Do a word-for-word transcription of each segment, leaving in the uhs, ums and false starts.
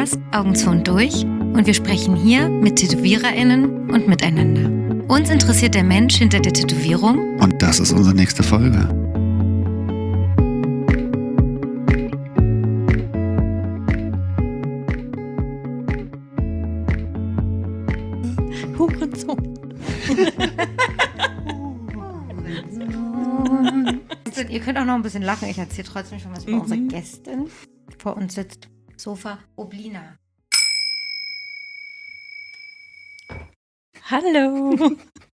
Podcast Augen zu und durch und wir sprechen hier mit TätowiererInnen und miteinander. Uns interessiert der Mensch hinter der Tätowierung. Und das ist unsere nächste Folge. Hurensohn. Ihr könnt auch noch ein bisschen lachen. Ich erzähle trotzdem schon was über mhm. unsere Gästin. Vor uns sitzt Sofa Oblina. Hallo.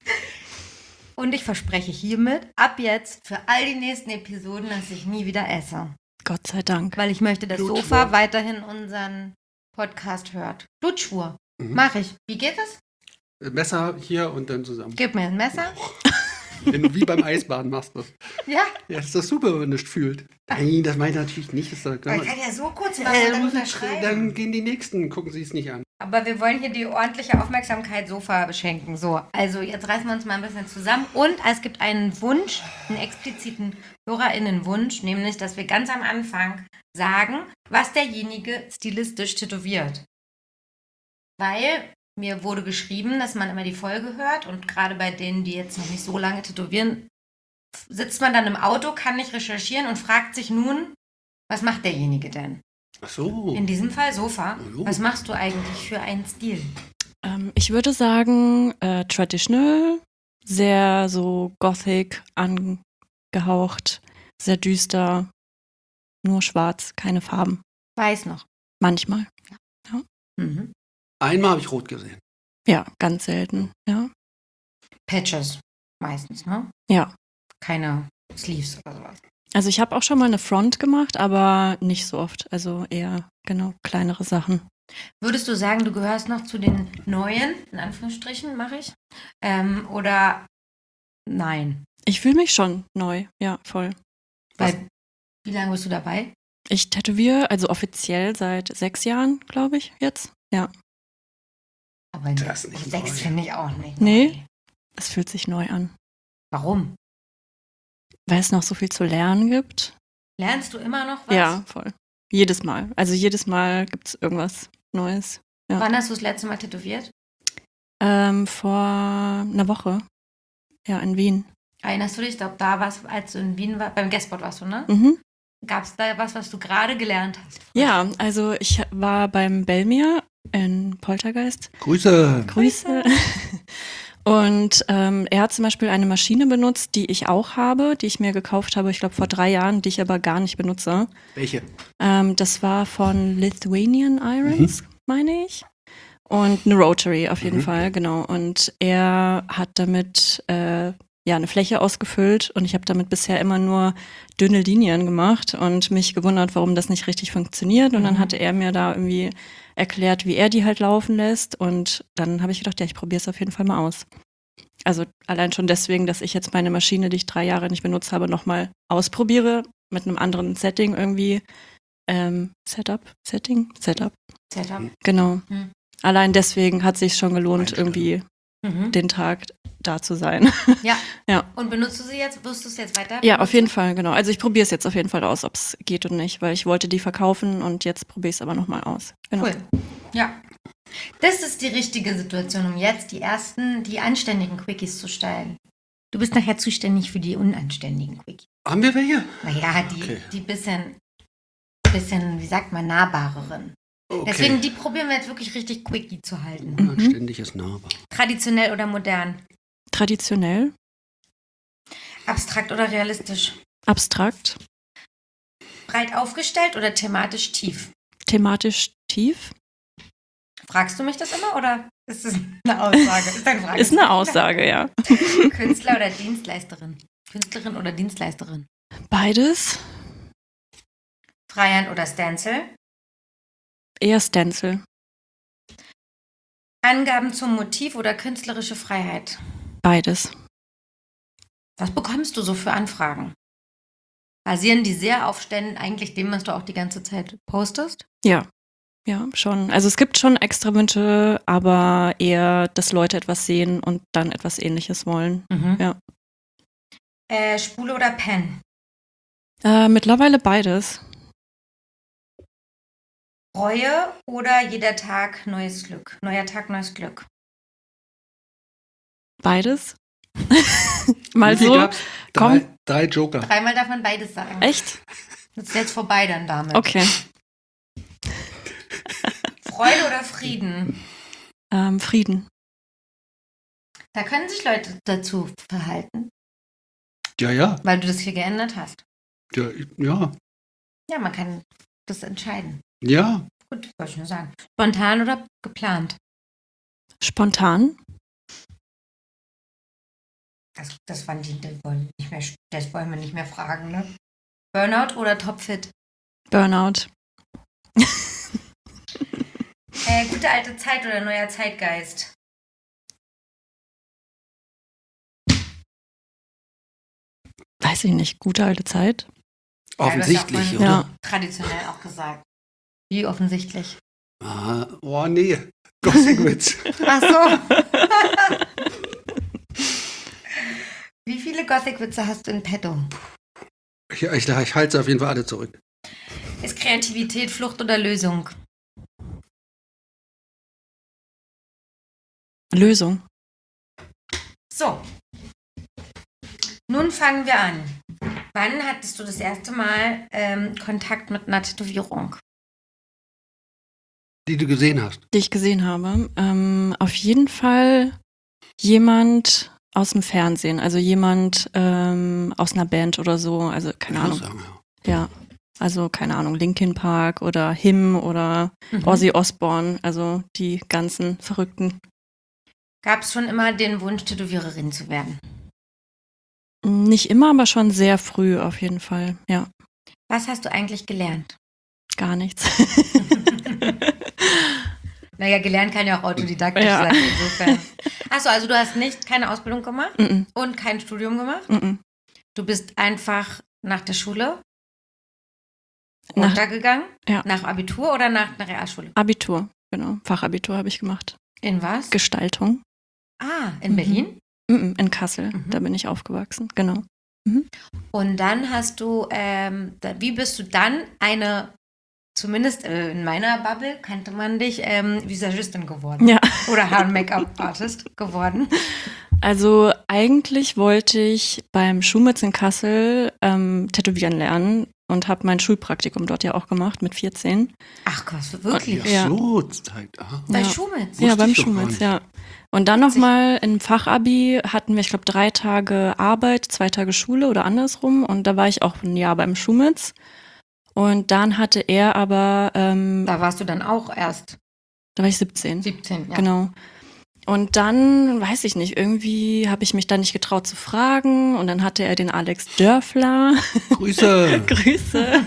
Und ich verspreche hiermit, ab jetzt für all die nächsten Episoden, dass ich nie wieder esse. Gott sei Dank. Weil ich möchte, dass Blutschwur. Sofa weiterhin unseren Podcast hört. Blutschwur. Mhm. Mach ich. Wie geht es? Messer hier und dann zusammen. Gib mir ein Messer. Wenn du wie beim Eisbaden machst das. Ja? Ja, das ist das super, wenn man nicht fühlt. Nein, das meine ich natürlich nicht. Das ist, ich kann ja so kurz machen äh, und dann unterschreiben. Dann gehen die Nächsten, gucken sie es nicht an. Aber wir wollen hier die ordentliche Aufmerksamkeit Sofa beschenken. So, also jetzt reißen wir uns mal ein bisschen zusammen. Und es gibt einen Wunsch, einen expliziten HörerInnen-Wunsch, nämlich, dass wir ganz am Anfang sagen, was derjenige stilistisch tätowiert. Weil mir wurde geschrieben, dass man immer die Folge hört und gerade bei denen, die jetzt noch nicht so lange tätowieren, sitzt man dann im Auto, kann nicht recherchieren und fragt sich nun, was macht derjenige denn? Ach so. In diesem Fall Sofa. Oh. Was machst du eigentlich für einen Stil? Ähm, ich würde sagen, äh, traditional, sehr so gothic angehaucht, sehr düster, nur schwarz, keine Farben. Weiß noch. Manchmal. Ja. Mhm. Einmal habe ich rot gesehen. Ja, ganz selten, ja. Patches meistens, ne? Ja. Keine Sleeves oder sowas. Also ich habe auch schon mal eine Front gemacht, aber nicht so oft. Also eher, genau, kleinere Sachen. Würdest du sagen, du gehörst noch zu den Neuen, in Anführungsstrichen, mache ich? Ähm, oder nein? Ich fühle mich schon neu, ja, voll. Weil, wie lange bist du dabei? Ich tätowiere, also offiziell seit sechs Jahren, glaube ich, jetzt. Ja. Aber Das ist nicht sechs neu. finde ich auch nicht. Nee. Neu. Es fühlt sich neu an. Warum? Weil es noch so viel zu lernen gibt. Lernst du immer noch was? Ja, voll. Jedes Mal. Also jedes Mal gibt es irgendwas Neues. Ja. Wann hast du das letzte Mal tätowiert? Ähm, vor einer Woche. Ja, in Wien. Erinnerst du dich? Ich glaube, da warst, als du in Wien warst, beim Guestspot warst du, ne? Mhm. Gab es da was, was du gerade gelernt hast? Ja, also ich war beim Belmir in Poltergeist. Grüße. Grüße. Und ähm, er hat zum Beispiel eine Maschine benutzt, die ich auch habe, die ich mir gekauft habe, ich glaube vor drei Jahren, die ich aber gar nicht benutze. Welche? Ähm, das war von Lithuanian Irons, mhm. meine ich. Und eine Rotary auf jeden mhm. Fall, genau. Und er hat damit äh, ja eine Fläche ausgefüllt und ich habe damit bisher immer nur dünne Linien gemacht und mich gewundert, warum das nicht richtig funktioniert. Und mhm. dann hatte er mir da irgendwie erklärt, wie er die halt laufen lässt. Und dann habe ich gedacht, ja, ich probiere es auf jeden Fall mal aus. Also allein schon deswegen, dass ich jetzt meine Maschine, die ich drei Jahre nicht benutzt habe, nochmal ausprobiere mit einem anderen Setting irgendwie. Ähm, Setup? Setting? Setup. Setup. Genau. Mhm. Allein deswegen hat es sich schon gelohnt, irgendwie mhm. den Tag da zu sein. Ja. ja. Und benutzt du sie jetzt? Wirst du es jetzt weiter? Ja, auf jeden Fall, genau. Also ich probiere es jetzt auf jeden Fall aus, ob es geht oder nicht, weil ich wollte die verkaufen und jetzt probiere ich es aber nochmal aus. Genau. Cool. Ja. Das ist die richtige Situation, um jetzt die ersten, die anständigen Quickies zu stellen. Du bist nachher zuständig für die unanständigen Quickies. Haben wir welche? Naja, die, Okay. die bisschen, bisschen, wie sagt man, nahbareren. Okay. Deswegen, die probieren wir jetzt wirklich richtig quickie zu halten. Unanständig ist nahbar. Traditionell oder modern? Traditionell, Abstrakt oder realistisch? abstrakt, Breit aufgestellt oder thematisch tief? thematisch tief. Fragst du mich das immer oder ist das eine Aussage? Ist deine Frage? Ist eine Aussage, ja. Künstler oder Dienstleisterin? Künstlerin oder Dienstleisterin? Beides, Freihand oder Stencil? eher Stencil. Angaben zum Motiv oder künstlerische Freiheit? Beides. Was bekommst du so für Anfragen? Basieren die sehr auf Ständen eigentlich dem, was du auch die ganze Zeit postest? Ja, ja, schon. Also es gibt schon extra Wünsche, aber eher, dass Leute etwas sehen und dann etwas Ähnliches wollen. Mhm. Ja. Äh, Spule oder Pen? Äh, mittlerweile beides. Reue oder jeder Tag neues Glück? Neuer Tag, neues Glück. Beides. Mal Wie viel so. gab's? Komm. Drei, drei Joker. Dreimal darf man beides sagen. Echt? Das ist jetzt vorbei dann damit. Okay. Freude oder Frieden? Ähm, Frieden. Da können sich Leute dazu verhalten, Ja, ja. weil du das hier geändert hast. Ja, ja. Ja, man kann das entscheiden. Ja. Gut, wollte ich nur sagen. Spontan oder geplant? Spontan. Das, das fand ich, das wollen, nicht mehr, das wollen wir nicht mehr fragen, ne? Burnout oder Topfit? Burnout. Äh, gute alte Zeit oder neuer Zeitgeist? Weiß ich nicht. Gute alte Zeit. Offensichtlich, ja, oder? Ja. Traditionell auch gesagt. Wie offensichtlich? Ah, oh, nee. Gothic-Witz. Ach so. Wie viele Gothic-Witze hast du in petto? Ich, ich, ich halte sie auf jeden Fall alle zurück. Ist Kreativität Flucht oder Lösung? Lösung. So. Nun fangen wir an. Wann hattest du das erste Mal ähm, Kontakt mit einer Tätowierung? Die du gesehen hast. Die ich gesehen habe. Ähm, auf jeden Fall jemand aus dem Fernsehen. Also jemand ähm, aus einer Band oder so. Also keine Ich Ahnung. muss sagen, ja. Ja. Also keine Ahnung. Linkin Park oder Him oder Mhm. Ozzy Osbourne. Also die ganzen Verrückten. Gab es schon immer den Wunsch, Tätowiererin zu werden? Nicht immer, aber schon sehr früh auf jeden Fall. Ja, Was hast du eigentlich gelernt? gar nichts. Naja, gelernt kann ja auch autodidaktisch Ja. sein, insofern. Achso, also du hast nicht keine Ausbildung gemacht Mm-mm, und kein Studium gemacht? mm-mm. Du bist einfach nach der Schule Nach runtergegangen? Ja. Nach Abitur oder nach einer Realschule? Abitur, genau. Fachabitur habe ich gemacht. In was? Gestaltung. ah, in Mhm. Berlin? Mm-mm, in Kassel, Mhm. da bin ich aufgewachsen, genau. Und dann hast du, ähm, da, wie bist du dann eine, zumindest äh, in meiner Bubble, kannte man dich, ähm, Visagistin geworden? Ja, Oder Haar- und Make-up-Artist geworden? also eigentlich wollte ich beim Schumitz in Kassel ähm, tätowieren lernen und habe mein Schulpraktikum dort ja auch gemacht mit vierzehn. Ach Gott, wirklich? Ach Ja. so, Zeit. Ah. Bei Ja. Schumitz? Ja, Wusste beim ich doch gar Schumitz, nicht. ja. Und dann Witzig. nochmal im Fachabi hatten wir, ich glaube, drei Tage Arbeit, zwei Tage Schule oder andersrum. Und da war ich auch ein Jahr beim Schumitz. Und dann hatte er aber, ähm, Da warst du dann auch erst da war ich siebzehn. siebzehn, ja. Genau. Und dann, weiß ich nicht, irgendwie habe ich mich dann nicht getraut zu fragen. Und dann hatte er den Alex Dörfler. Grüße. Grüße.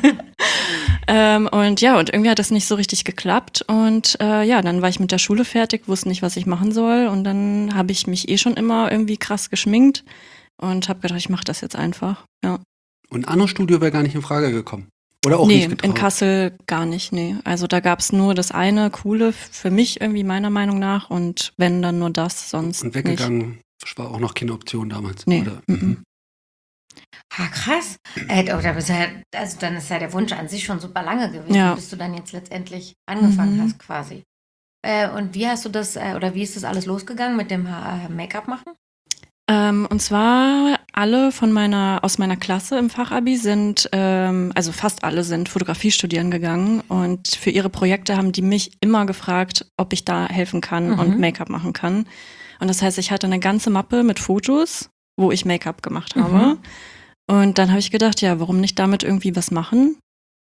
ähm, und ja, und irgendwie hat das nicht so richtig geklappt. Und äh, ja, dann war ich mit der Schule fertig, wusste nicht, was ich machen soll. Und dann habe ich mich eh schon immer irgendwie krass geschminkt und habe gedacht, ich mache das jetzt einfach. Ja. Und ein anderes Studio wäre gar nicht in Frage gekommen. Oder auch nee, nicht getraut. in Kassel gar nicht, nee. Also da gab es nur das eine coole für mich irgendwie meiner Meinung nach und wenn, dann nur das, sonst Und nicht. weggegangen, das war auch noch keine Option damals. Nee, Oder? mhm. Ah, krass. Äh, oh, da bist du ja, also dann ist ja der Wunsch an sich schon super lange gewesen, Ja. bis du dann jetzt letztendlich angefangen Mhm. hast quasi. Äh, und wie hast du das, äh, oder wie ist das alles losgegangen mit dem äh, Make-up machen? Ähm, und zwar alle von meiner, aus meiner Klasse im Fachabi sind, ähm, also fast alle sind Fotografie studieren gegangen und für ihre Projekte haben die mich immer gefragt, ob ich da helfen kann Mhm. und Make-up machen kann. Und das heißt, ich hatte eine ganze Mappe mit Fotos, wo ich Make-up gemacht habe. Mhm. Und dann habe ich gedacht, ja, warum nicht damit irgendwie was machen?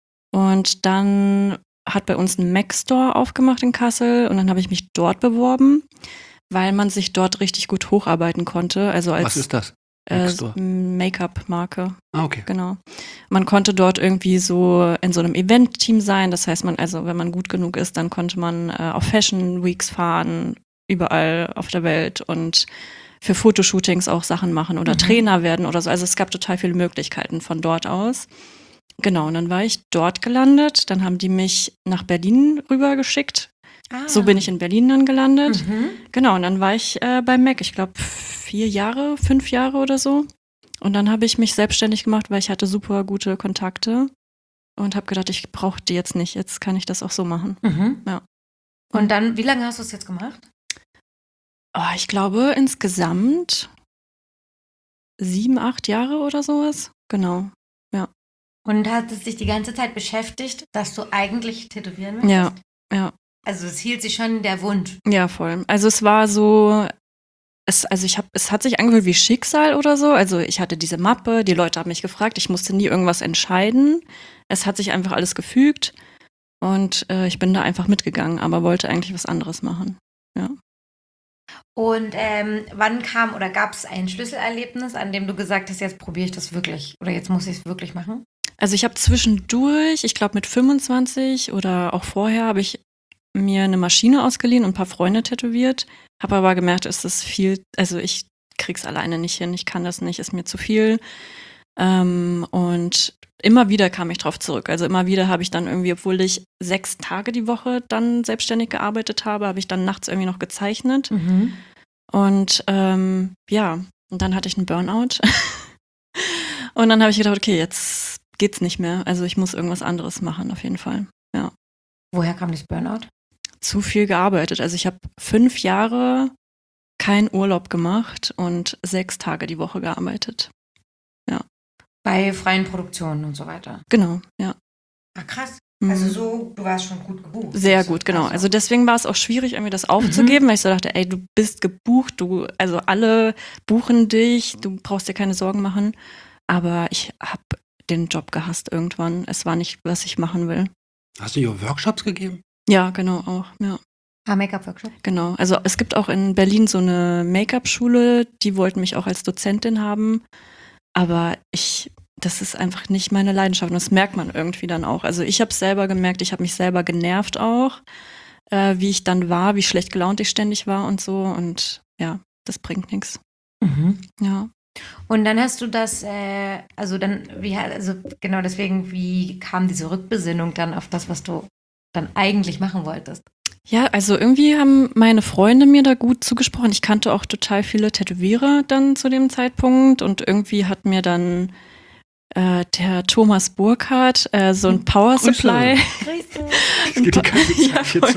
Und dann hat bei uns ein Mac-Store aufgemacht in Kassel und dann habe ich mich dort beworben, weil man sich dort richtig gut hocharbeiten konnte. Also als Was ist das? äh, Mac-Store? Make-up-Marke, Ah, okay. genau. Man konnte dort irgendwie so in so einem Event-Team sein. Das heißt, man, also wenn man gut genug ist, dann konnte man äh, auf Fashion Weeks fahren, überall auf der Welt und für Fotoshootings auch Sachen machen oder Mhm. Trainer werden oder so. Also es gab total viele Möglichkeiten von dort aus. Genau, und dann war ich dort gelandet. Dann haben die mich nach Berlin rübergeschickt. Ah. So bin ich in Berlin dann gelandet. Mhm. Genau, und dann war ich äh, bei Mac, ich glaube vier Jahre, fünf Jahre oder so. Und dann habe ich mich selbstständig gemacht, weil ich hatte super gute Kontakte. und habe gedacht, ich brauche die jetzt nicht. Jetzt kann ich das auch so machen. Mhm. Ja. Und dann, wie lange hast du es jetzt gemacht? Oh, ich glaube insgesamt sieben, acht Jahre oder sowas. Genau. Und hat es dich die ganze Zeit beschäftigt, dass du eigentlich tätowieren möchtest? Ja, ja. Also es hielt sich schon der Wunsch. Ja, voll. Also es war so, es, also ich habe, es hat sich angefühlt wie Schicksal oder so. Also ich hatte diese Mappe, die Leute haben mich gefragt, ich musste nie irgendwas entscheiden. Es hat sich einfach alles gefügt und äh, ich bin da einfach mitgegangen, aber wollte eigentlich was anderes machen. Ja. Und ähm, wann kam oder gab es ein Schlüsselerlebnis, an dem du gesagt hast, jetzt probiere ich das wirklich oder jetzt muss ich es wirklich machen? Also ich habe zwischendurch, ich glaube mit fünfundzwanzig oder auch vorher, habe ich mir eine Maschine ausgeliehen und ein paar Freunde tätowiert, habe aber gemerkt, es ist viel, also ich krieg's alleine nicht hin, ich kann das nicht, ist mir zu viel. Ähm, und immer wieder kam ich drauf zurück. Also immer wieder habe ich dann irgendwie, obwohl ich sechs Tage die Woche dann selbstständig gearbeitet habe, habe ich dann nachts irgendwie noch gezeichnet. Mhm. Und ähm, ja, und dann hatte ich einen Burnout. Und dann habe ich gedacht, okay, jetzt geht's nicht mehr. Also ich muss irgendwas anderes machen, auf jeden Fall. Ja. Woher kam das Burnout? Zu viel gearbeitet. Also ich habe fünf Jahre keinen Urlaub gemacht und sechs Tage die Woche gearbeitet. Bei freien Produktionen und so weiter. Genau, ja. Ah, krass. Mhm. Also so, du warst schon gut gebucht. Sehr gut, genau. Also deswegen war es auch schwierig, irgendwie das aufzugeben, mhm. weil ich so dachte, ey, du bist gebucht, du, also alle buchen dich, du brauchst dir keine Sorgen machen. Aber ich habe den Job gehasst irgendwann. Es war nicht, was ich machen will. Hast du hier Workshops gegeben? Ja, genau, auch, ja. Ah, Make-up-Workshop? Genau. Also es gibt auch in Berlin so eine Make-up-Schule, die wollten mich auch als Dozentin haben. Aber ich, das ist einfach nicht meine Leidenschaft und das merkt man irgendwie dann auch. Also ich habe es selber gemerkt, ich habe mich selber genervt auch, äh, wie ich dann war, wie schlecht gelaunt ich ständig war und so und ja, das bringt nichts. Mhm. Ja. Und dann hast du das, äh, also dann, wie, also genau deswegen, wie kam diese Rückbesinnung dann auf das, was du dann eigentlich machen wolltest? Ja, also irgendwie haben meine Freunde mir da gut zugesprochen. Ich kannte auch total viele Tätowierer dann zu dem Zeitpunkt und irgendwie hat mir dann äh, der Thomas Burkhardt äh, so ein Power Supply. Das geht die ganze Zeit ja, hier zu.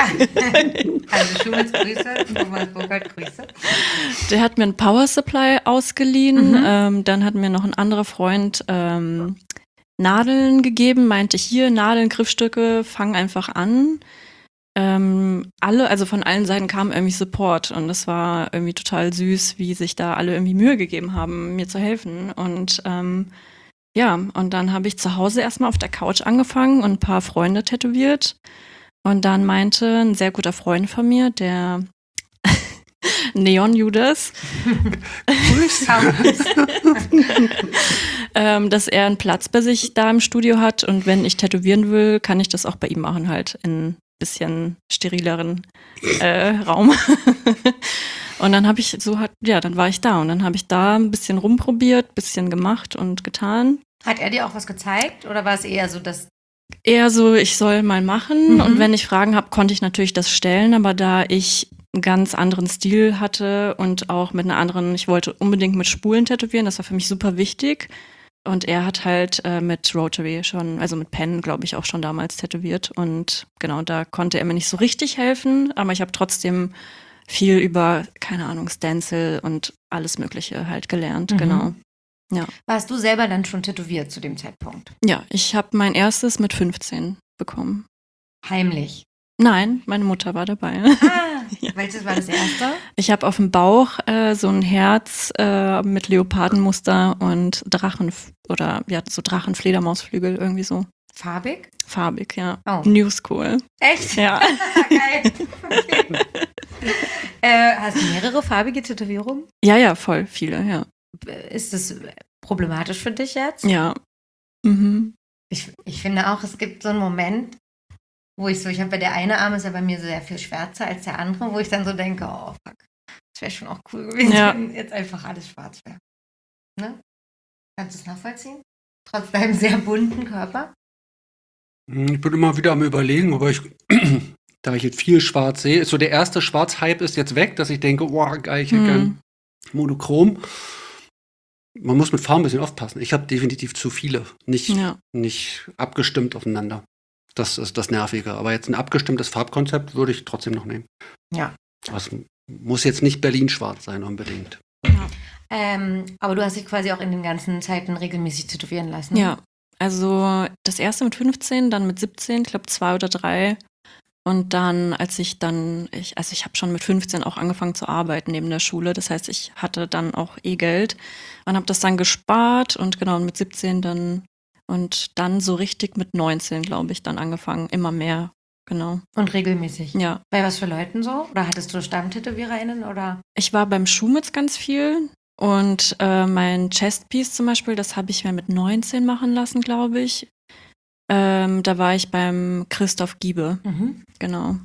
Also Schulz Grüße, Thomas Burkhardt Grüße. Der hat mir ein Power Supply ausgeliehen. Mhm. Ähm, dann hat mir noch ein anderer Freund ähm, Nadeln gegeben, meinte hier, Nadeln, Griffstücke, fang einfach an. Ähm, alle, also von allen Seiten kam irgendwie Support und es war irgendwie total süß, wie sich da alle irgendwie Mühe gegeben haben, mir zu helfen. Und ähm, ja, und dann habe ich zu Hause erstmal auf der Couch angefangen und ein paar Freunde tätowiert. Und dann meinte ein sehr guter Freund von mir, der Neon Judas, ähm, dass er einen Platz bei sich da im Studio hat und wenn ich tätowieren will, kann ich das auch bei ihm machen, halt in bisschen sterileren äh, Raum. Und dann habe ich so, hat, ja, dann war ich da und dann habe ich da ein bisschen rumprobiert, bisschen gemacht und getan. Hat er dir auch was gezeigt oder war es eher so, dass Eher so, ich soll mal machen Mhm. und wenn ich Fragen habe, konnte ich natürlich das stellen, aber da ich einen ganz anderen Stil hatte und auch mit einer anderen, ich wollte unbedingt mit Spulen tätowieren, das war für mich super wichtig. Und er hat halt äh, mit Rotary schon, also mit Pen, glaube ich, auch schon damals tätowiert. Und genau, da konnte er mir nicht so richtig helfen, aber ich habe trotzdem viel über, keine Ahnung, Stencil und alles Mögliche halt gelernt, Mhm. genau. Ja. warst du selber dann schon tätowiert zu dem Zeitpunkt? Ja, ich habe mein erstes mit fünfzehn bekommen. Heimlich. Nein, meine Mutter war dabei. Ah, Ja. welches war das erste? Ich habe auf dem Bauch äh, so ein Herz äh, mit Leopardenmuster und Drachen oder ja, so Drachenfledermausflügel irgendwie so. Farbig? Farbig, ja. Oh. New School. Echt? Ja. Geil. Okay. äh, hast du mehrere farbige Tätowierungen? Ja, ja, voll viele, ja. Ist das problematisch für dich jetzt? Ja. Mhm. Ich, ich finde auch, es gibt so einen Moment, wo ich so, ich habe bei der eine Arm ist ja bei mir sehr viel schwärzer als der andere, wo ich dann so denke, oh fuck, das wäre schon auch cool gewesen, Ja. wenn jetzt einfach alles schwarz wäre. Ne? Kannst du es nachvollziehen? Trotz deinem sehr bunten Körper? Ich bin immer wieder am Überlegen, aber ich, da ich jetzt viel schwarz sehe, ist so der erste Schwarz-Hype ist jetzt weg, dass ich denke, wow, geil, ich hätte Mhm. gern monochrom. man muss mit Farben ein bisschen aufpassen. Ich habe definitiv zu viele, nicht, Ja. nicht abgestimmt aufeinander. Das ist das Nervige. Aber jetzt ein abgestimmtes Farbkonzept würde ich trotzdem noch nehmen. Ja. Das muss jetzt nicht Berlin-schwarz sein unbedingt. Ja. Ähm, aber du hast dich quasi auch in den ganzen Zeiten regelmäßig tätowieren lassen. Ja, also das erste mit fünfzehn, dann mit siebzehn, ich glaube zwei oder drei. Und dann, als ich dann, ich, also ich habe schon mit fünfzehn auch angefangen zu arbeiten neben der Schule. Das heißt, ich hatte dann auch eh Geld und habe das dann gespart und genau und mit siebzehn dann und dann so richtig mit neunzehn, glaube ich, dann angefangen, immer mehr. Genau. Und regelmäßig. Ja. Bei was für Leuten so? Oder hattest du StammtätowiererInnen oder? Ich war beim Schumitz ganz viel und äh, mein Chestpiece zum Beispiel, das habe ich mir mit neunzehn machen lassen, glaube ich. Ähm, da war ich beim Christoph Giebe, Mhm. genau.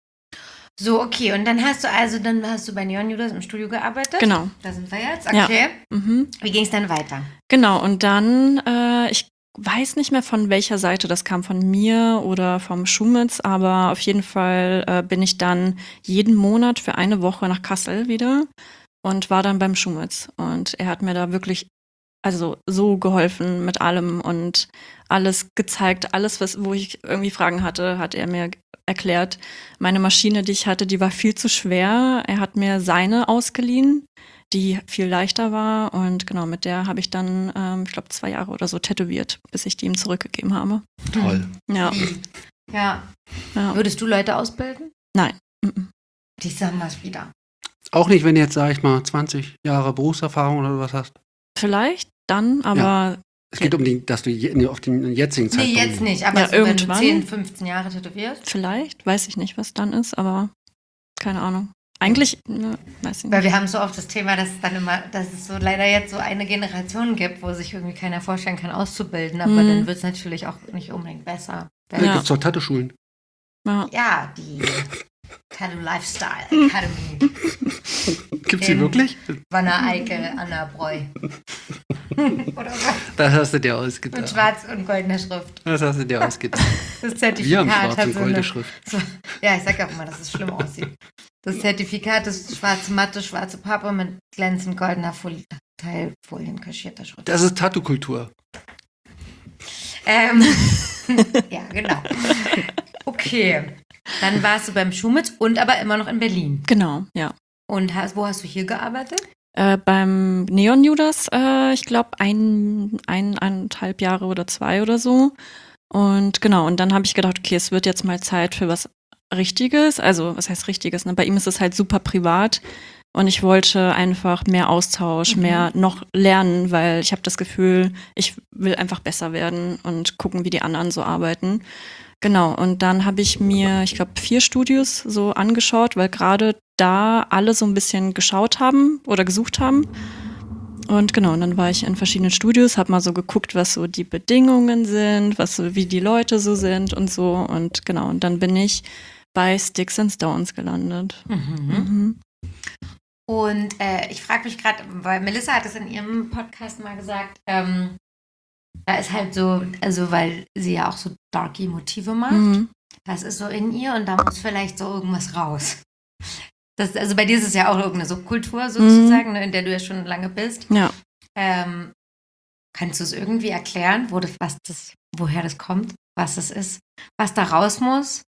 So, okay. Und dann hast du also, dann hast du bei Neon Judas im Studio gearbeitet. Genau. Da sind wir jetzt. Ja. Okay. Mhm. Wie ging es dann weiter? Genau, und dann, äh, ich weiß nicht mehr von welcher Seite das kam, von mir oder vom Schumitz, aber auf jeden Fall äh, bin ich dann jeden Monat für eine Woche nach Kassel wieder und war dann beim Schumitz. Und er hat mir da wirklich also so geholfen mit allem und alles gezeigt, alles, was, wo ich irgendwie Fragen hatte, hat er mir erklärt. Meine Maschine, die ich hatte, die war viel zu schwer. Er hat mir seine ausgeliehen, die viel leichter war. Und genau, mit der habe ich dann, ähm, ich glaube, zwei Jahre oder so tätowiert, bis ich die ihm zurückgegeben habe. Toll. Ja. Ja. ja. Würdest du Leute ausbilden? Nein. Mhm. Die sagen das wieder. Auch nicht, wenn du jetzt, sag ich mal, zwanzig Jahre Berufserfahrung oder was hast. Vielleicht dann, aber Ja. Es geht um die, dass du je, auf den jetzigen Nee, Zeitpunkt. jetzt nicht. Aber Ja, so, wenn du irgendwann. zehn, fünfzehn Jahre tätowierst. vielleicht, weiß ich nicht, was dann ist, aber keine Ahnung. Eigentlich, ne, weiß ich Weil nicht. wir haben so oft das Thema, dass es dann immer, dass es so leider jetzt so eine Generation gibt, wo sich irgendwie keiner vorstellen kann, auszubilden. Aber Mhm. dann wird es natürlich auch nicht unbedingt besser. Da Weil, Ja. gibt es doch Tattoo-Schulen. Ja. ja, die Tattoo Lifestyle Academy. Gibt's die Ähm, wirklich? Wanner Eickel, Anna Breu. Oder so. Das hast du dir Mit ausgedacht. schwarz und goldener Schrift. Das hast du dir ausgedacht. Das Wir Zertifikat haben schwarz hat und so goldene eine, Schrift. so, ja, ich sag ja auch immer, dass es schlimm aussieht. Das Zertifikat ist schwarze Matte, schwarze Pappe mit glänzend goldener Folie, Teilfolien kaschierter Schrift. Das ist Tattoo-Kultur. Ähm, ja, genau. Okay. Dann warst du beim Schumitz und aber immer noch in Berlin. Genau, ja. Und hast, wo hast du hier gearbeitet? Äh, beim Neon Judas, äh, ich glaube, ein, ein, eineinhalb Jahre oder zwei oder so. Und genau, und dann habe ich gedacht, okay, es wird jetzt mal Zeit für was Richtiges. Also, was heißt Richtiges? Ne? Bei ihm ist es halt super privat. Und ich wollte einfach mehr Austausch, Mhm. mehr noch lernen, weil ich habe das Gefühl, ich will einfach besser werden und gucken, wie die anderen so arbeiten. Genau, und dann habe ich mir, ich glaube, vier Studios so angeschaut, weil gerade da alle so ein bisschen geschaut haben oder gesucht haben. Und genau, und dann war ich in verschiedenen Studios, habe mal so geguckt, was so die Bedingungen sind, was so, wie die Leute so sind und so. Und genau, und dann bin ich bei Sticks and Stones gelandet. Mhm. Und äh, ich frage mich gerade, weil Melissa hat es in ihrem Podcast mal gesagt, ähm, da ist halt so, also weil sie ja auch so darky Motive macht, Mhm. das ist so in ihr und da muss vielleicht so irgendwas raus. Das, also bei dir ist es ja auch irgendeine Subkultur sozusagen, ne, in der du ja schon lange bist. Ja. Ähm, kannst du es irgendwie erklären, wo das, was das, woher das kommt, was das ist, was da raus muss?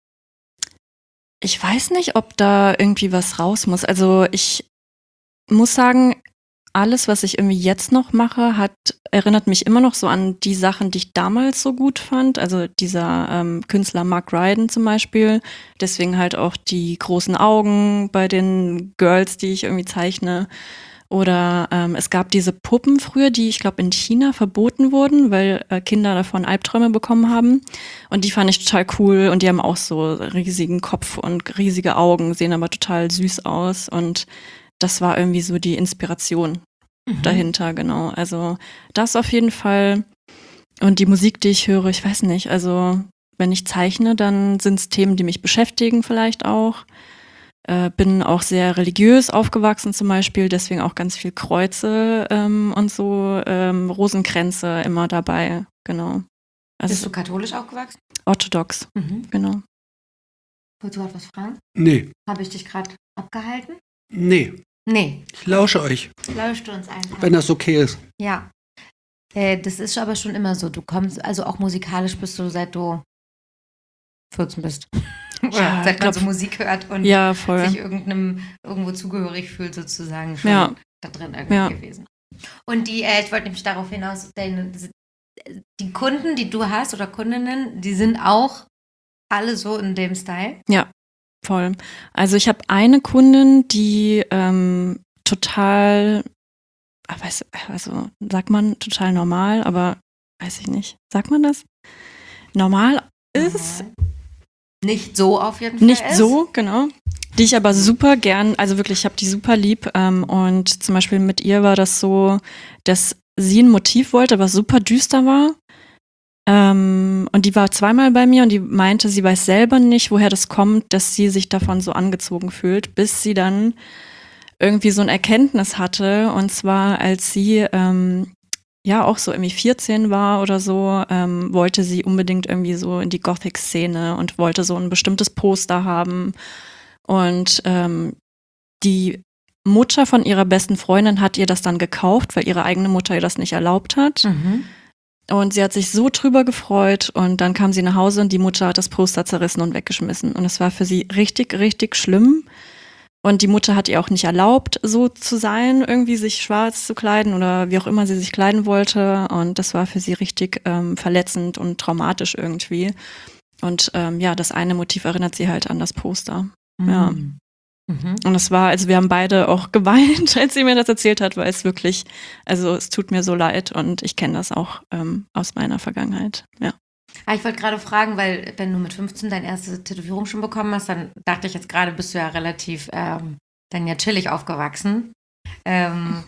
Ich weiß nicht, ob da irgendwie was raus muss. Also ich muss sagen, alles, was ich irgendwie jetzt noch mache, hat erinnert mich immer noch so an die Sachen, die ich damals so gut fand. Also dieser ähm, Künstler Mark Ryden zum Beispiel. Deswegen halt auch die großen Augen bei den Girls, die ich irgendwie zeichne. Oder ähm, es gab diese Puppen früher, die ich glaube in China verboten wurden, weil äh, Kinder davon Albträume bekommen haben. Und die fand ich total cool. Und die haben auch so riesigen Kopf und riesige Augen, sehen aber total süß aus. Und das war irgendwie so die Inspiration Mhm. dahinter, genau. Also das auf jeden Fall. Und die Musik, die ich höre, ich weiß nicht, also wenn ich zeichne, dann sind es Themen, die mich beschäftigen vielleicht auch. Äh, bin auch sehr religiös aufgewachsen zum Beispiel, deswegen auch ganz viel Kreuze ähm, und so, ähm, Rosenkränze immer dabei, genau. Bist Also du katholisch aufgewachsen? orthodox, Mhm. genau. Wolltest du gerade was fragen? Nee, Habe ich dich gerade abgehalten? nee. Nee, Ich lausche euch, lauscht du uns einfach. wenn das okay ist. Ja. Äh, das ist aber schon immer so. Du kommst, also auch musikalisch bist du, seit du vierzehn bist. Oder Ja, seit ich man glaub- so Musik hört und Ja, voll. sich irgendeinem irgendwo zugehörig fühlt, sozusagen schon Ja. da drin irgendwie Ja. gewesen. Und die, äh, ich wollte nämlich darauf hinaus, deine, die Kunden, die du hast oder Kundinnen, die sind auch alle so in dem Style. Voll. Also ich habe eine Kundin, die ähm, total, ah, weiß, also sagt man total normal, aber weiß ich nicht. Sagt man das? Normal ist Nicht so auf jeden Fall. nicht ist. so, genau. Die ich aber super gern, also wirklich, ich habe die super lieb. Ähm, und zum Beispiel mit ihr war das so, dass sie ein Motiv wollte, was super düster war. Ähm, und die war zweimal bei mir und die meinte, sie weiß selber nicht, woher das kommt, dass sie sich davon so angezogen fühlt, bis sie dann irgendwie so ein Erkenntnis hatte. Und zwar, als sie ähm, ja auch so irgendwie vierzehn war oder so, ähm, wollte sie unbedingt irgendwie so in die Gothic-Szene und wollte so ein bestimmtes Poster haben. Und ähm, die Mutter von ihrer besten Freundin hat ihr das dann gekauft, weil ihre eigene Mutter ihr das nicht erlaubt hat. Mhm. Und sie hat sich so drüber gefreut und dann kam sie nach Hause und die Mutter hat das Poster zerrissen und weggeschmissen. Und es war für sie richtig, richtig schlimm. Und die Mutter hat ihr auch nicht erlaubt, so zu sein, irgendwie sich schwarz zu kleiden oder wie auch immer sie sich kleiden wollte. Und das war für sie richtig ähm, verletzend und traumatisch irgendwie. Und ähm, ja, das eine Motiv erinnert sie halt an das Poster. Ja. Mhm. Mhm. Und es war, also wir haben beide auch geweint, als sie mir das erzählt hat, weil es wirklich, also es tut mir so leid und ich kenne das auch ähm, aus meiner Vergangenheit. Ja. Ah, ich wollte gerade fragen, weil wenn du mit fünfzehn deine erste Tätowierung schon bekommen hast, dann dachte ich jetzt gerade, bist du ja relativ ähm, dann ja chillig aufgewachsen. Ähm,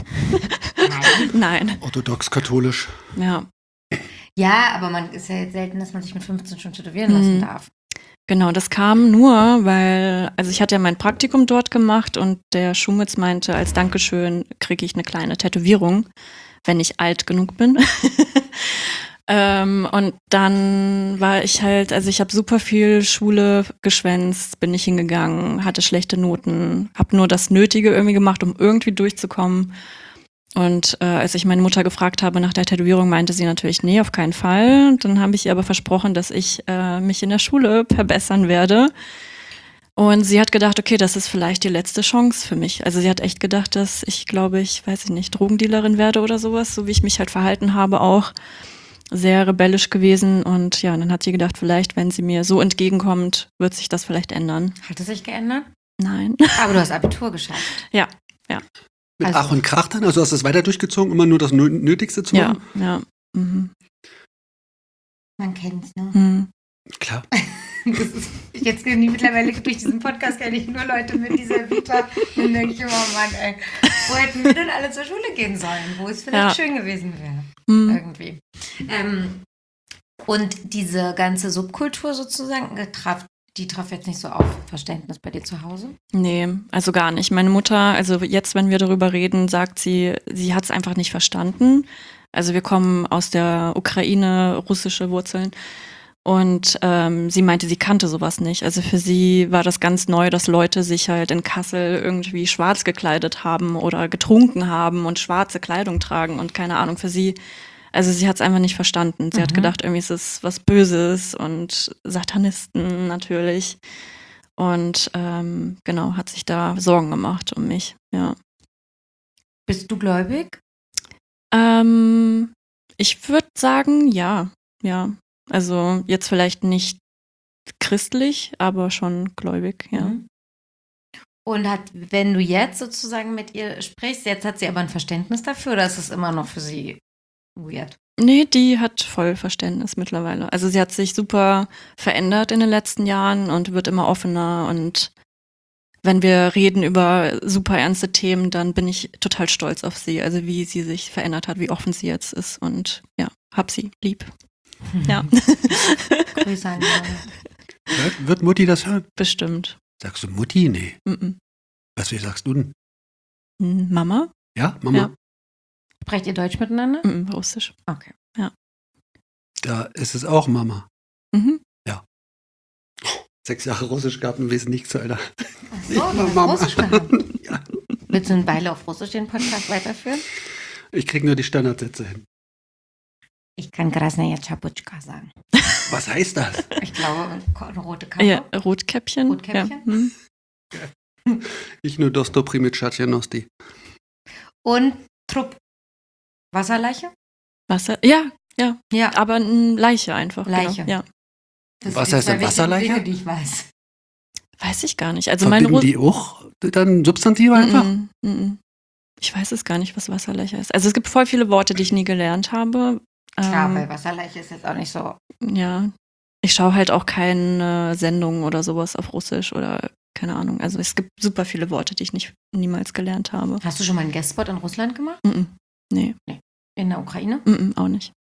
nein. Nein. Orthodox-katholisch. Ja. Ja, aber man ist ja jetzt selten, dass man sich mit fünfzehn schon tätowieren lassen Mhm. darf. Genau, das kam nur, weil, also ich hatte ja mein Praktikum dort gemacht und der Schumitz meinte, als Dankeschön kriege ich eine kleine Tätowierung, wenn ich alt genug bin. ähm, und dann war ich halt, also ich habe super viel Schule geschwänzt, bin nicht hingegangen, hatte schlechte Noten, habe nur das Nötige irgendwie gemacht, um irgendwie durchzukommen. Und äh, als ich meine Mutter gefragt habe nach der Tätowierung, meinte sie natürlich, nee, auf keinen Fall. Und dann habe ich ihr aber versprochen, dass ich äh, mich in der Schule verbessern werde. Und sie hat gedacht, okay, das ist vielleicht die letzte Chance für mich. Also sie hat echt gedacht, dass ich, glaube ich, weiß ich nicht, Drogendealerin werde oder sowas, so wie ich mich halt verhalten habe, auch sehr rebellisch gewesen. Und ja, dann hat sie gedacht, vielleicht, wenn sie mir so entgegenkommt, wird sich das vielleicht ändern. Hat es sich geändert? Nein. Aber du hast Abitur geschafft. Ja, Mit Also- Ach und Krach dann? Also hast du das weiter durchgezogen, immer nur das Nö- Nötigste zu ja, machen? ja. Mhm. Man kennt's, ne? Mhm. Klar. Das ist, jetzt gehen die mittlerweile durch diesen Podcast kenne ich nur Leute mit dieser Vita. Dann denke ich immer, Mann, ey, wo hätten wir denn alle zur Schule gehen sollen? Wo es vielleicht Ja. schön gewesen wäre. Mhm. Irgendwie. Ähm, und diese ganze Subkultur sozusagen, äh, traf, die traf jetzt nicht so auf Verständnis bei dir zu Hause? Nee, also gar nicht. Meine Mutter, also jetzt, wenn wir darüber reden, sagt sie, sie hat es einfach nicht verstanden. Also wir kommen aus der Ukraine, russische Wurzeln. Und ähm, sie meinte, sie kannte sowas nicht. Also für sie war das ganz neu, dass Leute sich halt in Kassel irgendwie schwarz gekleidet haben oder getrunken haben und schwarze Kleidung tragen und keine Ahnung, für sie, also sie hat es einfach nicht verstanden. Sie hat Mhm. gedacht, irgendwie ist es was Böses und Satanisten natürlich. Und ähm, genau, hat sich da Sorgen gemacht um mich, ja. Bist du gläubig? Ähm, ich würde sagen, ja, ja. Also jetzt vielleicht nicht christlich, aber schon gläubig, ja. Mhm. Und hat, wenn du jetzt sozusagen mit ihr sprichst, jetzt hat sie aber ein Verständnis dafür oder ist es immer noch für sie weird? Nee, die hat voll Verständnis mittlerweile. Also sie hat sich super verändert in den letzten Jahren und wird immer offener. Und wenn wir reden über super ernste Themen, dann bin ich total stolz auf sie. Also wie sie sich verändert hat, wie offen sie jetzt ist. Und ja, hab sie lieb. Ja, Grüße an die Mama. Wird, wird Mutti das hören? bestimmt. Sagst du Mutti? Nee. Mm-mm. Was wie sagst du denn? Hm, Mama? Ja, Mama? Ja. Sprecht ihr Deutsch miteinander? Mm-mm, Russisch. Okay. Da ist es auch Mama. Mhm. Sechs Jahre Russisch gehabt und wissen nichts, Alter. Ach so, Nicht du mal hast Mama. Russisch gehabt. Ja. Willst du einen Beile auf Russisch den Podcast weiterführen? Ich krieg nur die Standardsätze hin. Ich kann Krasnaya Chapuchka sagen. Was heißt das? Ich glaube, eine rote Kappe. Ja, Rotkäppchen. Rotkäppchen? Ja. Hm. Ich nur Dosto Primitschatschanosti. Und Trupp. Wasserleiche? Wasser, ja, ja. Ja. Aber eine Leiche einfach. Leiche. Genau. Ja. Das Was sind heißt zwei denn wichtige Wasserleiche? Dinge, die ich weiß. Weiß ich gar nicht. Also meine Verbinden Ru- die auch dann Substantive einfach? Mm, mm, mm. Ich weiß es gar nicht, was Wasserleiche ist. Also es gibt voll viele Worte, die ich nie gelernt habe. Klar, Ähm, weil Wasserleiche ist jetzt auch nicht so. Ja. Ich schaue halt auch keine Sendungen oder sowas auf Russisch oder keine Ahnung. Also es gibt super viele Worte, die ich nicht niemals gelernt habe. Hast du schon mal einen Guestspot in Russland gemacht? Mm, mm. Nee, In der Ukraine? mm, mm, auch nicht.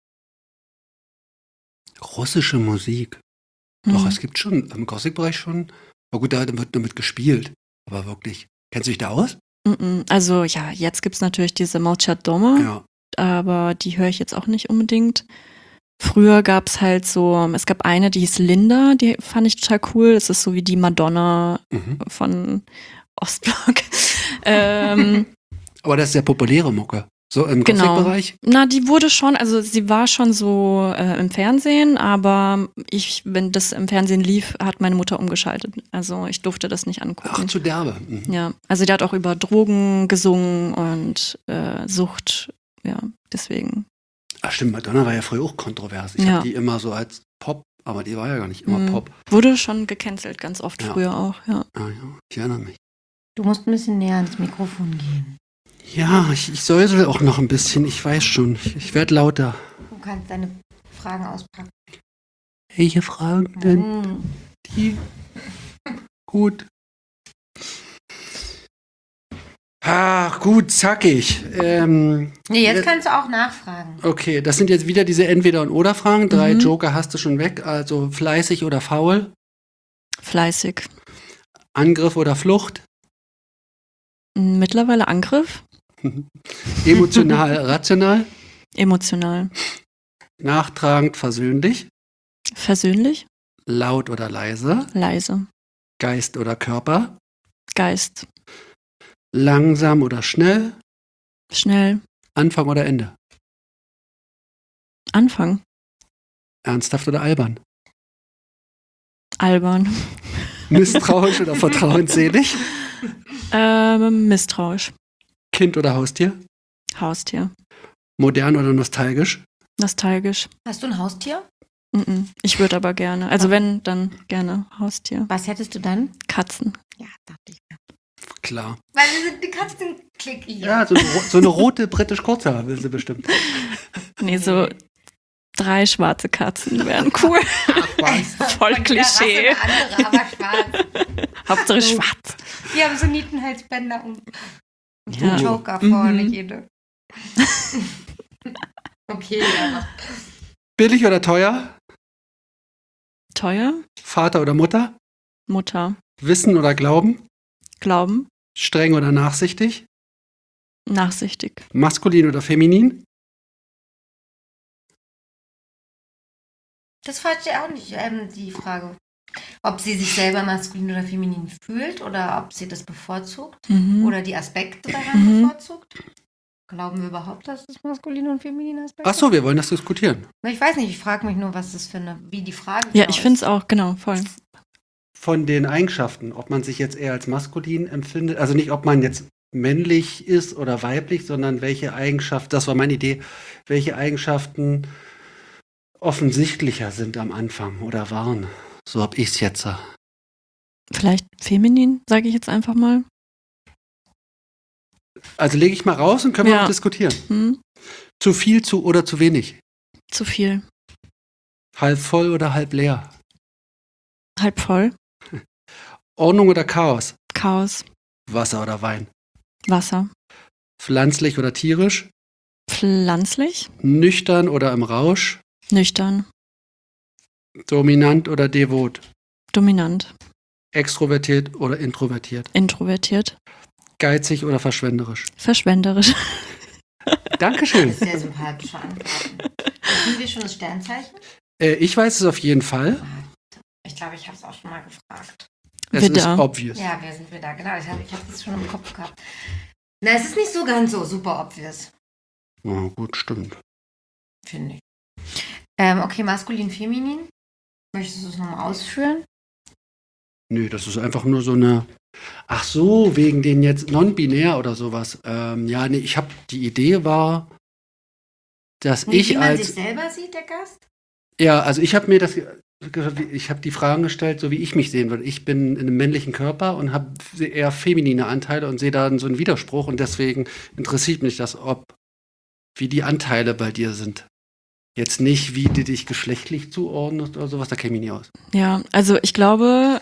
Russische Musik. Mm. Doch, es gibt schon im Gothic-Bereich schon. Na gut, da wird damit gespielt. Aber wirklich. Kennst du dich da aus? Mm, mm. Also ja, jetzt gibt es natürlich diese Molchat Doma, Ja. aber die höre ich jetzt auch nicht unbedingt. Früher gab es halt so, es gab eine, die hieß Linda, die fand ich total cool. Es ist so wie die Madonna Mhm. von Ostblock. ähm, Aber das ist ja populäre Mucke. So im Genau. Gothic-Bereich? na, die wurde schon, also sie war schon so äh, im Fernsehen, aber ich, wenn das im Fernsehen lief, hat meine Mutter umgeschaltet. Also ich durfte das nicht angucken. Ach, zu derbe. Mhm. Ja, also die hat auch über Drogen gesungen und äh, Sucht, ja, deswegen. Ach stimmt, Madonna war ja früher auch kontrovers. Ich Ja. habe die immer so als Pop, aber die war ja gar nicht immer Mhm. Pop. Wurde schon gecancelt, ganz oft Ja. früher auch, ja. Ah, ja, ich erinnere mich. Du musst ein bisschen näher ans Mikrofon gehen. Ja, ich, ich säusel auch noch ein bisschen, ich weiß schon. Ich, ich werde lauter. Du kannst deine Fragen auspacken. Welche Fragen denn? Mhm. Die? Gut. Ach, gut, zackig. Ähm, Nee, jetzt Äh, kannst du auch nachfragen. okay, das sind jetzt wieder diese Entweder- und Oder-Fragen. Drei Mhm. Joker hast du schon weg, also fleißig oder faul, Fleißig. Angriff oder Flucht, Mittlerweile Angriff, emotional, rational, emotional. nachtragend, versöhnlich, Versöhnlich, laut oder leise, leise. Geist oder Körper, Geist, langsam oder schnell, schnell. Anfang oder Ende, Anfang, ernsthaft oder albern, albern. misstrauisch oder vertrauensselig, Ähm, misstrauisch. Kind oder Haustier, Haustier. modern oder nostalgisch, Nostalgisch. Hast du ein Haustier? Mm-mm. Ich würde aber gerne. Also wenn, dann gerne Haustier. Was hättest du dann? Katzen. Ja, dachte ich. klar. Weil wir sind die Katzenklick hier. Ja, so eine, ro- so eine rote britisch Kurzhaar will sie bestimmt. Nee, so drei schwarze Katzen wären cool. Voll Von jeder Klischee. Rasse eine andere, aber schwarz. Hauptsache schwarz. Die haben so Nietenhalsbänder um. Und Ja. den Joker vorne, Mhm. jede. Okay, aber. Billig oder teuer? Teuer. Vater oder Mutter? Mutter. Wissen oder Glauben? Glauben. Streng oder nachsichtig? Nachsichtig. Maskulin oder feminin? Das verstehe ich auch nicht, ähm, die Frage. Ob sie sich selber maskulin oder feminin fühlt oder ob sie das bevorzugt Mhm. oder die Aspekte daran Mhm. bevorzugt. Glauben wir überhaupt, dass es maskuline und feminine Aspekte Ach so, wir wollen das diskutieren. Na, ich weiß nicht, ich frage mich nur, was das für eine, wie die Frage Ja, genau ich finde es ist. auch, genau, voll. Von den Eigenschaften, ob man sich jetzt eher als maskulin empfindet, also nicht, ob man jetzt männlich ist oder weiblich, sondern welche Eigenschaften, das war meine Idee, welche Eigenschaften offensichtlicher sind am Anfang oder waren. So hab ich's jetzt. Vielleicht feminin, sage ich jetzt einfach mal. Also lege ich mal raus und können wir Ja. auch diskutieren. Hm? Zu viel, zu oder zu wenig? Zu viel. Halb voll oder halb leer? Halb voll. Ordnung oder Chaos? Chaos. Wasser oder Wein? Wasser. Pflanzlich oder tierisch? Pflanzlich. Nüchtern oder im Rausch? Nüchtern. Dominant oder devot? Dominant. Extrovertiert oder introvertiert? Introvertiert. Geizig oder verschwenderisch? Verschwenderisch. Dankeschön. Sehr sympathische Antworten. Wissen wir schon das Sternzeichen? Äh, ich weiß es auf jeden Fall. Ich glaube, ich habe es auch schon mal gefragt. Es Widder. ist obvious. Ja, wir sind wieder, genau. Ich habe ich hab das schon im Kopf gehabt. Na, es ist nicht so ganz so super obvious, Ja, gut, stimmt. finde ich. Ähm, okay, maskulin, feminin. Möchtest du es nochmal ausführen? Nö, das ist einfach nur so eine. Ach so, wegen den jetzt non-binär oder sowas. Ähm, ja, nee, ich habe die Idee war, dass Nee, wie ich man als. sich selber sieht, der Gast? Ja, also ich habe mir das. Ich habe die Fragen gestellt, so wie ich mich sehen würde. Ich bin in einem männlichen Körper und habe eher feminine Anteile und sehe da so einen Widerspruch und deswegen interessiert mich das, ob wie die Anteile bei dir sind. Jetzt nicht, wie du dich geschlechtlich zuordnest oder sowas, da käme ich nie aus. Ja, also ich glaube,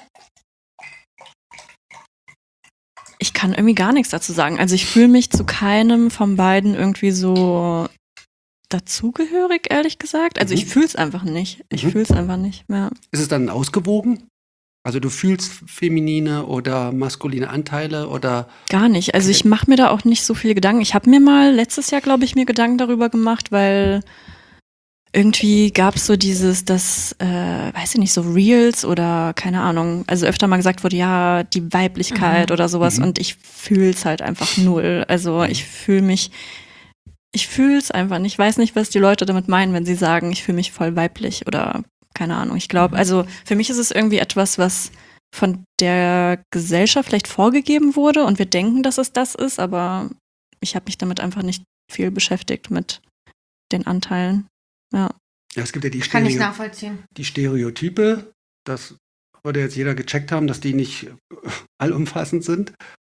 ich kann irgendwie gar nichts dazu sagen. Also ich fühle mich zu keinem von beiden irgendwie so dazugehörig, ehrlich gesagt. Also Mhm. ich fühle es einfach nicht. Ich Mhm. fühle es einfach nicht mehr. Ist es dann ausgewogen? Also du fühlst feminine oder maskuline Anteile oder Gar nicht. Also ich mache mir da auch nicht so viele Gedanken. Ich habe mir mal letztes Jahr, glaube ich, mir Gedanken darüber gemacht, weil irgendwie gab es so dieses, das, äh, weiß ich nicht, so Reels oder keine Ahnung, also öfter mal gesagt wurde, ja, die Weiblichkeit Mhm. oder sowas Mhm. und ich fühle es halt einfach null. Also ich fühle mich, ich fühle es einfach nicht. Ich weiß nicht, was die Leute damit meinen, wenn sie sagen, ich fühle mich voll weiblich oder keine Ahnung. Ich glaube, Mhm. also für mich ist es irgendwie etwas, was von der Gesellschaft vielleicht vorgegeben wurde und wir denken, dass es das ist, aber ich habe mich damit einfach nicht viel beschäftigt mit den Anteilen. Ja. ja, es gibt ja die, Kann ich Stereo nachvollziehen. die Stereotype, das würde jetzt jeder gecheckt haben, dass die nicht äh, allumfassend sind.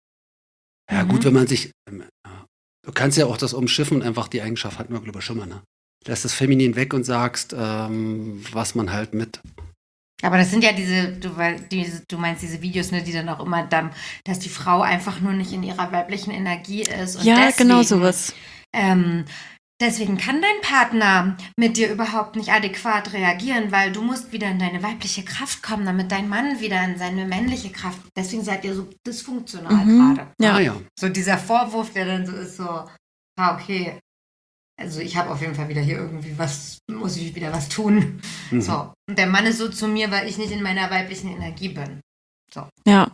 Ja Mhm. gut, wenn man sich, ähm, ja. Du kannst ja auch das umschiffen und einfach die Eigenschaft hatten wir glaube ich schon mal, ne? Lässt das Feminin weg und sagst, ähm, was man halt mit. Aber das sind ja diese, du, wei- diese, du meinst diese Videos, ne, die dann auch immer dann, dass die Frau einfach nur nicht in ihrer weiblichen Energie ist. Und Ja, deswegen, genau sowas. Ähm, deswegen kann dein Partner mit dir überhaupt nicht adäquat reagieren, weil du musst wieder in deine weibliche Kraft kommen, damit dein Mann wieder in seine männliche Kraft. Deswegen seid ihr so dysfunktional Mhm. gerade. Ja. Ah ja. So dieser Vorwurf, der dann so ist, so, ah, okay. Also ich habe auf jeden Fall wieder hier irgendwie was, muss ich wieder was tun. Mhm. So. Und der Mann ist so zu mir, weil ich nicht in meiner weiblichen Energie bin. Ja,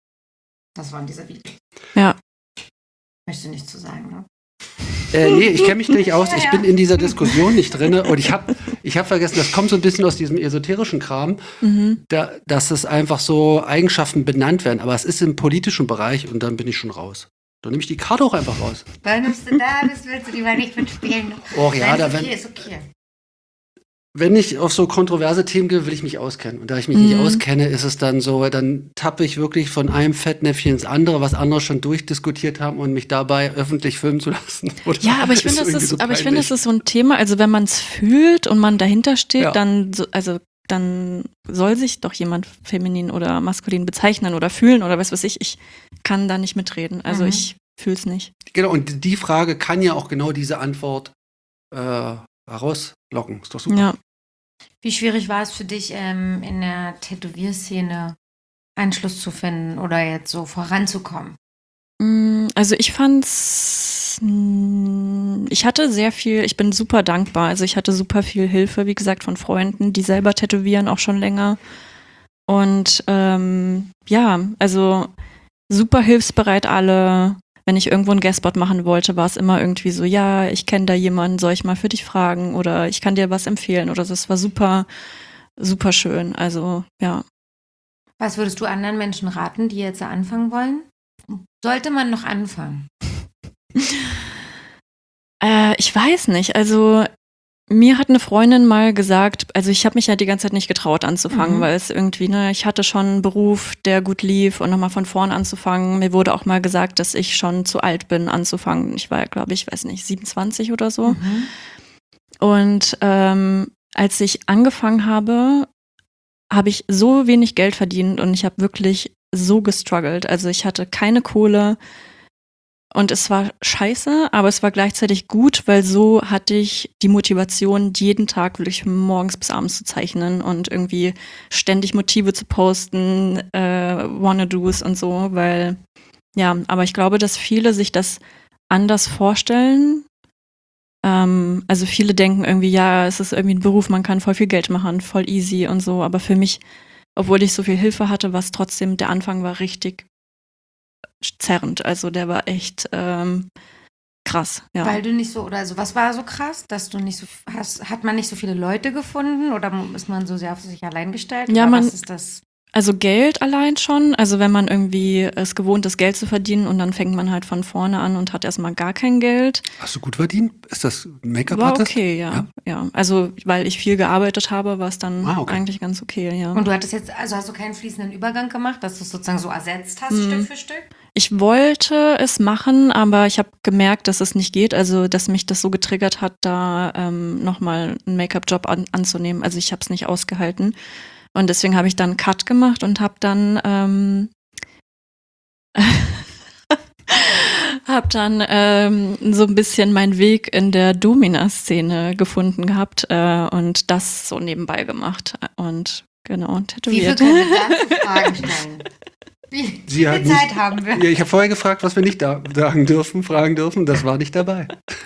Das waren diese Videos. ja. Möchte nichts zu sagen, ne? Äh, nee, ich kenne mich nicht aus. Ja, Ich ja. bin in dieser Diskussion nicht drin. Und ich habe ich hab vergessen, das kommt so ein bisschen aus diesem esoterischen Kram, Mhm. da, dass es einfach so Eigenschaften benannt werden. Aber es ist im politischen Bereich und dann bin ich schon raus. Dann nehme ich die Karte auch einfach raus. Weil nimmst du da bist, willst du die mal nicht mitspielen. Och ja, Nein, da ist okay, wenn, ist okay. wenn ich auf so kontroverse Themen gehe, will ich mich auskennen. Und da ich mich nicht Mhm. auskenne, ist es dann so, dann tappe ich wirklich von einem Fettnäpfchen ins andere, was andere schon durchdiskutiert haben und mich dabei öffentlich filmen zu lassen. Oder Ja, aber ich finde, das irgendwie ist, so aber ich finde, peinlich. das ist so ein Thema, also wenn man es fühlt und man dahinter steht, Ja. dann, so, also dann soll sich doch jemand feminin oder maskulin bezeichnen oder fühlen oder was weiß ich. Ich kann da nicht mitreden. Also Mhm. ich fühle es nicht. Genau, und die Frage kann ja auch genau diese Antwort äh, herauslocken. Ist doch super. Ja. Wie schwierig war es für dich, ähm, in der Tätowierszene Anschluss zu finden oder jetzt so voranzukommen? Mm, Also ich fand's, mm, ich hatte sehr viel, ich bin super dankbar. Also ich hatte super viel Hilfe, wie gesagt, von Freunden, die selber tätowieren, auch schon länger. Und ähm, ja, also super hilfsbereit alle. Wenn ich irgendwo einen Guestspot machen wollte, war es immer irgendwie so, ja, ich kenne da jemanden, soll ich mal für dich fragen oder ich kann dir was empfehlen oder so. Es war super, super schön. Also ja. Was würdest du anderen Menschen raten, die jetzt anfangen wollen? Sollte man noch anfangen? Äh, ich weiß nicht. Also mir hat eine Freundin mal gesagt, also ich habe mich ja die ganze Zeit nicht getraut anzufangen, Mhm. weil es irgendwie, ne, ich hatte schon einen Beruf, der gut lief und nochmal von vorn anzufangen. Mir wurde auch mal gesagt, dass ich schon zu alt bin anzufangen. Ich war, glaube ich, weiß nicht, siebenundzwanzig oder so. Mhm. Und ähm, als ich angefangen habe, habe ich so wenig Geld verdient und ich habe wirklich so gestruggelt. Also ich hatte keine Kohle und es war scheiße, aber es war gleichzeitig gut, weil so hatte ich die Motivation, jeden Tag wirklich von morgens bis abends zu zeichnen und irgendwie ständig Motive zu posten, äh, Wanna-Dos und so, weil, ja, aber ich glaube, dass viele sich das anders vorstellen. Ähm, also viele denken irgendwie, ja, es ist irgendwie ein Beruf, man kann voll viel Geld machen, voll easy und so, aber für mich, obwohl ich so viel Hilfe hatte, was trotzdem, der Anfang war richtig zerrend. Also der war echt ähm, krass, ja. Weil du nicht so, oder so, was war so krass, dass du nicht so, hast, hat man nicht so viele Leute gefunden oder ist man so sehr auf sich allein gestellt? Ja, oder man- was ist das? Also Geld allein schon, also wenn man irgendwie es gewohnt ist, Geld zu verdienen und dann fängt man halt von vorne an und hat erstmal gar kein Geld. Hast du gut verdient? Ist das War Make-up-Artist? okay, ja, ja. Also weil ich viel gearbeitet habe, war es dann Ah, okay. eigentlich ganz okay, ja. Und du hattest jetzt, also hast du keinen fließenden Übergang gemacht, dass du es sozusagen so ersetzt hast, Mhm. Stück für Stück? Ich wollte es machen, aber ich habe gemerkt, dass es nicht geht, also dass mich das so getriggert hat, da ähm, nochmal einen Make-up-Job an, anzunehmen. Also ich habe es nicht ausgehalten. Und deswegen habe ich dann einen Cut gemacht und habe dann ähm, habe dann ähm, so ein bisschen meinen Weg in der Domina-Szene gefunden gehabt äh, und das so nebenbei gemacht und genau Wie viel tätowiert. können wir dazu Fragen stellen? Wie, wie Sie viel hat nicht- Zeit haben wir? Ja, ich habe vorher gefragt, was wir nicht da sagen dürfen, fragen dürfen. Das war nicht dabei.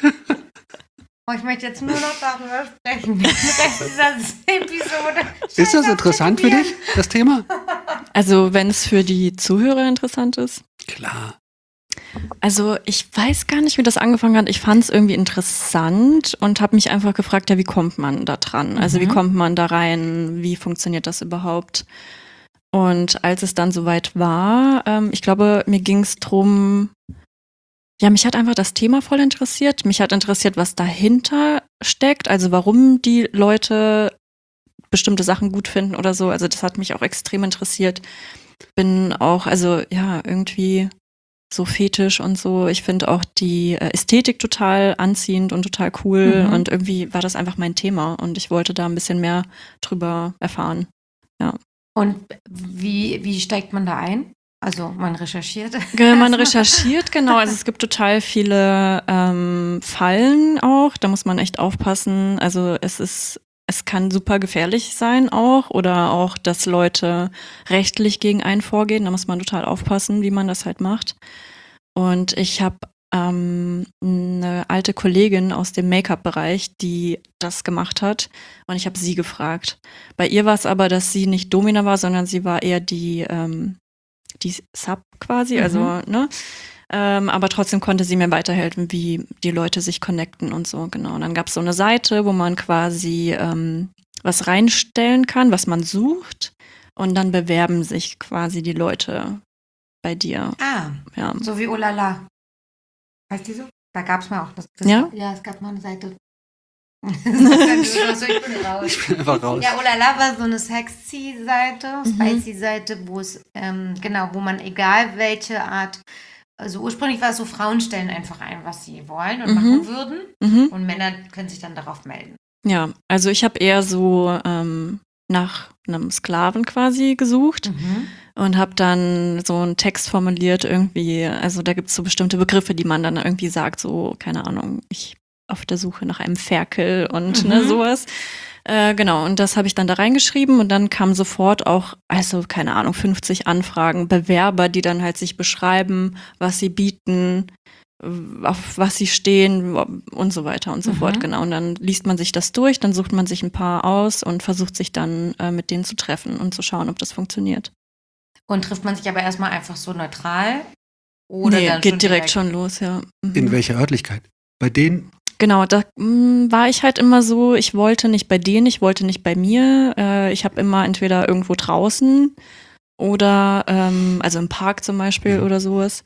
Oh, ich möchte jetzt nur noch darüber sprechen. Den Rest dieser Episode. Ist das interessant für dich, das Thema? Also wenn es für die Zuhörer interessant ist. Klar. Also ich weiß gar nicht, wie das angefangen hat. Ich fand es irgendwie interessant und habe mich einfach gefragt, ja, wie kommt man da dran? Also wie Mhm. kommt man da rein? Wie funktioniert das überhaupt? Und als es dann soweit war, ähm, ich glaube, mir ging es drum, ja, mich hat einfach das Thema voll interessiert. Mich hat interessiert, was dahinter steckt, also warum die Leute bestimmte Sachen gut finden oder so. Also das hat mich auch extrem interessiert. Bin auch, also ja, irgendwie so fetisch und so. Ich finde auch die äh, Ästhetik total anziehend und total cool. Mhm. Und irgendwie war das einfach mein Thema und ich wollte da ein bisschen mehr drüber erfahren. Und wie, wie steigt man da ein? Also man recherchiert. Ge- Man recherchiert, genau. Also es gibt total viele ähm, Fallen auch. Da muss man echt aufpassen. Also es ist, es kann super gefährlich sein auch. Oder auch, dass Leute rechtlich gegen einen vorgehen. Da muss man total aufpassen, wie man das halt macht. Und ich habe ähm, eine alte Kollegin aus dem Make-up-Bereich, die das gemacht hat. Und ich habe sie gefragt. Bei ihr war es aber, dass sie nicht Domina war, sondern sie war eher die ähm, die Sub quasi, Mhm. also, ne? Ähm, aber trotzdem konnte sie mir weiterhelfen, wie die Leute sich connecten und so, genau. Und dann gab es so eine Seite, wo man quasi ähm, was reinstellen kann, was man sucht. Und dann bewerben sich quasi die Leute bei dir. Ah, Ja. so wie Olala. Heißt die so? Da gab es mal auch das. das Ja? Ja, es gab mal eine Seite. so, ich bin raus. Ich bin einfach raus. Ja, Olala war so eine sexy-Seite, Mhm. spicy-Seite, wo es, ähm, genau, wo man egal welche Art, also ursprünglich war es so, Frauen stellen einfach ein, was sie wollen und Mhm. machen würden Mhm. und Männer können sich dann darauf melden. Ja, also ich habe eher so ähm, nach einem Sklaven quasi gesucht. Mhm. Und habe dann so einen Text formuliert irgendwie, also da gibt es so bestimmte Begriffe, die man dann irgendwie sagt, so, keine Ahnung, ich auf der Suche nach einem Ferkel und Mhm. ne, sowas. Äh, genau, und das habe ich dann da reingeschrieben und dann kam sofort auch, also keine Ahnung, fünfzig Anfragen, Bewerber, die dann halt sich beschreiben, was sie bieten, w- auf was sie stehen und so weiter und so Mhm. fort, genau. Und dann liest man sich das durch, dann sucht man sich ein paar aus und versucht sich dann äh, mit denen zu treffen und zu schauen, ob das funktioniert. Und trifft man sich aber erstmal einfach so neutral? Oder Nee, dann geht schon direkt schon los, ja. Mhm. In welcher Örtlichkeit? Bei denen? Genau, da mh, war ich halt immer so, ich wollte nicht bei denen, ich wollte nicht bei mir. Äh, ich habe immer entweder irgendwo draußen oder, ähm, also im Park zum Beispiel Mhm. oder sowas.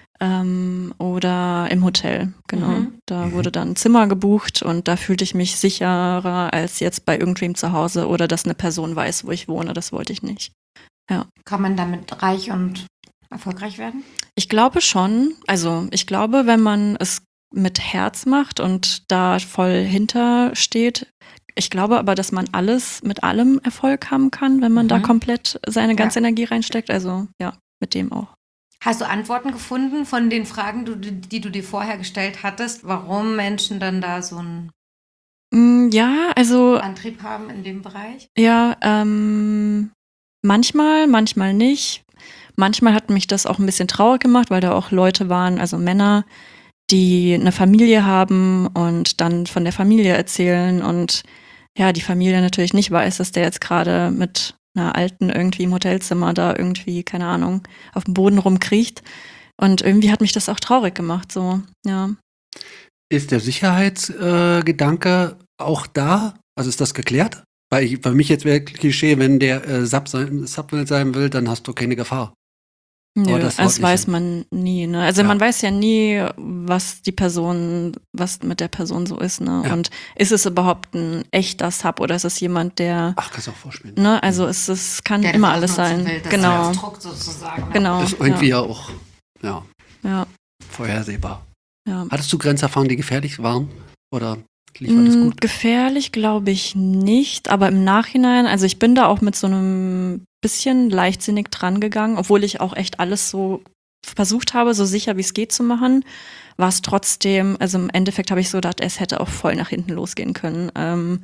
Ähm, oder im Hotel, genau. Mhm. Da Mhm. wurde dann ein Zimmer gebucht und da fühlte ich mich sicherer als jetzt bei irgendwem zu Hause oder dass eine Person weiß, wo ich wohne. Das wollte ich nicht. Kann man damit reich und erfolgreich werden? Ich glaube schon. Also ich glaube, wenn man es mit Herz macht und da voll hintersteht. Ich glaube aber, dass man alles mit allem Erfolg haben kann, wenn man Mhm. da komplett seine ganze Ja. Energie reinsteckt. Also ja, mit dem auch. Hast du Antworten gefunden von den Fragen, du, die du dir vorher gestellt hattest, warum Menschen dann da so einen Mm, Ja, also Antrieb haben in dem Bereich? ja, ähm, manchmal, manchmal nicht. Manchmal hat mich das auch ein bisschen traurig gemacht, weil da auch Leute waren, also Männer, die eine Familie haben und dann von der Familie erzählen und ja, die Familie natürlich nicht weiß, dass der jetzt gerade mit einer Alten irgendwie im Hotelzimmer da irgendwie, keine Ahnung, auf dem Boden rumkriecht. Und irgendwie hat mich das auch traurig gemacht, so, ja. Ist der Sicherheitsgedanke äh, Gedanke auch da? Also ist das geklärt? Weil ich, bei mich jetzt wäre Klischee, wenn der äh, Sub sein, Subwelt sein will, dann hast du keine Gefahr. Nö, das das, haut nicht weiß hin. man nie, ne? Also Ja. man weiß ja nie, was die Person, was mit der Person so ist, ne? Ja. Und ist es überhaupt ein echter Sub oder ist es jemand, der, Ach, kannst du auch vorspielen. ne? Also es, es kann Der das immer alles ausnutzen sein. will, das Genau, Konstrukt sozusagen. ne? genau. Ist irgendwie ja, auch ja, Ja, vorhersehbar. ja. Hattest du Grenzerfahrungen, die gefährlich waren? Oder lief alles Mm, gut? Gefährlich glaube ich nicht, aber im Nachhinein, also ich bin da auch mit so einem bisschen leichtsinnig dran gegangen, obwohl ich auch echt alles so versucht habe, so sicher wie es geht zu machen, war es trotzdem, also im Endeffekt habe ich so gedacht, es hätte auch voll nach hinten losgehen können. Ähm,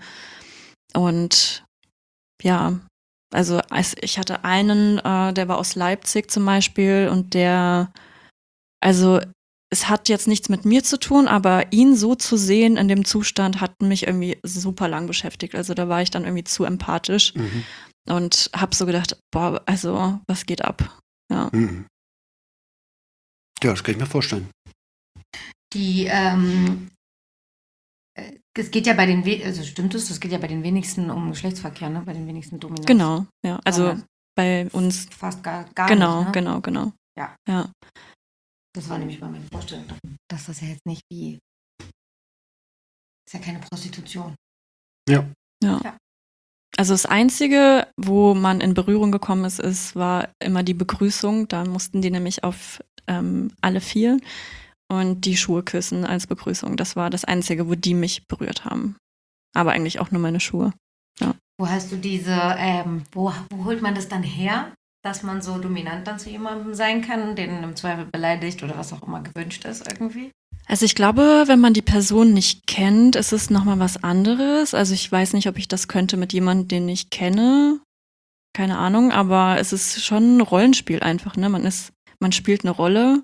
und ja, also als ich hatte einen, äh, der war aus Leipzig zum Beispiel und der, also es hat jetzt nichts mit mir zu tun, aber ihn so zu sehen in dem Zustand hat mich irgendwie super lang beschäftigt. Also da war ich dann irgendwie zu empathisch Mhm. und hab so gedacht, boah, also was geht ab? Ja. Mhm. Ja, das kann ich mir vorstellen. Die, ähm, äh, es geht ja bei den, we also stimmt es, es geht ja bei den wenigsten um Geschlechtsverkehr, ne? Bei den wenigsten Dominanz. Genau, ja. Also Ja. bei uns, Fast gar, gar genau, nicht, ne? genau, genau. Ja. Ja. Das war nämlich bei meiner Vorstellung, dass das ja jetzt nicht wie, ist ja keine Prostitution. Ja. Ja. Ja. Also das Einzige, wo man in Berührung gekommen ist, ist, war immer die Begrüßung. Da mussten die nämlich auf ähm, alle vier und die Schuhe küssen als Begrüßung. Das war das Einzige, wo die mich berührt haben. Aber eigentlich auch nur meine Schuhe. Wo hast du diese, ähm, wo, wo holt man das dann her, dass man so dominant dann zu jemandem sein kann, den im Zweifel beleidigt oder was auch immer gewünscht ist irgendwie? Also ich glaube, wenn man die Person nicht kennt, ist es nochmal was anderes. Also ich weiß nicht, ob ich das könnte mit jemandem, den ich kenne. Keine Ahnung, aber es ist schon ein Rollenspiel einfach, ne? Man ist, man spielt eine Rolle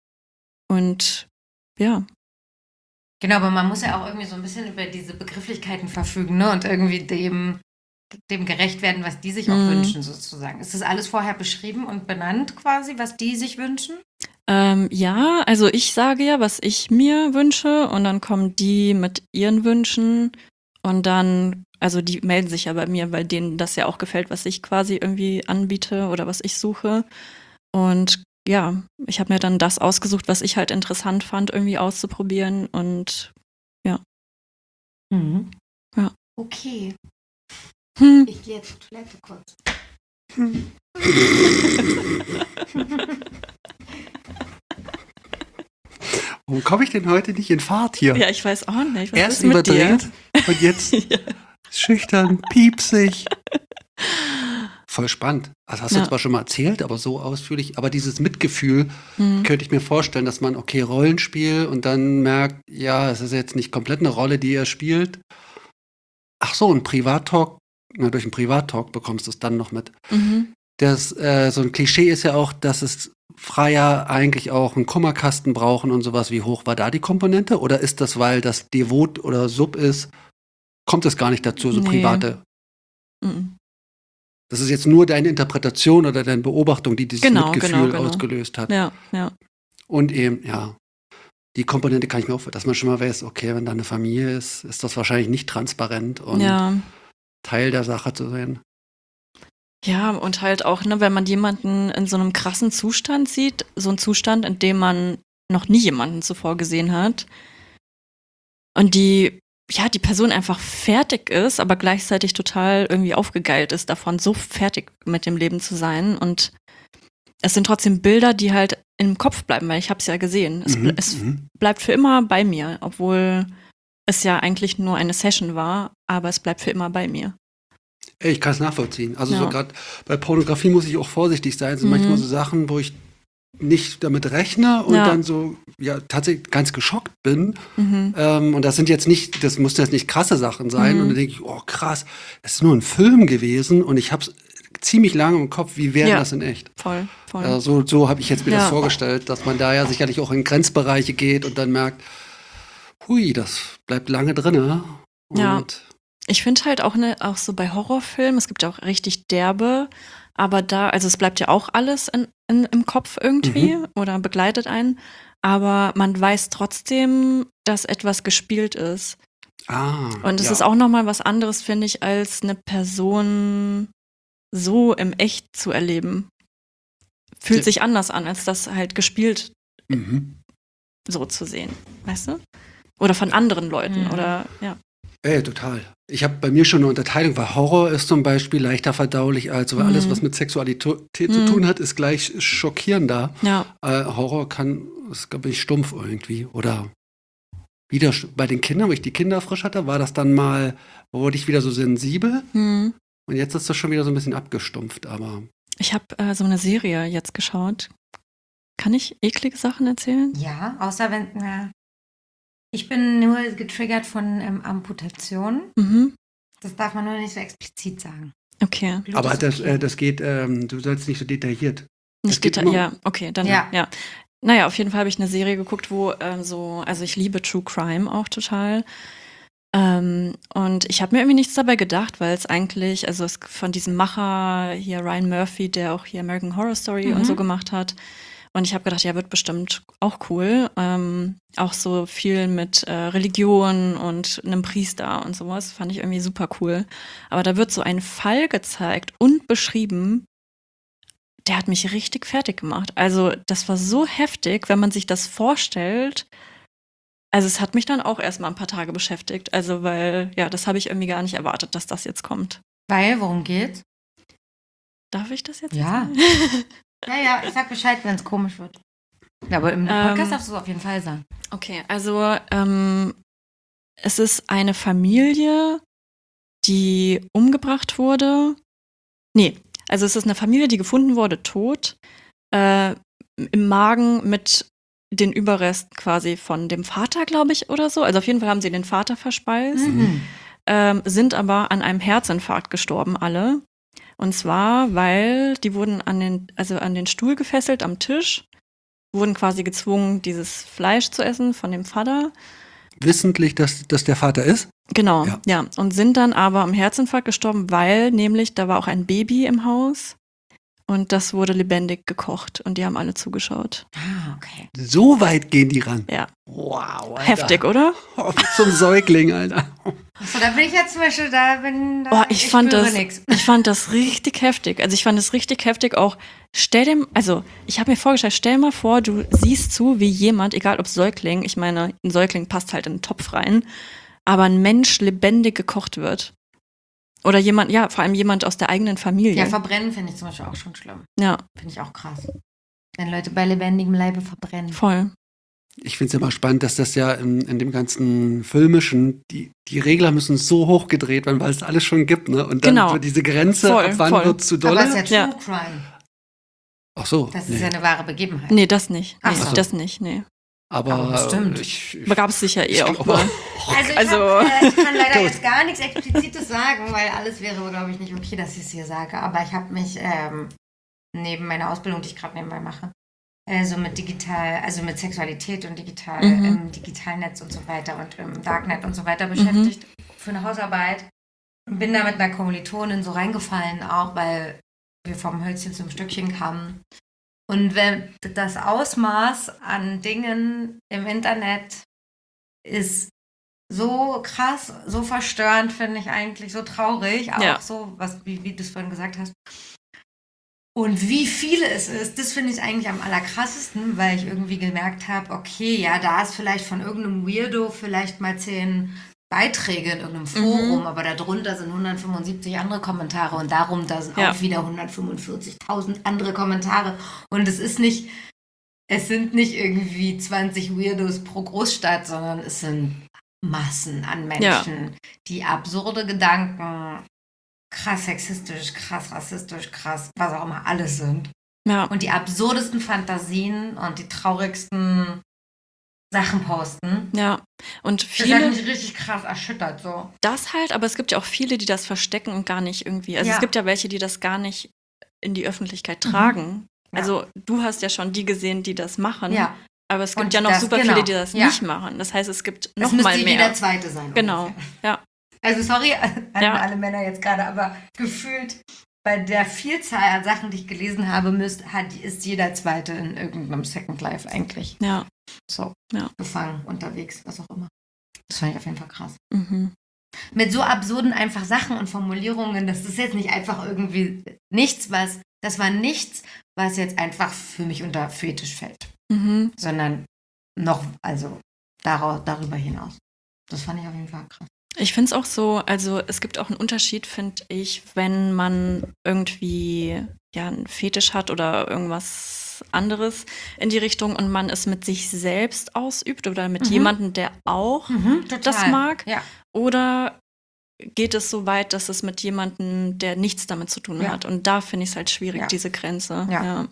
und ja. Genau, aber man muss ja auch irgendwie so ein bisschen über diese Begrifflichkeiten verfügen, ne? Und irgendwie dem, dem gerecht werden, was die sich auch Mhm. wünschen, sozusagen. Ist das alles vorher beschrieben und benannt quasi, was die sich wünschen? Ähm, ja, also ich sage ja, was ich mir wünsche und dann kommen die mit ihren Wünschen und dann, also die melden sich ja bei mir, weil denen das ja auch gefällt, was ich quasi irgendwie anbiete oder was ich suche. Und ja, ich habe mir dann das ausgesucht, was ich halt interessant fand, irgendwie auszuprobieren und Mhm. Ja. Okay, hm, ich gehe jetzt zur Toilette kurz. Warum komme ich denn heute nicht in Fahrt hier? ja, ich weiß auch nicht, was Erst ist mit dir? überdreht und jetzt Ja. schüchtern, piepsig. Voll spannend. Das hast du Ja. zwar schon mal erzählt, aber so ausführlich. Aber dieses Mitgefühl Hm. könnte ich mir vorstellen, dass man, okay, Rollenspiel und dann merkt, ja, es ist jetzt nicht komplett eine Rolle, die er spielt. Ach so, ein Privattalk, na, durch einen Privattalk bekommst du es dann noch mit. Mhm. Das, äh, so ein Klischee ist ja auch, dass es Freier eigentlich auch einen Kummerkasten brauchen und sowas. Wie hoch war da die Komponente? Oder ist das, weil das Devot oder Sub ist, kommt es gar nicht dazu, so Nee. private? Mhm. Das ist jetzt nur deine Interpretation oder deine Beobachtung, die dieses Genau, Mitgefühl genau, genau. ausgelöst hat. Ja, ja. Und eben, ja, die Komponente kann ich mir auch, dass man schon mal weiß, okay, wenn da eine Familie ist, ist das wahrscheinlich nicht transparent und Ja. Teil der Sache zu sein. Ja, und halt auch, ne, wenn man jemanden in so einem krassen Zustand sieht, so ein Zustand, in dem man noch nie jemanden zuvor gesehen hat und die, ja, die Person einfach fertig ist, aber gleichzeitig total irgendwie aufgegeilt ist davon, so fertig mit dem Leben zu sein und es sind trotzdem Bilder, die halt im Kopf bleiben, weil ich habe es ja gesehen. Es, ble Mhm, es mhm. bleibt für immer bei mir, obwohl es ja eigentlich nur eine Session war, aber es bleibt für immer bei mir. Ey, Ich kann es nachvollziehen. Also so Ja. gerade bei Pornografie muss ich auch vorsichtig sein. Es sind Mhm. manchmal so Sachen, wo ich nicht damit rechne und Ja. dann so, ja, tatsächlich ganz geschockt bin. Mhm. Ähm, und das sind jetzt nicht, das mussten jetzt nicht krasse Sachen sein. Mhm. Und dann denke ich, oh krass, es ist nur ein Film gewesen und ich habe es ziemlich lange im Kopf, wie wäre Ja. das in echt? Voll, voll. Äh, so so habe ich jetzt mir das Ja. vorgestellt, dass man da ja sicherlich auch in Grenzbereiche geht und dann merkt, hui, das bleibt lange drin. Und Ja. Ich finde halt auch, ne, auch so bei Horrorfilmen, es gibt ja auch richtig derbe, aber da, also es bleibt ja auch alles in, in, im Kopf irgendwie Mhm. oder begleitet einen, aber man weiß trotzdem, dass etwas gespielt ist. Ah, Und es ja. ist auch nochmal was anderes, finde ich, als eine Person so im Echt zu erleben. Fühlt Sie- sich anders an, als das halt gespielt Mhm. so zu sehen, weißt du? Oder von anderen Leuten Mhm. oder, ja. Ey, total. Ich habe bei mir schon eine Unterteilung, weil Horror ist zum Beispiel leichter verdaulich als, weil alles, Mhm. was mit Sexualität zu Mhm. tun hat, ist gleich schockierender. Ja, Äh, Horror kann, ist, glaube ich, stumpf irgendwie. Oder wieder sch- bei den Kindern, wo ich die Kinder frisch hatte, war das dann mal, wurde ich wieder so sensibel. hm. Und jetzt ist das schon wieder so ein bisschen abgestumpft, aber Ich habe äh, so eine Serie jetzt geschaut. Kann ich eklige Sachen erzählen? Ja, außer wenn, na, ich bin nur getriggert von ähm, Amputationen. Mhm. Das darf man nur nicht so explizit sagen. Okay. Blut aber ist das, okay. äh, das geht, ähm, du sollst nicht so detailliert. Es Nicht geht detail. immer- Ja, okay, dann Ja. ja. Naja, auf jeden Fall habe ich eine Serie geguckt, wo ähm, so, also ich liebe True Crime auch total. Ähm, und ich habe mir irgendwie nichts dabei gedacht, weil es eigentlich, also es von diesem Macher hier Ryan Murphy, der auch hier American Horror Story und Mhm. so gemacht hat. Und ich habe gedacht, ja, wird bestimmt auch cool. Ähm, auch so viel mit äh, Religion und einem Priester und sowas. Fand ich irgendwie super cool. Aber da wird so ein Fall gezeigt und beschrieben, der hat mich richtig fertig gemacht. Also, das war so heftig, wenn man sich das vorstellt. Also, es hat mich dann auch erstmal ein paar Tage beschäftigt. Also, weil, ja, das habe ich irgendwie gar nicht erwartet, dass das jetzt kommt. Weil, worum geht's? Darf ich das jetzt Ja. erzählen? Ja, ja, ich sag Bescheid, wenn es komisch wird. Ja, aber im Ähm, Podcast darfst du es auf jeden Fall sagen. Okay, also ähm, es ist eine Familie, die umgebracht wurde. Nee, also es ist eine Familie, die gefunden wurde, tot, äh, im Magen mit den Überresten quasi von dem Vater, glaube ich, oder so. Also auf jeden Fall haben sie den Vater verspeist, Mhm. ähm, sind aber an einem Herzinfarkt gestorben, alle. Und zwar, weil die wurden an den, also an den Stuhl gefesselt am Tisch, wurden quasi gezwungen, dieses Fleisch zu essen von dem Vater. Wissentlich, dass das der Vater ist. Genau, Ja. ja. Und sind dann aber am Herzinfarkt gestorben, weil nämlich da war auch ein Baby im Haus und das wurde lebendig gekocht und die haben alle zugeschaut. Ah, okay. So weit gehen die ran. Ja, Wow, Alter. heftig, oder? Oh, zum Säugling, Alter. Achso, da bin ich jetzt zum Beispiel, da bin da, Oh, ich, fand spüre das, nix. ich fand das richtig heftig. Also ich fand es richtig heftig auch. Stell dir, also ich habe mir vorgestellt, stell mal vor, du siehst zu, wie jemand, egal ob Säugling, ich meine, ein Säugling passt halt in den Topf rein, aber ein Mensch lebendig gekocht wird. Oder jemand, ja, vor allem jemand aus der eigenen Familie. Ja, verbrennen finde ich zum Beispiel auch schon schlimm. Ja, Finde ich auch krass. Wenn Leute bei lebendigem Leibe verbrennen. voll. Ich finde es immer spannend, dass das ja in, in dem ganzen Filmischen, die, die Regler müssen so hochgedreht werden, weil es alles schon gibt, ne? Und dann Genau. so diese Grenze, Voll, ab wann voll. wird zu Aber dolle? es ist ja Ja. True Crime. Ach so. Das nee. ist ja eine wahre Begebenheit. Nee, das nicht. Nee, Ach so. das nicht, nee. Aber, Aber bestimmt. ich, ich, Begab es sicher eh ich auch glaube mal. Also ich, Also- hab, äh, ich kann leider Gut. jetzt gar nichts Explizites sagen, weil alles wäre, glaube ich, nicht okay, dass ich es hier sage. Aber ich habe mich ähm, neben meiner Ausbildung, die ich gerade nebenbei mache, also mit digital, also mit Sexualität und digital, Mhm. im Digitalnetz und so weiter und im Darknet und so weiter beschäftigt für eine Hausarbeit. Und bin da mit einer Kommilitonin so reingefallen, auch weil wir vom Hölzchen zum Stöckchen kamen. Und wenn das Ausmaß an Dingen im Internet ist so krass, so verstörend, finde ich eigentlich, so traurig, auch Ja. so, was, wie, wie du es vorhin gesagt hast. Und wie viele es ist, das finde ich eigentlich am allerkrassesten, weil ich irgendwie gemerkt habe, okay, ja, da ist vielleicht von irgendeinem Weirdo vielleicht mal zehn Beiträge in irgendeinem Forum, Mhm. aber darunter sind hundertfünfundsiebzig andere Kommentare und darunter sind Ja. auch wieder hundertfünfundvierzigtausend andere Kommentare. Und es ist nicht, es sind nicht irgendwie zwanzig Weirdos pro Großstadt, sondern es sind Massen an Menschen, die absurde Gedanken, krass sexistisch, krass rassistisch, krass, was auch immer, alles sind. Ja, Und die absurdesten Fantasien und die traurigsten Sachen posten. ja. Und Das hat viele, mich richtig krass erschüttert, so. das halt, aber es gibt ja auch viele, die das verstecken und gar nicht irgendwie. Also Ja. es gibt ja welche, die das gar nicht in die Öffentlichkeit tragen. Ja. Also du hast ja schon die gesehen, die das machen. Ja, Aber es gibt Und ja noch das- super genau. viele, die das Ja. nicht machen. Das heißt, es gibt es noch müsste mal mehr. jeder Zweite sein. Genau. ungefähr. Ja. Also sorry an Ja. alle Männer jetzt gerade, aber gefühlt bei der Vielzahl an Sachen, die ich gelesen habe, müsst, hat, ist jeder Zweite in irgendeinem Second Life eigentlich Ja. so Ja. gefangen, unterwegs, was auch immer. Das fand ich auf jeden Fall krass. Mhm. Mit so absurden einfach Sachen und Formulierungen, das ist jetzt nicht einfach irgendwie nichts, was, das war nichts, was jetzt einfach für mich unter Fetisch fällt, Mhm. sondern noch, also daraus, darüber hinaus. Das fand ich auf jeden Fall krass. Ich finde es auch so, also es gibt auch einen Unterschied, finde ich, wenn man irgendwie ja einen Fetisch hat oder irgendwas anderes in die Richtung und man es mit sich selbst ausübt oder mit Mhm. jemandem, der auch Mhm, total. das mag. Ja. Oder geht es so weit, dass es mit jemandem, der nichts damit zu tun Ja. hat? Und da finde ich es halt schwierig, Ja. diese Grenze. Ja. Ja.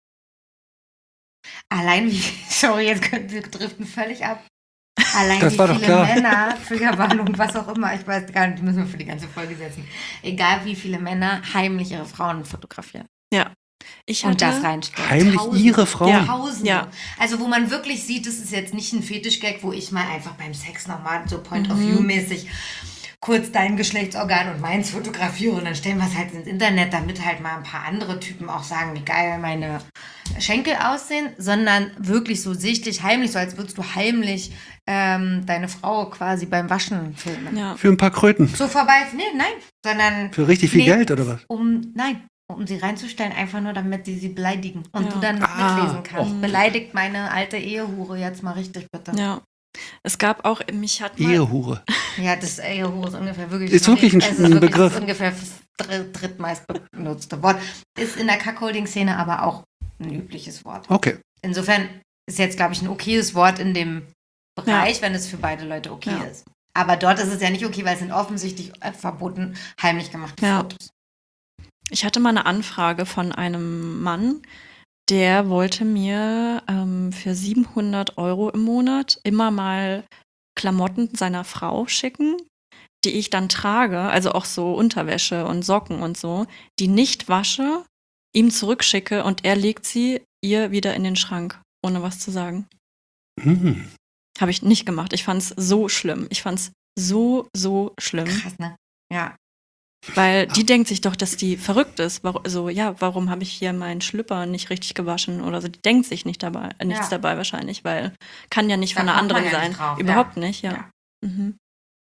Allein wie, sorry, jetzt können wir driften völlig ab. Allein Das wie war doch viele klar. Männer, Triggerwarnung, was auch immer, ich weiß gar nicht, die müssen wir für die ganze Folge setzen. Egal wie viele Männer heimlich ihre Frauen fotografieren Ich und hatte, das reinstellen. Heimlich Tausende. ihre Frauen? Ja. Tausende. Ja. Also wo man wirklich sieht, das ist jetzt nicht ein Fetischgag, wo ich mal einfach beim Sex nochmal so Point of Mhm. View mäßig kurz dein Geschlechtsorgan und meins fotografiere und dann stellen wir es halt ins Internet, damit halt mal ein paar andere Typen auch sagen, wie geil meine Schenkel aussehen, sondern wirklich so sichtlich, heimlich, so als würdest du heimlich ähm, deine Frau quasi beim Waschen filmen. ja. Für ein paar Kröten. So vorbei, nee, nein, sondern Für richtig viel Nee. Geld oder was? um, nein, um sie reinzustellen, einfach nur, damit sie sie beleidigen und Ja. du dann Ah. mitlesen kannst. Oh. Beleidigt meine alte Ehehure jetzt mal richtig, bitte. ja. Es gab auch, mich hat mal, Ehehure. Ja, das Ehehure ist ungefähr wirklich... Ist wirklich ein- es ist ein wirklich Begriff. Das ungefähr das dr- drittmeist benutzte Wort. Ist in der Cuckolding-Szene aber auch ein übliches Wort. Okay. Insofern ist jetzt, glaube ich, ein okayes Wort in dem Bereich, wenn es für beide Leute okay Ja. ist. Aber dort ist es ja nicht okay, weil es sind offensichtlich äh, verboten, heimlich gemachte Ja. Fotos. Ich hatte mal eine Anfrage von einem Mann, der wollte mir ähm, für siebenhundert Euro im Monat immer mal Klamotten seiner Frau schicken, die ich dann trage, also auch so Unterwäsche und Socken und so, die nicht wasche, ihm zurückschicke und er legt sie ihr wieder in den Schrank, ohne was zu sagen. Hm. Habe ich nicht gemacht. Ich fand es so schlimm. Ich fand es so, so schlimm. Krass, ne? Ja. Weil die denkt sich doch, dass die verrückt ist. Warum, also ja, warum habe ich hier meinen Schlüpper nicht richtig gewaschen oder so? Die denkt sich nicht dabei, äh, nichts Ja. dabei wahrscheinlich, weil kann ja nicht Da von einer kommt man anderen ja sein. nicht drauf, Überhaupt ja. nicht, ja. Ja. Mhm.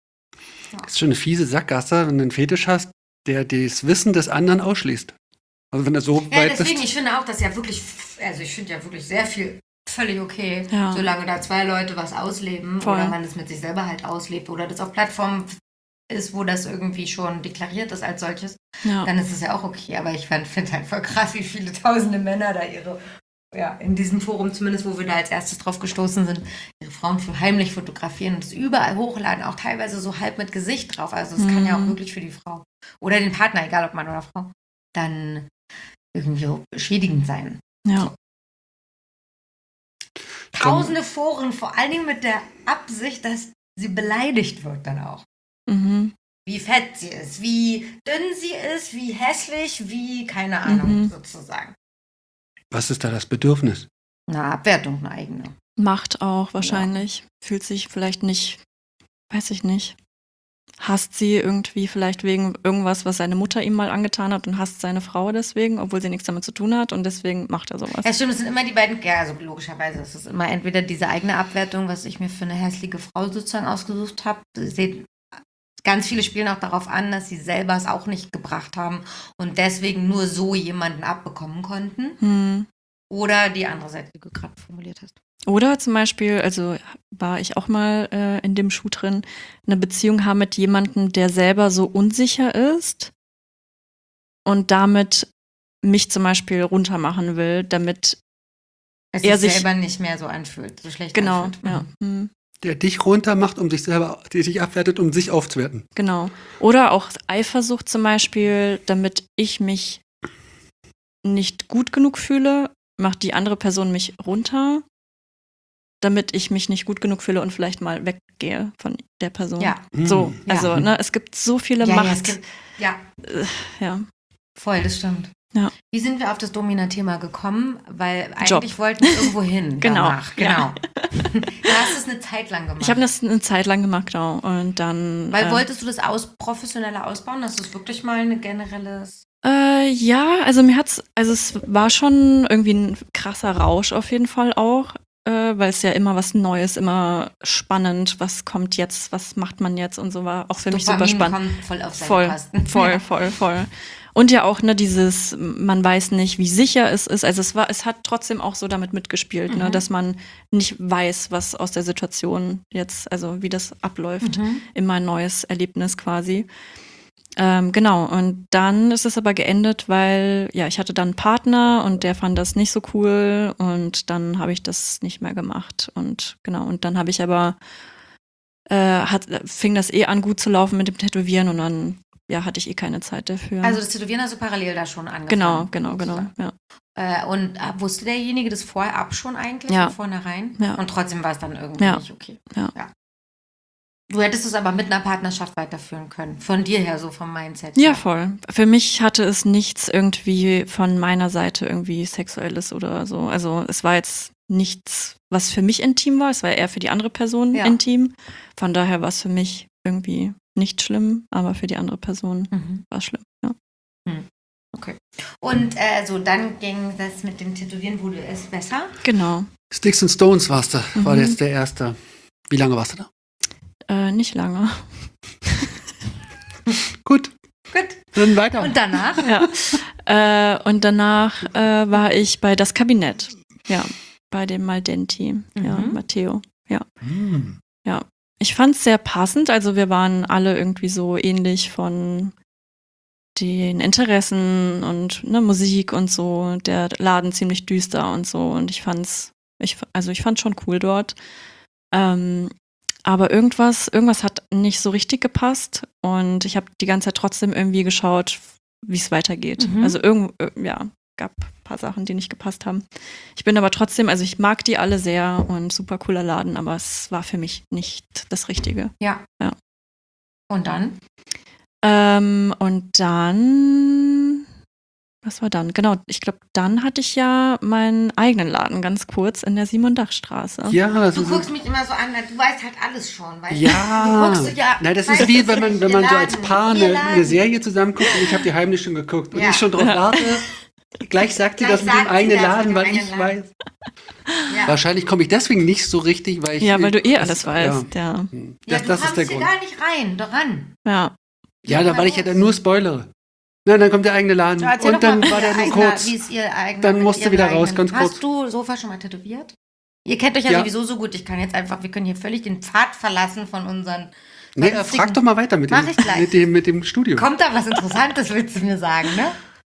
Das ist schon eine fiese Sackgasse, wenn du einen Fetisch hast, der das Wissen des anderen ausschließt. Also wenn du so Ja, weit deswegen, bist. ich finde auch, dass ja wirklich, also ich finde ja wirklich sehr viel völlig okay, Ja. solange da zwei Leute was ausleben Voll. oder man es mit sich selber halt auslebt oder das auf Plattformen ist, wo das irgendwie schon deklariert ist als solches, Ja. dann ist es ja auch okay. Aber ich finde halt voll krass, wie viele tausende Männer da ihre, ja, in diesem Forum zumindest, wo wir da als erstes drauf gestoßen sind, ihre Frauen für heimlich fotografieren und es überall hochladen, auch teilweise so halb mit Gesicht drauf. Also es kann ja auch Mhm. wirklich für die Frau oder den Partner, egal ob Mann oder Frau, dann irgendwie so beschädigend sein. Ja. Tausende Foren, vor allen Dingen mit der Absicht, dass sie beleidigt wird dann auch. Mhm. Wie fett sie ist, wie dünn sie ist, wie hässlich, wie, keine Ahnung, Mhm. sozusagen. Was ist da das Bedürfnis? Eine Abwertung, eine eigene. Macht auch wahrscheinlich. Fühlt sich vielleicht nicht, weiß ich nicht. Hasst sie irgendwie vielleicht wegen irgendwas, was seine Mutter ihm mal angetan hat und hasst seine Frau deswegen, obwohl sie nichts damit zu tun hat und deswegen macht er sowas. Ja, stimmt, es sind immer die beiden, ja, also logischerweise ist es immer entweder diese eigene Abwertung, was ich mir für eine hässliche Frau sozusagen ausgesucht habe. Ihr seht, ganz viele spielen auch darauf an, dass sie selber es auch nicht gebracht haben und deswegen nur so jemanden abbekommen konnten. Hm. Oder die andere Seite, die du gerade formuliert hast. Oder zum Beispiel, also war ich auch mal äh, in dem Schuh drin, eine Beziehung haben mit jemandem, der selber so unsicher ist und damit mich zum Beispiel runtermachen will, damit Es Er sich sich- selber nicht mehr so anfühlt, so schlecht genau, anfühlt. ja, Mhm. hm, Der dich runter macht, um sich selber, der dich abwertet, um sich aufzuwerten. genau. Oder auch Eifersucht zum Beispiel, damit ich mich nicht gut genug fühle, macht die andere Person mich runter, damit ich mich nicht gut genug fühle und vielleicht mal weggehe von der Person. Ja, So, Hm. Ja. also ne, es gibt so viele ja, ja, es Macht. gibt, ja, ja. voll, das stimmt. Wie sind wir auf das Domina-Thema gekommen? Weil eigentlich Job. wollten wir irgendwo hin. Genau, Danach. Genau. ja. Du hast es eine Zeit lang gemacht. Ich habe das eine Zeit lang gemacht, genau. Und dann. Weil äh, wolltest du das aus, professioneller ausbauen? Das ist wirklich mal ein generelles. Äh, ja, also mir hat's, also es war schon irgendwie ein krasser Rausch auf jeden Fall auch, äh, weil es ja immer was Neues, immer spannend, was kommt jetzt, was macht man jetzt und so war auch für mich super Dopamin spannend. kommt voll auf seine Voll, Kosten. voll, Ja. voll, voll. Und ja auch, ne, dieses, man weiß nicht, wie sicher es ist. Also es war, es hat trotzdem auch so damit mitgespielt, Mhm. ne, dass man nicht weiß, was aus der Situation jetzt, also wie das abläuft. Mhm. Immer ein neues Erlebnis quasi. Ähm, genau, und dann ist es aber geendet, weil, ja, ich hatte dann einen Partner und der fand das nicht so cool und dann habe ich das nicht mehr gemacht. Und genau, und dann habe ich aber, äh, hat, fing das eh an gut zu laufen mit dem Tätowieren und dann, ja, hatte ich eh keine Zeit dafür. Also das Tätowieren hast du parallel da schon angefangen. genau, genau, genau, sozusagen. ja. Äh, und äh, wusste derjenige das vorher ab schon eigentlich, Ja. von vornherein? Ja. Und trotzdem war es dann irgendwie Ja. nicht okay. Ja. Du hättest es aber mit einer Partnerschaft weiterführen können. Von dir her, so vom Mindset. Ja, her. voll. Für mich hatte es nichts irgendwie von meiner Seite irgendwie Sexuelles oder so. Also es war jetzt nichts, was für mich intim war. Es war eher für die andere Person Ja. intim. Von daher war es für mich irgendwie nicht schlimm, aber für die andere Person Mhm. war es schlimm. Ja. Und äh, so, dann ging das mit dem Tätowieren, wurde es besser. Genau. Sticks and Stones warst du, war Mhm. jetzt der erste. Wie lange warst du da? Äh, nicht lange. Gut, Gut. dann weiter. Und danach? Ja. äh, und danach äh, war ich bei Das Kabinett. Ja, bei dem Maldenti. Ja, Mhm. Matteo. Hm. Ich fand es sehr passend. Also wir waren alle irgendwie so ähnlich von den Interessen und ne, Musik und so. Der Laden ziemlich düster und so. Und ich fand's, ich, also ich fand schon cool dort. Ähm, aber irgendwas, irgendwas hat nicht so richtig gepasst. Und ich habe die ganze Zeit trotzdem irgendwie geschaut, wie es weitergeht. Mhm. Also irgend, ja, gab ein paar Sachen, die nicht gepasst haben. Ich bin aber trotzdem, also ich mag die alle sehr und super cooler Laden, aber es war für mich nicht das Richtige. Und dann? Ähm, und dann, was war dann? Genau, ich glaube, dann hatte ich ja meinen eigenen Laden ganz kurz in der Simon-Dach-Straße. Ja, das Du ist. guckst mich immer so an, du weißt halt alles schon. Weißt Ja, Du guckst so, ja, Nein, das weißt ist wie du, wenn man, wenn ihr man so als Laden, Paar ihr eine, Laden. eine Serie zusammen guckt und ich habe die heimlich schon geguckt und Ja. ich schon drauf warte. Gleich sagt sie Gleich das mit dem sagt sie eigenen das mit Laden, dem weil eigenen ich Laden. weiß. Ja. Wahrscheinlich komme ich deswegen nicht so richtig, weil ich. Ja, weil du eh das- alles weißt, ja. Ja, Ja, das, du das kommst ist der hier Grund. gar nicht rein, daran. Ja, Ja, da, weil ich ja dann nur spoilere. Na, dann kommt der eigene Laden Erzähl und doch dann mal, war wie der ihr nur eigener- kurz. Wie ist ihr eigener Dann mit musst du ihrem wieder raus, eigenen- ganz kurz. Hast du Sofa schon mal tätowiert? Ihr kennt euch ja, Ja. sowieso so gut. Ich kann jetzt einfach, wir können hier völlig den Pfad verlassen von unseren. Nee, sonstigen- frag doch mal weiter mit Mach dem, ich gleich. mit dem, mit dem Studio. Kommt da was Interessantes, willst du mir sagen, ne?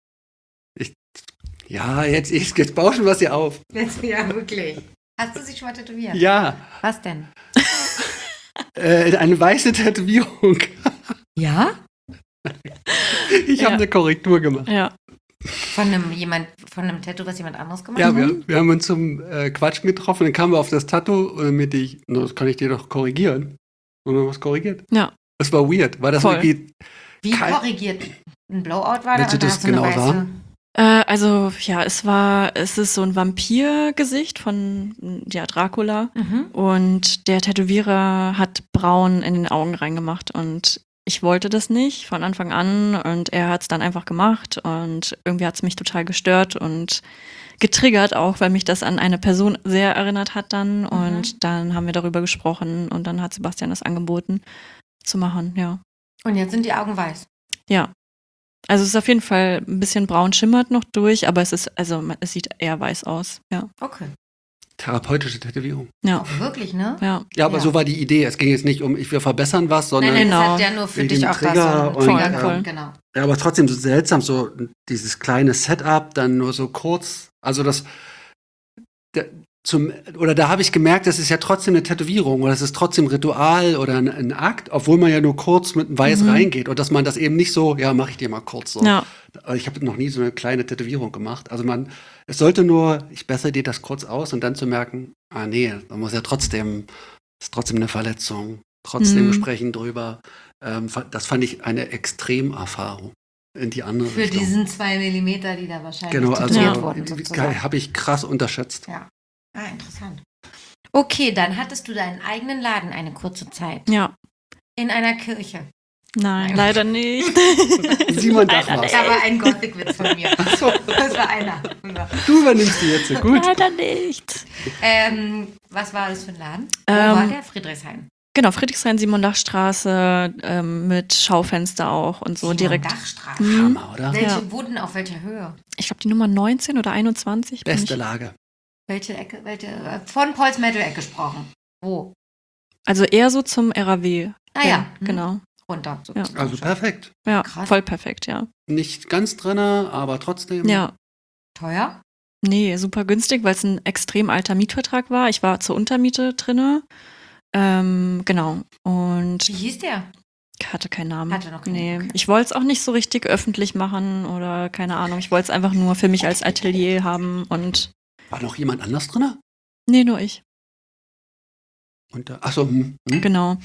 Ja, jetzt, jetzt, jetzt bauschen wir sie auf. Jetzt, ja, wirklich. Hast du sie schon mal tätowiert? Ja, Was denn? äh, eine weiße Tätowierung. Ja? Ich Ja. habe eine Korrektur gemacht. ja. Von einem jemand, von einem Tattoo, was jemand anderes gemacht Ja, hat? wir, wir haben uns zum äh, Quatschen getroffen, dann kamen wir auf das Tattoo und dann meinte ich, "Na, das kann ich dir doch korrigieren. Und dann was korrigiert. Ja. Das war weird. War das Voll. irgendwie. Wie Kein- korrigiert? Ein Blowout war da? Willst du oder das hast du eine genau weiße- sagen? Äh, also, ja, es war, es ist so ein Vampirgesicht von, ja, Dracula. Mhm. Und der Tätowierer hat braun in den Augen reingemacht und ich wollte das nicht von Anfang an und er hat es dann einfach gemacht und irgendwie hat es mich total gestört und getriggert auch, weil mich das an eine Person sehr erinnert hat dann und dann haben wir darüber gesprochen und dann hat Sebastian das angeboten zu machen, ja. Und jetzt sind die Augen weiß. Ja. Also es ist auf jeden Fall ein bisschen braun schimmert noch durch, aber es ist, also man- es sieht eher weiß aus, ja. Okay. Therapeutische Tätowierung. Ja, Auch wirklich, ne? ja. Ja, aber Ja. so war die Idee. Es ging jetzt nicht um, ich wir verbessern was, sondern. Nein, nein, Genau. das hat ja nur für Wegen dich dem auch Trigger das. So ein und, Trigger, ähm, voll. genau. Ja, aber trotzdem so seltsam, so dieses kleine Setup, dann nur so kurz. Also das. Der, zum, oder da habe ich gemerkt, das ist ja trotzdem eine Tätowierung oder es ist trotzdem Ritual oder ein, ein Akt, obwohl man ja nur kurz mit einem Weiß Mhm. reingeht und dass man das eben nicht so, ja, mache ich dir mal kurz so. Ja, Also ich habe noch nie so eine kleine Tätowierung gemacht. Also man, es sollte nur, ich bessere dir das kurz aus und dann zu merken, ah nee, man muss ja trotzdem, ist trotzdem eine Verletzung, trotzdem Mhm. sprechen drüber. Ähm, fa- das fand ich eine Extremerfahrung. in die andere Für Richtung. diesen zwei Millimeter, die da wahrscheinlich Genau, also tätowiert wurden, sozusagen. habe ich krass unterschätzt. Ja. Ah, interessant. Okay, dann hattest du deinen eigenen Laden eine kurze Zeit. Ja. In einer Kirche. Nein, Nein. leider nicht. Simon darf Leider was. Das war ein Gothic-Witz von mir. Ach so, Das war einer. du übernimmst die jetzt. Gut. Leider nicht. Ähm, was war das für ein Laden? Wo Ähm, war der? Friedrichshain. Genau, Friedrichshain-Simon-Dach-Straße ähm, mit Schaufenster auch und so direkt. Dachstraße. Mhm. Hammer, oder? Welche Ja. wurden auf welcher Höhe? Ich glaube, die Nummer neunzehn oder einundzwanzig. bin Beste ich- Lage. Welche Ecke? Welche? äh, Von Pauls Metal-Ecke gesprochen. Wo? Also eher so zum R A W. Ah ja. Hm, Genau. Runter. So Ja. Also perfekt. Ja, Krass. voll perfekt, ja. Nicht ganz drinne, aber trotzdem. Ja. Teuer? Nee, super günstig, weil es ein extrem alter Mietvertrag war. Ich war zur Untermiete drinne. Ähm, genau. Und Wie hieß der? hatte keinen Namen. Hatte noch keinen, Nee. okay. Ich wollte es auch nicht so richtig öffentlich machen oder keine Ahnung. Ich wollte es einfach nur für mich als Atelier haben und War noch jemand anders drinne? nee, nur ich. Und da, achso, hm, hm. Genau.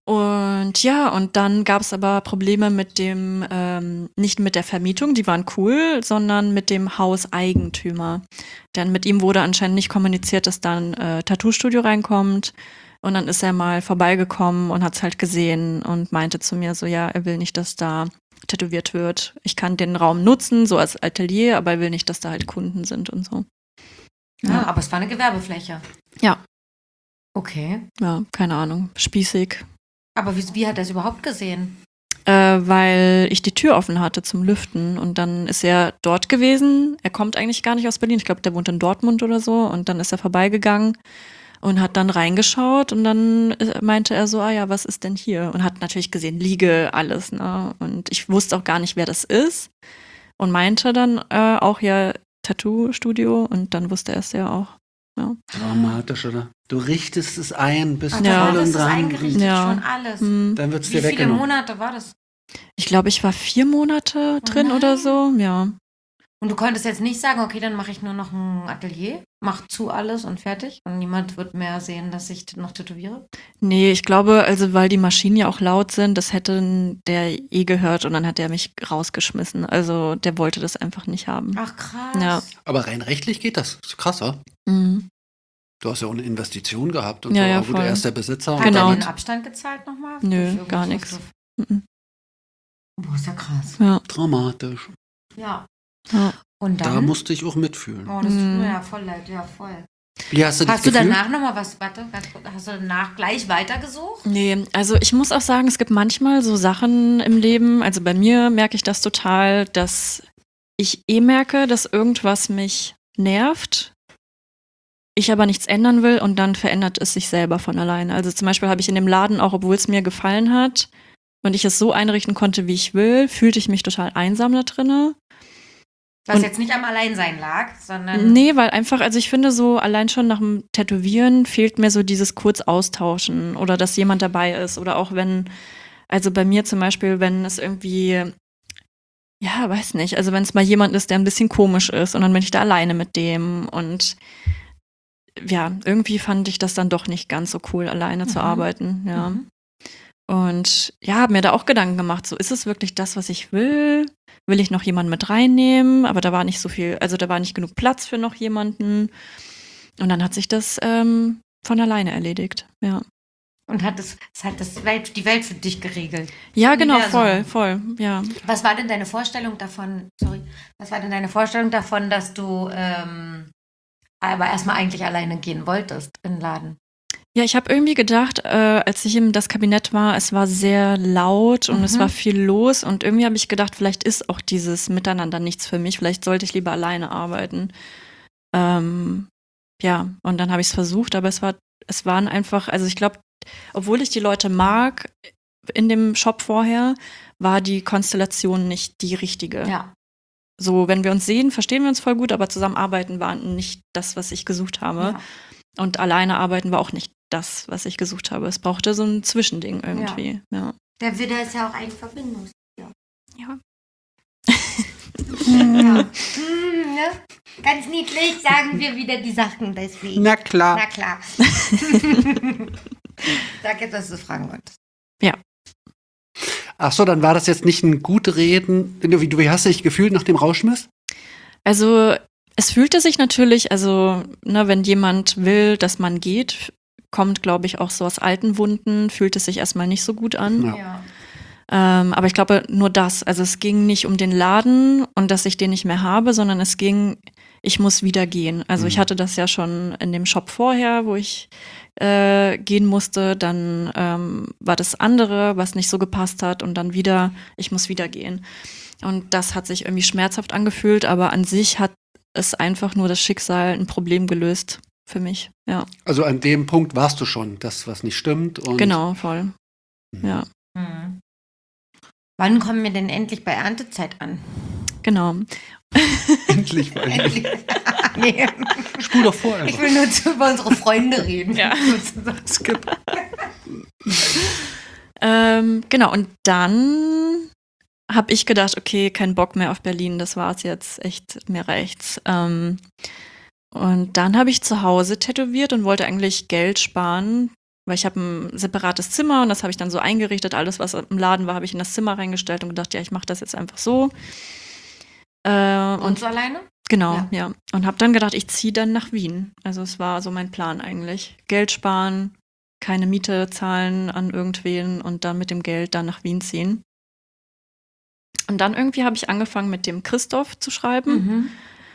Und ja, und dann gab es aber Probleme mit dem, ähm, nicht mit der Vermietung, die waren cool, sondern mit dem Hauseigentümer. Denn mit ihm wurde anscheinend nicht kommuniziert, dass da ein äh, Tattoo-Studio reinkommt. Und dann ist er mal vorbeigekommen und hat es halt gesehen und meinte zu mir so, ja, er will nicht, dass da tätowiert wird. Ich kann den Raum nutzen, so als Atelier, aber er will nicht, dass da halt Kunden sind und so. Ja, Ja, aber es war eine Gewerbefläche. Ja. Okay. ja keine Ahnung, spießig. Aber wie, wie hat er es überhaupt gesehen? Äh, weil ich die Tür offen hatte zum Lüften und dann ist er dort gewesen. Er kommt eigentlich gar nicht aus Berlin. Ich glaube, der wohnt in Dortmund oder so. Und dann ist er vorbeigegangen und hat dann reingeschaut und dann äh, meinte er so, ah ja, was ist denn hier? Und hat natürlich gesehen, Liege, alles, ne? Und ich wusste auch gar nicht, wer das ist. Und meinte dann äh, auch ja Tattoo-Studio und dann wusste er es ja auch. Ja. Dramatisch, oder? Du richtest es ein, bist Ach, Ja. da voll ist und es dran. eingerichtet, Ja. schon alles. Hm. Dann wird es Wie dir viele weggenommen. Monate war das? Ich glaube, ich war vier Monate drin nein. oder so, ja. Und du konntest jetzt nicht sagen, okay, dann mache ich nur noch ein Atelier, mach zu alles und fertig und niemand wird mehr sehen, dass ich noch tätowiere? Nee, ich glaube, also weil die Maschinen ja auch laut sind, das hätte der eh gehört und dann hat er mich rausgeschmissen. Also der wollte das einfach nicht haben. Ach krass. Ja. Aber rein rechtlich geht das. Ist krasser. Mhm. Du hast ja auch eine Investition gehabt und Ja, so, ja, aber du voll. erst der Besitzer Hat und Genau. er damit den Abstand gezahlt nochmal? Nö, Für gar irgendwas, nix. was Mhm. du- Boah, ist ja krass. Ja. dramatisch. Ja. Ja. Und Da dann? musste ich auch mitfühlen. Oh, das tut Mhm. mir ja voll leid, ja voll. Wie hast du dich Hast du gefühlt? danach nochmal was, warte, ganz kurz, hast du danach gleich weitergesucht? Nee, also ich muss auch sagen, es gibt manchmal so Sachen im Leben, also bei mir merke ich das total, dass ich eh merke, dass irgendwas mich nervt, ich aber nichts ändern will und dann verändert es sich selber von alleine. Also zum Beispiel habe ich in dem Laden auch, obwohl es mir gefallen hat und ich es so einrichten konnte, wie ich will, fühlte ich mich total einsam da drinne. Was Und- jetzt nicht am Alleinsein lag, sondern. Nee, weil einfach, also ich finde so, allein schon nach dem Tätowieren fehlt mir so dieses kurz austauschen oder dass jemand dabei ist oder auch wenn, also bei mir zum Beispiel, wenn es irgendwie, ja, weiß nicht, also wenn es mal jemand ist, der ein bisschen komisch ist und dann bin ich da alleine mit dem und ja, irgendwie fand ich das dann doch nicht ganz so cool, alleine zu Mhm. arbeiten, ja. Mhm. Und ja, habe mir da auch Gedanken gemacht, so ist es wirklich das, was ich will? Will ich noch jemanden mit reinnehmen? Aber da war nicht so viel, also da war nicht genug Platz für noch jemanden. Und dann hat sich das ähm, von alleine erledigt, ja. Und hat das, es hat das Welt, die Welt für dich geregelt. Ja, genau, Universum. voll, voll, ja. Was war denn deine Vorstellung davon, sorry, was war denn deine Vorstellung davon, dass du ähm, aber erstmal eigentlich alleine gehen wolltest in den Laden? Ja, ich habe irgendwie gedacht, äh, als ich in das Kabinett war, es war sehr laut und Mhm. es war viel los und irgendwie habe ich gedacht, vielleicht ist auch dieses Miteinander nichts für mich, vielleicht sollte ich lieber alleine arbeiten. Ähm, ja, und dann habe ich es versucht, aber es war, es waren einfach, also ich glaube, obwohl ich die Leute mag in dem Shop vorher, war die Konstellation nicht die richtige. Ja. So, wenn wir uns sehen, verstehen wir uns voll gut, aber zusammenarbeiten war nicht das, was ich gesucht habe. Ja. Und alleine arbeiten war auch nicht das, was ich gesucht habe. Es brauchte so ein Zwischending irgendwie. Ja. Der Widder ist ja auch ein Verbindungs. Ja. Ja. Hm, ne? Ganz niedlich sagen wir wieder die Sachen deswegen. Na klar. Na klar. Sag jetzt, was du fragen wolltest. Ach so, dann war das jetzt nicht ein Gutreden. Wie, wie hast du dich gefühlt nach dem Rauschmiss? Also es fühlte sich natürlich, also ne, wenn jemand will, dass man geht, kommt, glaube ich, auch so aus alten Wunden, fühlt es sich erstmal nicht so gut an. Ja. Ja. Ähm, aber ich glaube nur das. Also es ging nicht um den Laden und dass ich den nicht mehr habe, sondern es ging, ich muss wieder gehen. Also ich Mhm. hatte das ja schon in dem Shop vorher, wo ich äh, gehen musste. Dann ähm, war das andere, was nicht so gepasst hat und dann wieder, ich muss wieder gehen. Und das hat sich irgendwie schmerzhaft angefühlt, aber an sich hat es einfach nur das Schicksal ein Problem gelöst für mich. Ja, Also an dem Punkt warst du schon, das, was nicht stimmt. Und genau, voll. Mhm. Ja, Mhm. Wann kommen wir denn endlich bei Erntezeit an? genau. Endlich mal. Endlich. Nee. Spul doch vor. Ich einfach. will nur zu, über unsere Freunde reden. Ja. Skip. Ähm, genau, und dann habe ich gedacht, okay, kein Bock mehr auf Berlin, das war's jetzt, echt, mir reicht's. Ähm, und dann habe ich zu Hause tätowiert und wollte eigentlich Geld sparen, weil ich habe ein separates Zimmer und das habe ich dann so eingerichtet. Alles, was im Laden war, habe ich in das Zimmer reingestellt und gedacht, ja, ich mache das jetzt einfach so. Äh, Und und so alleine? genau, Ja. ja. Und habe dann gedacht, ich ziehe dann nach Wien. Also es war so mein Plan eigentlich. Geld sparen, keine Miete zahlen an irgendwen und dann mit dem Geld dann nach Wien ziehen. Und dann irgendwie habe ich angefangen mit dem Christoph zu schreiben. Mhm.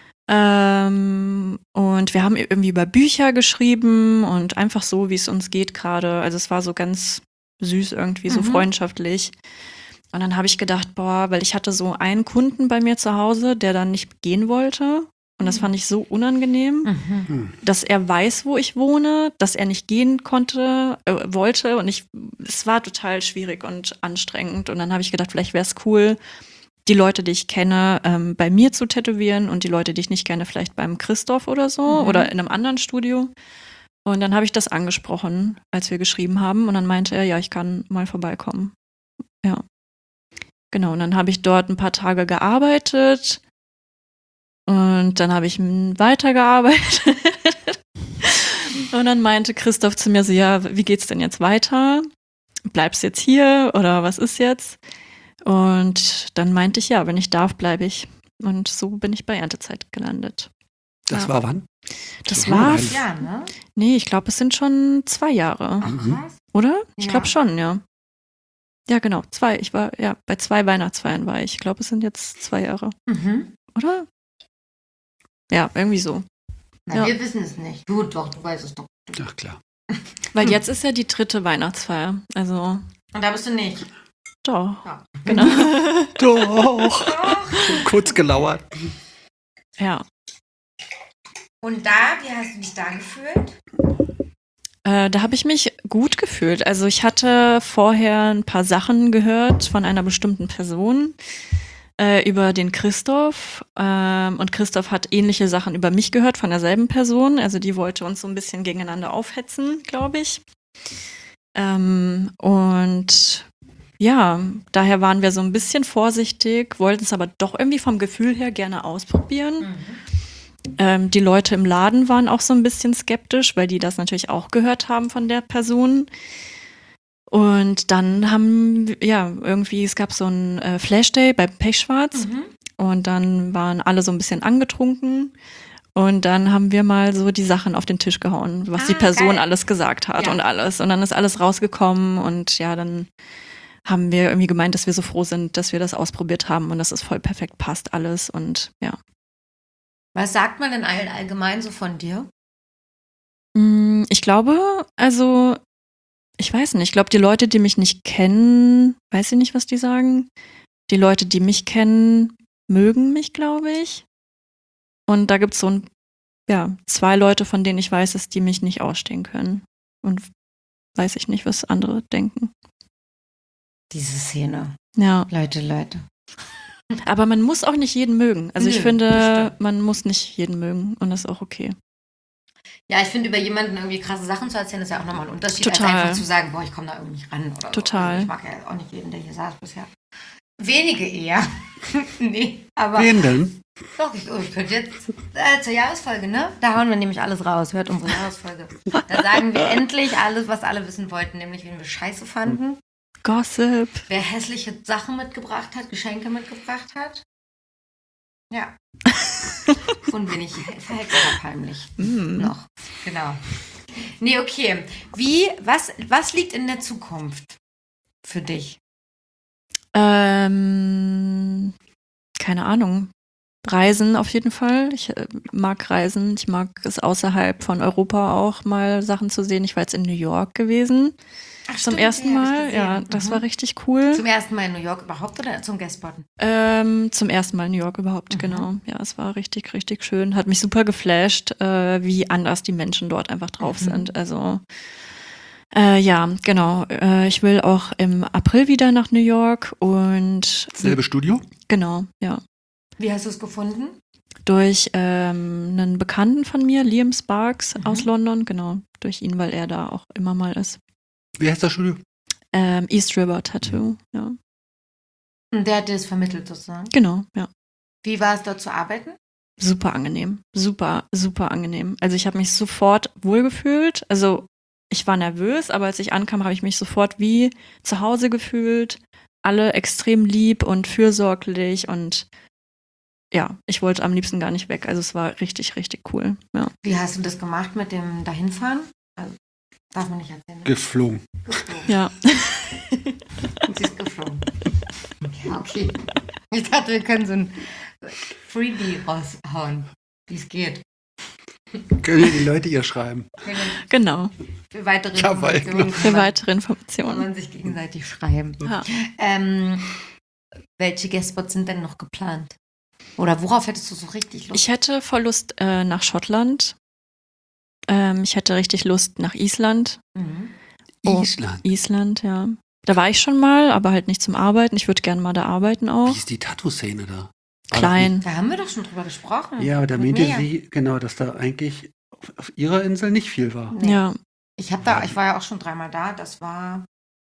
Ähm, und wir haben irgendwie über Bücher geschrieben und einfach so, wie es uns geht gerade. Also es war so ganz süß irgendwie, so Mhm. freundschaftlich. Und dann habe ich gedacht, boah, weil ich hatte so einen Kunden bei mir zu Hause, der dann nicht gehen wollte. Und das Mhm. fand ich so unangenehm, Mhm. Hm. dass er weiß, wo ich wohne, dass er nicht gehen konnte, äh, wollte. Und ich, es war total schwierig und anstrengend. Und dann habe ich gedacht, vielleicht wäre es cool, die Leute, die ich kenne, ähm, bei mir zu tätowieren und die Leute, die ich nicht kenne, vielleicht beim Christoph oder so Mhm. oder in einem anderen Studio. Und dann habe ich das angesprochen, als wir geschrieben haben. Und dann meinte er, ja, ich kann mal vorbeikommen. Ja. Genau, und dann habe ich dort ein paar Tage gearbeitet und dann habe ich m- weitergearbeitet. Und dann meinte Christoph zu mir so, ja, wie geht's denn jetzt weiter? Bleibst jetzt hier oder was ist jetzt? Und dann meinte ich, ja, wenn ich darf, bleibe ich. Und so bin ich bei Erntezeit gelandet. Das Ja. war wann? Das Oh, war, ein- Ja, ne? nee, ich glaube, es sind schon zwei Jahre, Ach, Mhm. krass. oder? Ich Ja. glaube schon, ja. Ja, genau, zwei. Ich war, ja, bei zwei Weihnachtsfeiern war ich. Ich glaube, es sind jetzt zwei Jahre, Mhm. oder? Ja, irgendwie so. Na, Ja. wir wissen es nicht. Du doch, du weißt es doch. Ach klar. Weil jetzt ist ja die dritte Weihnachtsfeier. Also, Und da bist du nicht. doch. Ja. Genau. Doch. Doch. Kurz gelauert. Ja. Und da, wie hast du dich da gefühlt? Äh, da habe ich mich gut gefühlt. Also ich hatte vorher ein paar Sachen gehört von einer bestimmten Person äh, über den Christoph. Ähm, und Christoph hat ähnliche Sachen über mich gehört von derselben Person. Also die wollte uns so ein bisschen gegeneinander aufhetzen, glaube ich. Ähm, und ja, daher waren wir so ein bisschen vorsichtig, wollten es aber doch irgendwie vom Gefühl her gerne ausprobieren. Mhm. Ähm, die Leute im Laden waren auch so ein bisschen skeptisch, weil die das natürlich auch gehört haben von der Person. Und dann haben, ja, irgendwie, es gab so einen äh, Flashday bei Pechschwarz Mhm. und dann waren alle so ein bisschen angetrunken. Und dann haben wir mal so die Sachen auf den Tisch gehauen, was Ah, die Person geil. alles gesagt hat Ja. und alles. Und dann ist alles rausgekommen und ja, dann haben wir irgendwie gemeint, dass wir so froh sind, dass wir das ausprobiert haben und dass es voll perfekt passt alles und ja. Was sagt man denn all- allgemein so von dir? Mm, Ich glaube, also, ich weiß nicht, ich glaube, die Leute, die mich nicht kennen, weiß ich nicht, was die sagen. Die Leute, die mich kennen, mögen mich, glaube ich. Und da gibt es so ein, ja, zwei Leute, von denen ich weiß, dass die mich nicht ausstehen können. Und weiß ich nicht, was andere denken. Diese Szene. Ja, Leute, Leute. aber man muss auch nicht jeden mögen. Also ich Nö, finde, das stimmt. man muss nicht jeden mögen und das ist auch okay. Ja, ich finde, über jemanden irgendwie krasse Sachen zu erzählen, ist ja auch nochmal ein Unterschied, Total. als einfach zu sagen, boah, ich komme da irgendwie nicht ran. Oder Total. So. Also ich mag ja auch nicht jeden, der hier saß bisher. Wenige eher. Nee, aber Wen denn? doch, ich, oh, ich könnte jetzt äh, zur Jahresfolge, ne? Da hauen wir nämlich alles raus. Hört unsere Jahresfolge. Da sagen wir endlich alles, was alle wissen wollten, nämlich wen wir scheiße fanden. Gossip. Wer hässliche Sachen mitgebracht hat, Geschenke mitgebracht hat. Ja. Und wenig verhext heimlich Mm. noch. Genau. Nee, okay. Wie, was, was liegt in der Zukunft für dich? Ähm, keine Ahnung. Reisen auf jeden Fall. Ich äh, mag Reisen. Ich mag es außerhalb von Europa auch mal Sachen zu sehen. Ich war jetzt in New York gewesen. Ach, Zum stimmt, ersten ja, hab ich Mal. gesehen. Ja, das Mhm. war richtig cool. Zum ersten Mal in New York überhaupt oder zum Guestbotten? Ähm, zum ersten Mal in New York überhaupt, Mhm. genau. Ja, es war richtig, richtig schön. Hat mich super geflasht, äh, wie anders die Menschen dort einfach drauf Mhm. sind. Also äh, ja, genau. Äh, ich will auch im April wieder nach New York und Selbe Studio? genau, ja. Wie hast du es gefunden? Durch ähm, einen Bekannten von mir, Liam Sparks Mhm. aus London, genau, durch ihn, weil er da auch immer mal ist. Wie heißt das Studio? Ähm, East River Tattoo, ja. Und der hat dir es vermittelt sozusagen. Genau, ja. Wie war es dort zu arbeiten? Super angenehm. Super, super angenehm. Also ich habe mich sofort wohlgefühlt. Also ich war nervös, aber als ich ankam, habe ich mich sofort wie zu Hause gefühlt. Alle extrem lieb und fürsorglich und ja, ich wollte am liebsten gar nicht weg. Also es war richtig, richtig cool. Ja. Wie hast du das gemacht mit dem Dahinfahren? Also, darf man nicht erzählen. ne? Geflogen. Geflogen. Ja. Sie ist geflogen. Ja, okay. Ich dachte, wir können so ein Freebie raushauen, wie es geht. Können die Leute ihr schreiben? Genau. Für weitere Jawohl, Informationen Für kann man, weitere kann Informationen. man sich gegenseitig schreiben. Ja. Ähm, welche Guestspots sind denn noch geplant? Oder worauf hättest du so richtig Lust? Ich hätte voll Lust äh, nach Schottland. Ähm, ich hätte richtig Lust nach Island. Mhm. Oh. Island. Island, ja. Da war ich schon mal, aber halt nicht zum Arbeiten. Ich würde gerne mal da arbeiten Wie auch. ist die Tattoo-Szene da? War Klein. Da haben wir doch schon drüber gesprochen. doch nicht- Ja, aber da Mit meinte Mirja. sie, genau, dass da eigentlich auf, auf ihrer Insel nicht viel war. Nee. Ja. Ich habe da, ich war ja auch schon dreimal da. Das war,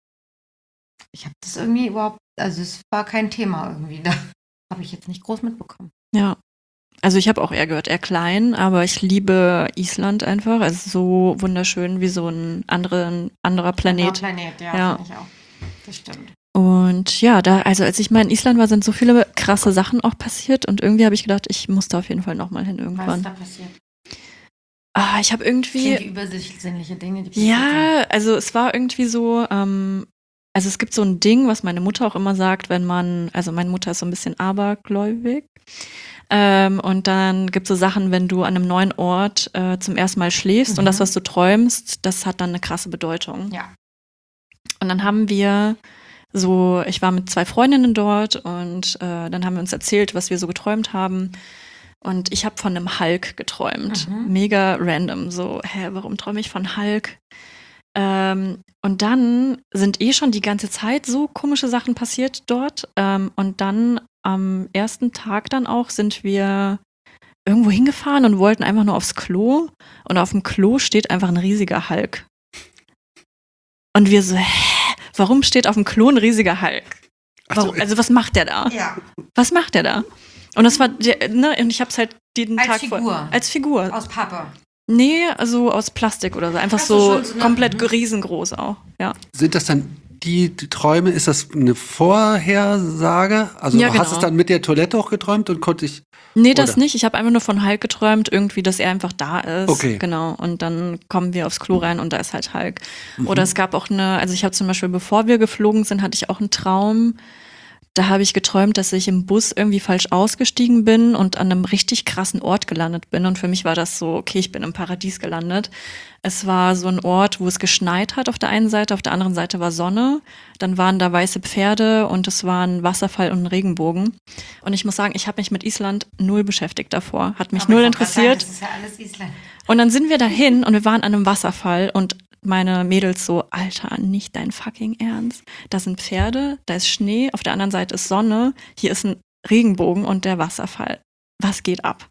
ich habe das irgendwie überhaupt, also es war kein Thema irgendwie da. Habe ich jetzt nicht groß mitbekommen. Ja. Also ich habe auch eher gehört, eher klein, aber ich liebe Island einfach. Also so wunderschön wie so ein anderen, anderer Planet. Anderer Planet, ja, Ja. finde ich auch. Das stimmt. Und ja, da, also als ich mal in Island war, sind so viele krasse Sachen auch passiert und irgendwie habe ich gedacht, ich muss da auf jeden Fall nochmal hin Was ist irgendwann. da passiert? Ah, ich habe irgendwie. Klingt wie übersichtliche Dinge, die passiert Ja, also es war irgendwie so, ähm, also es gibt so ein Ding, was meine Mutter auch immer sagt, wenn man, also meine Mutter ist so ein bisschen abergläubig. Ähm, und dann gibt es so Sachen, wenn du an einem neuen Ort äh, zum ersten Mal schläfst und Mhm. das, was du träumst, das hat dann eine krasse Bedeutung. sind. Ja. Und dann haben wir so, ich war mit zwei Freundinnen dort und äh, dann haben wir uns erzählt, was wir so geträumt haben. Und ich habe von einem Hulk geträumt. Mhm. Mega random. So, hä, warum träume ich von Hulk? Ähm, und dann sind eh schon die ganze Zeit so komische Sachen passiert dort. Ähm, und dann am ersten Tag dann auch sind wir irgendwo hingefahren und wollten einfach nur aufs Klo. Und auf dem Klo steht einfach ein riesiger Hulk. Und wir so, hä, warum steht auf dem Klo ein riesiger Hulk? Ach so, Warum, also was macht der da? Ja. Was macht der da? Und das war, der, ne, und ich hab's halt jeden Als Tag Figur. vor. Als Figur. Aus Pappe. Nee, also aus Plastik oder so. Einfach Ach so, so, schon so, ne? komplett Mhm. riesengroß auch. Ja. Sind das dann die, die Träume, ist das eine Vorhersage? Also Ja, hast du genau. es dann mit der Toilette auch geträumt und konnte ich. Nee, das Oder? nicht. Ich habe einfach nur von Hulk geträumt, irgendwie, dass er einfach da ist. Okay. Genau. Und dann kommen wir aufs Klo rein und da ist halt Hulk. Mhm. Oder es gab auch eine, also ich habe zum Beispiel, bevor wir geflogen sind, hatte ich auch einen Traum. Da habe ich geträumt, dass ich im Bus irgendwie falsch ausgestiegen bin und an einem richtig krassen Ort gelandet bin. Und für mich war das so, okay, ich bin im Paradies gelandet. Es war so ein Ort, wo es geschneit hat auf der einen Seite, auf der anderen Seite war Sonne. Dann waren da weiße Pferde und es war ein Wasserfall und ein Regenbogen. Und ich muss sagen, ich habe mich mit Island null beschäftigt davor. Hat mich Aber null ich wollte gerade sagen, interessiert. Das ist ja alles Island. Und dann sind wir dahin und wir waren an einem Wasserfall und meine Mädels so, Alter, nicht dein fucking Ernst. Da sind Pferde, da ist Schnee, auf der anderen Seite ist Sonne, hier ist ein Regenbogen und der Wasserfall. Was geht ab?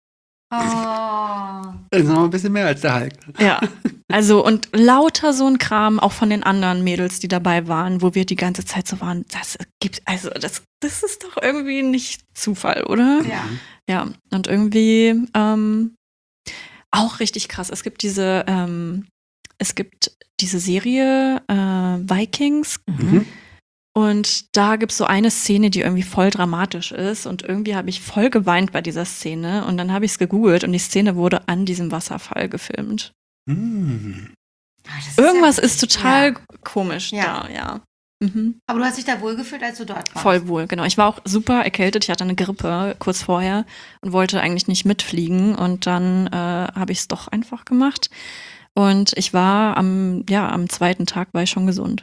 Oh. Das ist noch ein bisschen mehr als der Hulk. Ja, also und lauter so ein Kram, auch von den anderen Mädels, die dabei waren, wo wir die ganze Zeit so waren, das gibt, also das, das ist doch irgendwie nicht Zufall, oder? Ja. Ja, und irgendwie ähm, auch richtig krass. Es gibt diese, ähm, es gibt diese Serie äh, Vikings. Mhm. Und da gibt es so eine Szene, die irgendwie voll dramatisch ist. Und irgendwie habe ich voll geweint bei dieser Szene. Und dann habe ich es gegoogelt und die Szene wurde an diesem Wasserfall gefilmt. Mhm. Ah, das ist Irgendwas ja ist wirklich- total Ja. komisch Ja. da, ja. Mhm. Aber du hast dich da wohlgefühlt, als du dort warst. Voll wohl, genau. Ich war auch super erkältet. Ich hatte eine Grippe kurz vorher und wollte eigentlich nicht mitfliegen. Und dann äh, habe ich es doch einfach gemacht. Und ich war am, ja, am zweiten Tag war ich schon gesund.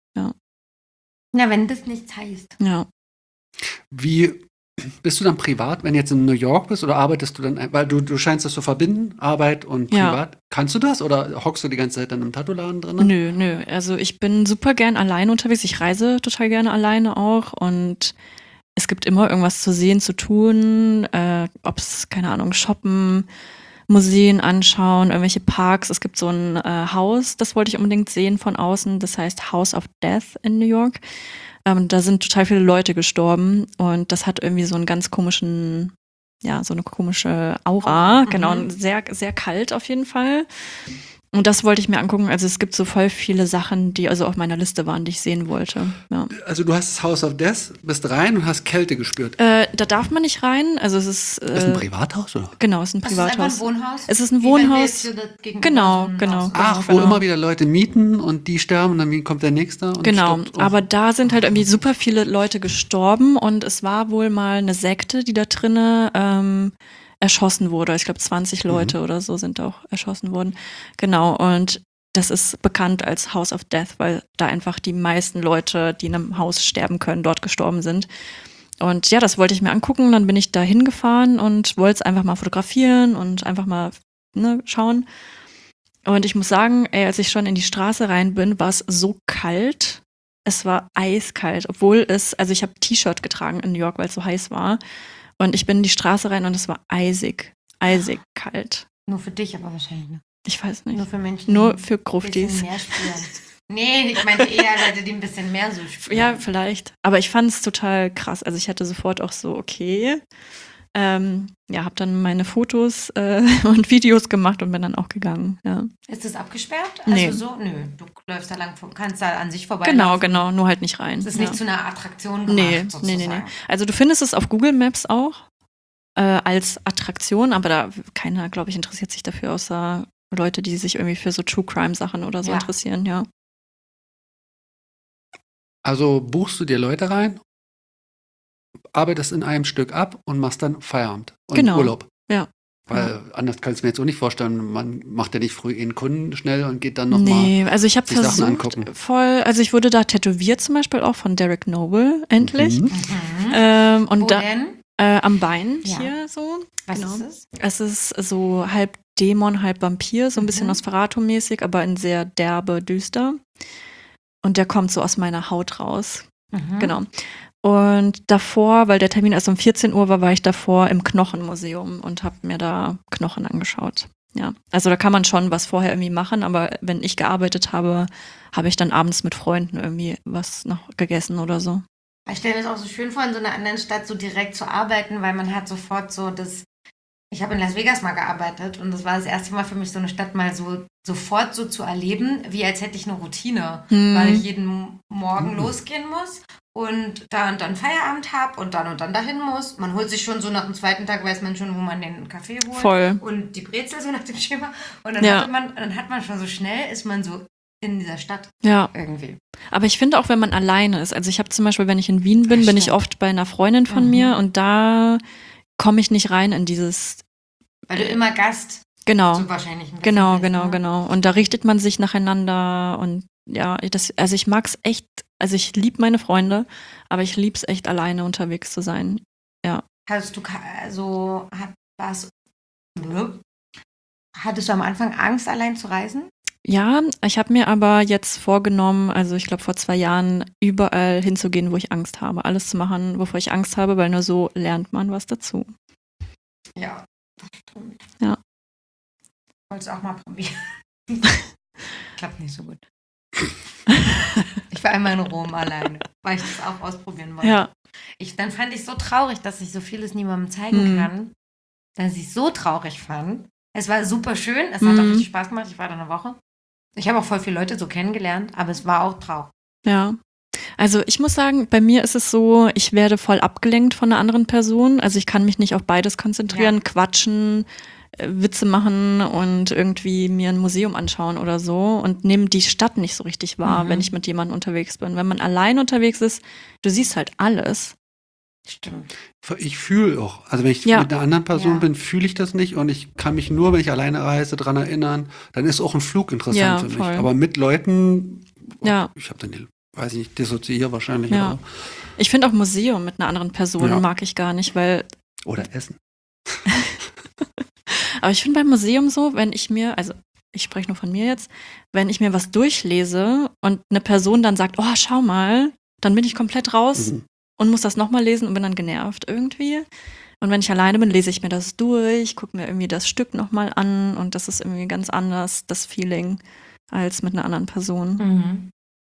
Na, wenn das nichts heißt. Ja. Wie bist du dann privat, wenn du jetzt in New York bist oder arbeitest du dann, ein- weil du, du scheinst das zu verbinden, Arbeit und Ja. privat. Kannst du das oder hockst du die ganze Zeit dann im Tattoo-Laden drin? Nö, nö. Also ich bin super gern alleine unterwegs. Ich reise total gerne alleine auch. Und es gibt immer irgendwas zu sehen, zu tun. Äh, ob es, keine Ahnung, shoppen, Museen anschauen, irgendwelche Parks. Es gibt so ein äh, Haus, das wollte ich unbedingt sehen von außen. Das heißt House of Death in New York. Ähm, da sind total viele Leute gestorben. Und das hat irgendwie so einen ganz komischen, ja, so eine komische Aura. Oh, mhm. Genau, sehr, sehr kalt auf jeden Fall. Und das wollte ich mir angucken. Also es gibt so voll viele Sachen, die also auf meiner Liste waren, die ich sehen wollte. Ja. Also du hast das House of Death, bist rein und hast Kälte gespürt. Äh, da darf man nicht rein. Also es ist. Äh, Das ist ein Privathaus, oder? Genau, es ist ein Das ist einfach ein Privathaus. Wohnhaus. Es ist ein Wie wenn wir Wohnhaus. jetzt hier das gegenüber Genau, so ein genau. Haus- Ach, wo genau. immer wieder Leute mieten und die sterben und dann kommt der nächste und Genau, stoppt. aber da sind halt irgendwie super viele Leute gestorben und es war wohl mal eine Sekte, die da drinnen ähm, erschossen wurde. Ich glaube, zwanzig Leute oder so sind auch erschossen worden. Genau, und das ist bekannt als House of Death, weil da einfach die meisten Leute, die in einem Haus sterben können, dort gestorben sind. Und ja, das wollte ich mir angucken. Dann bin ich da hingefahren und wollte es einfach mal fotografieren und einfach mal ne, schauen. Und ich muss sagen, ey, als ich schon in die Straße rein bin, war es so kalt. Es war eiskalt, obwohl es, also ich habe T-Shirt getragen in New York, weil es so heiß war. Und ich bin in die Straße rein und es war eisig, eisig kalt. Nur für dich aber wahrscheinlich. Ne? Ich weiß nicht. Nur für Menschen. Nur die für ein bisschen Gruftis. mehr spüren. Nee, ich meine eher Leute, die ein bisschen mehr so spüren. Ja, vielleicht. Aber ich fand es total krass. Also ich hatte sofort auch so, okay. Ähm, ja, habe dann meine Fotos äh, und Videos gemacht und bin dann auch gegangen. Ja. Ist das abgesperrt? Nee. Also so? Nö, du läufst da lang, kannst da an sich vorbei. Genau, genau, nur halt nicht rein. Es ist ja. nicht zu einer Attraktion gemacht, Nee, sozusagen. nee, nee, nee. Also du findest es auf Google Maps auch äh, als Attraktion, aber da keiner, glaube ich, interessiert sich dafür, außer Leute, die sich irgendwie für so True Crime Sachen oder so Ja. interessieren, ja. Also buchst du dir Leute rein, arbeitest in einem Stück ab und machst dann Feierabend und Genau. Urlaub. Ja. Weil anders kann ich es mir jetzt auch nicht vorstellen. Man macht ja nicht früh einen Kunden schnell und geht dann nochmal. Nee, also ich habe sich Sachen versucht, angucken. voll, also ich wurde da tätowiert zum Beispiel auch von Derek Noble, endlich. Mhm. Mhm. Ähm, und Wo da denn? äh, am Bein Ja. hier so. Was genau. ist es? Es ist so halb Dämon, halb Vampir, so ein bisschen Mhm. Nosferatu-mäßig, aber in sehr derbe, düster. Und der kommt so aus meiner Haut raus. Mhm. Genau. Und davor, weil der Termin erst um vierzehn Uhr war, war ich davor im Knochenmuseum und habe mir da Knochen angeschaut. Ja, also da kann man schon was vorher irgendwie machen, aber wenn ich gearbeitet habe, habe ich dann abends mit Freunden irgendwie was noch gegessen oder so. Ich stelle mir das auch so schön vor, in so einer anderen Stadt so direkt zu arbeiten, weil man hat sofort so das. Ich habe in Las Vegas mal gearbeitet und das war das erste Mal für mich, so eine Stadt mal so sofort so zu erleben, wie als hätte ich eine Routine, Hm. weil ich jeden Morgen Mhm. losgehen muss und da und dann Feierabend habe und dann und dann dahin muss. Man holt sich schon so nach dem zweiten Tag, weiß man schon, wo man den Kaffee holt. Voll. Und die Brezel so nach dem Schema. Und dann, Ja. hatte man, dann hat man schon so schnell, ist man so in dieser Stadt Ja, irgendwie. aber ich finde auch, wenn man alleine ist, also ich habe zum Beispiel, wenn ich in Wien bin, Ja, bin ich stimmt. oft bei einer Freundin von Mhm. mir und da komme ich nicht rein in dieses, Weil du immer Gast genau. so wahrscheinlich ein bisschen Genau, bist, genau, ne? genau. Und da richtet man sich nacheinander und ja, das, also ich mag's echt, also ich liebe meine Freunde, aber ich lieb's echt alleine unterwegs zu sein. Hattest du ka- also hat, war's, hattest du am Anfang Angst, allein zu reisen? Ja, ich habe mir aber jetzt vorgenommen, also ich glaube vor zwei Jahren, überall hinzugehen, wo ich Angst habe. Alles zu machen, wovor ich Angst habe, weil nur so lernt man was dazu. Ja, das stimmt. Ja. Wolltest du auch mal probieren? Klappt nicht so gut. Ich war einmal in Rom alleine, weil ich das auch ausprobieren wollte. Ja, Ich, dann fand ich so traurig, dass ich so vieles niemandem zeigen Hm. kann, dass ich es so traurig fand. Es war super schön, es hat auch Mhm. richtig Spaß gemacht, ich war da eine Woche. Ich habe auch voll viele Leute so kennengelernt, aber es war auch traurig. Ja. Also ich muss sagen, bei mir ist es so, ich werde voll abgelenkt von einer anderen Person. Also ich kann mich nicht auf beides konzentrieren, Ja. quatschen, äh, Witze machen und irgendwie mir ein Museum anschauen oder so und nehme die Stadt nicht so richtig wahr, Mhm. wenn ich mit jemandem unterwegs bin. Wenn man allein unterwegs ist, du siehst halt alles. Stimmt. Ich fühle auch, also wenn ich Ja. mit einer anderen Person Ja. bin, fühle ich das nicht und ich kann mich nur, wenn ich alleine reise, dran erinnern, dann ist auch ein Flug interessant Ja, für mich. voll. Aber mit Leuten, Ja. ich habe dann, die, weiß ich nicht, dissoziiere wahrscheinlich Ja. oder, Ich finde auch Museum mit einer anderen Person Ja. mag ich gar nicht, weil oder Essen. Aber ich finde beim Museum so, wenn ich mir, also ich spreche nur von mir jetzt, wenn ich mir was durchlese und eine Person dann sagt, oh, schau mal, dann bin ich komplett raus Mhm. und muss das nochmal lesen und bin dann genervt irgendwie. Und wenn ich alleine bin, lese ich mir das durch, gucke mir irgendwie das Stück nochmal an und das ist irgendwie ganz anders, das Feeling, als mit einer anderen Person. Mhm.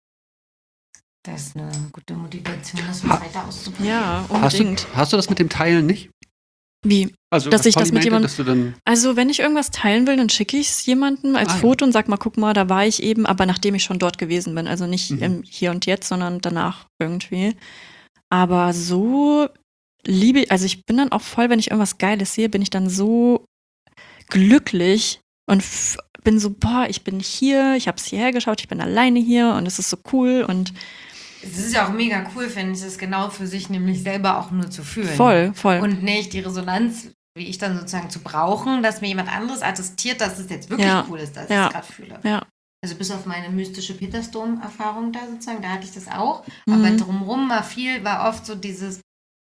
Das ist eine gute Motivation, das Ha- weiter auszuprobieren. Ja, Hast du, unbedingt. hast du das mit dem Teilen nicht? Wie? Also, Dass was ich das Polly mit meinte, jemandem- dass du dann, Also wenn ich irgendwas teilen will, dann schicke ich es jemandem als Ah, ja. Foto und sag mal, guck mal, da war ich eben, aber nachdem ich schon dort gewesen bin. Also nicht Mhm. im Hier und Jetzt, sondern danach irgendwie. Aber so liebe ich, also ich bin dann auch voll, wenn ich irgendwas Geiles sehe, bin ich dann so glücklich und f- bin so, boah, ich bin hier, ich habe es hierher geschaut, ich bin alleine hier und es ist so cool und Es ist ja auch mega cool, finde ich, das genau für sich nämlich selber auch nur zu fühlen. voll, voll. Und nicht die Resonanz, wie ich dann sozusagen zu brauchen, dass mir jemand anderes attestiert, dass es jetzt wirklich Ja. cool ist, dass Ja. ich es gerade fühle. Ja. Also bis auf meine mystische Petersdom-Erfahrung da sozusagen, da hatte ich das auch. Mhm. Aber drumherum war viel, war oft so dieses,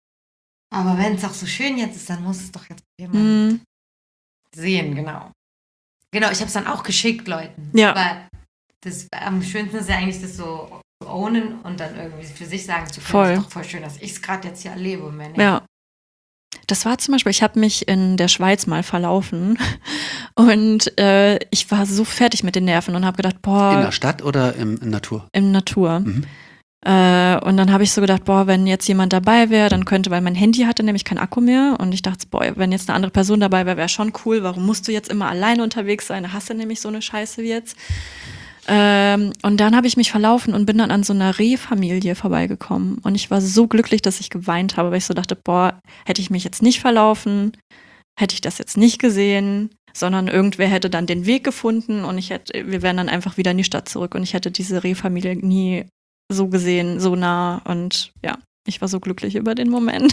aber wenn es doch so schön jetzt ist, dann muss es doch jetzt jemand Mhm. sehen, genau. Genau, ich habe es dann auch geschickt, Leuten. Ja. Aber das, am schönsten ist ja eigentlich, das so zu ownen und dann irgendwie für sich sagen zu können, Voll. ist doch voll schön, dass ich es gerade jetzt hier erlebe. Und wenn nicht. Ja. Das war zum Beispiel, ich habe mich in der Schweiz mal verlaufen und äh, ich war so fertig mit den Nerven und habe gedacht, in boah, der Stadt oder im, in Natur? in Natur. Mhm. Äh, und dann habe ich so gedacht, boah, wenn jetzt jemand dabei wäre, dann könnte, weil mein Handy hatte nämlich keinen Akku mehr und ich dachte, boah, wenn jetzt eine andere Person dabei wäre, wäre schon cool. Warum musst du jetzt immer alleine unterwegs sein? Da hast du nämlich so eine Scheiße wie jetzt. Ähm, und dann habe ich mich verlaufen und bin dann an so einer Rehfamilie vorbeigekommen. Und ich war so glücklich, dass ich geweint habe, weil ich so dachte, boah, hätte ich mich jetzt nicht verlaufen, hätte ich das jetzt nicht gesehen, sondern irgendwer hätte dann den Weg gefunden und ich hätte, wir wären dann einfach wieder in die Stadt zurück und ich hätte diese Rehfamilie nie so gesehen, so nah. Und ja, ich war so glücklich über den Moment.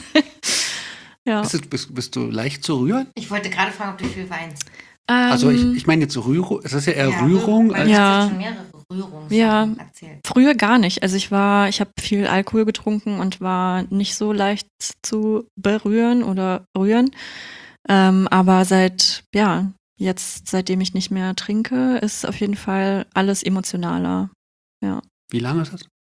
Ja. Bist, du, bist, bist du leicht zu rühren? Ich wollte gerade fragen, ob du viel weinst. Also ich, Ähm, ich meine jetzt Rührung, es ist ja eher Ja, Rührung. Weil Als, du Ja. hast jetzt schon mehrere Rührungen Ja. erzählt. Früher gar nicht. Also ich war, ich habe viel Alkohol getrunken und war nicht so leicht zu berühren oder rühren. Ähm, aber seit, ja, jetzt, seitdem ich nicht mehr trinke, ist auf jeden Fall alles emotionaler. Wie lange ist das?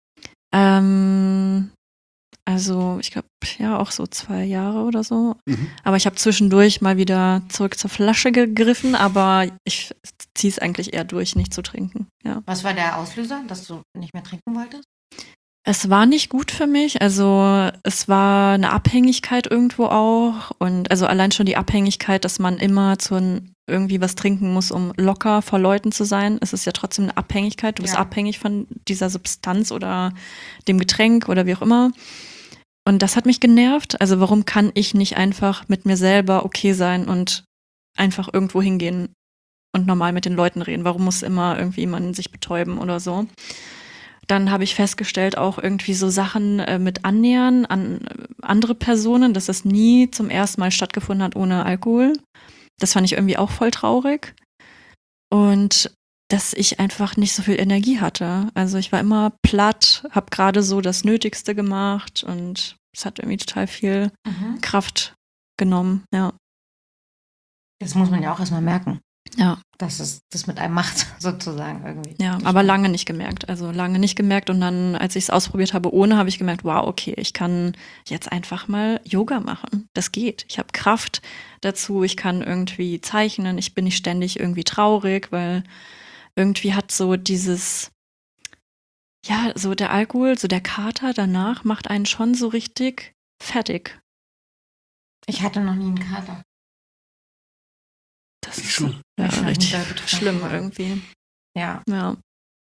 Ähm, also ich glaube, ja, auch so zwei Jahre oder so. Mhm. Aber ich habe zwischendurch mal wieder zurück zur Flasche gegriffen, aber ich ziehe es eigentlich eher durch, nicht zu trinken. Ja. Was war der Auslöser, dass du nicht mehr trinken wolltest? Es war nicht gut für mich, also es war eine Abhängigkeit irgendwo auch und also allein schon die Abhängigkeit, dass man immer zu n- irgendwie was trinken muss, um locker vor Leuten zu sein. Es ist ja trotzdem eine Abhängigkeit, du bist Ja. abhängig von dieser Substanz oder dem Getränk oder wie auch immer. Und das hat mich genervt, also warum kann ich nicht einfach mit mir selber okay sein und einfach irgendwo hingehen und normal mit den Leuten reden? Warum muss immer irgendwie man sich betäuben oder so? Dann habe ich festgestellt, auch irgendwie so Sachen äh, mit Annähern an äh, andere Personen, dass das nie zum ersten Mal stattgefunden hat ohne Alkohol. Das fand ich irgendwie auch voll traurig. Und dass ich einfach nicht so viel Energie hatte. Also ich war immer platt, habe gerade so das Nötigste gemacht und es hat irgendwie total viel Mhm. Kraft genommen. Ja, Das muss man ja auch erstmal merken, ja. dass es das mit einem macht, sozusagen irgendwie. Ja, Das aber stimmt. lange nicht gemerkt. Also lange nicht gemerkt. Und dann, als ich es ausprobiert habe ohne, habe ich gemerkt, wow, okay, ich kann jetzt einfach mal Yoga machen. Das geht. Ich habe Kraft dazu. Ich kann irgendwie zeichnen. Ich bin nicht ständig irgendwie traurig, weil irgendwie hat so dieses, ja, so der Alkohol, so der Kater danach macht einen schon so richtig fertig. Ich hatte noch nie einen Kater. Das Ich ist schon. ja, Ich fand richtig mich da betroffen. schlimm irgendwie. Ja. Ja.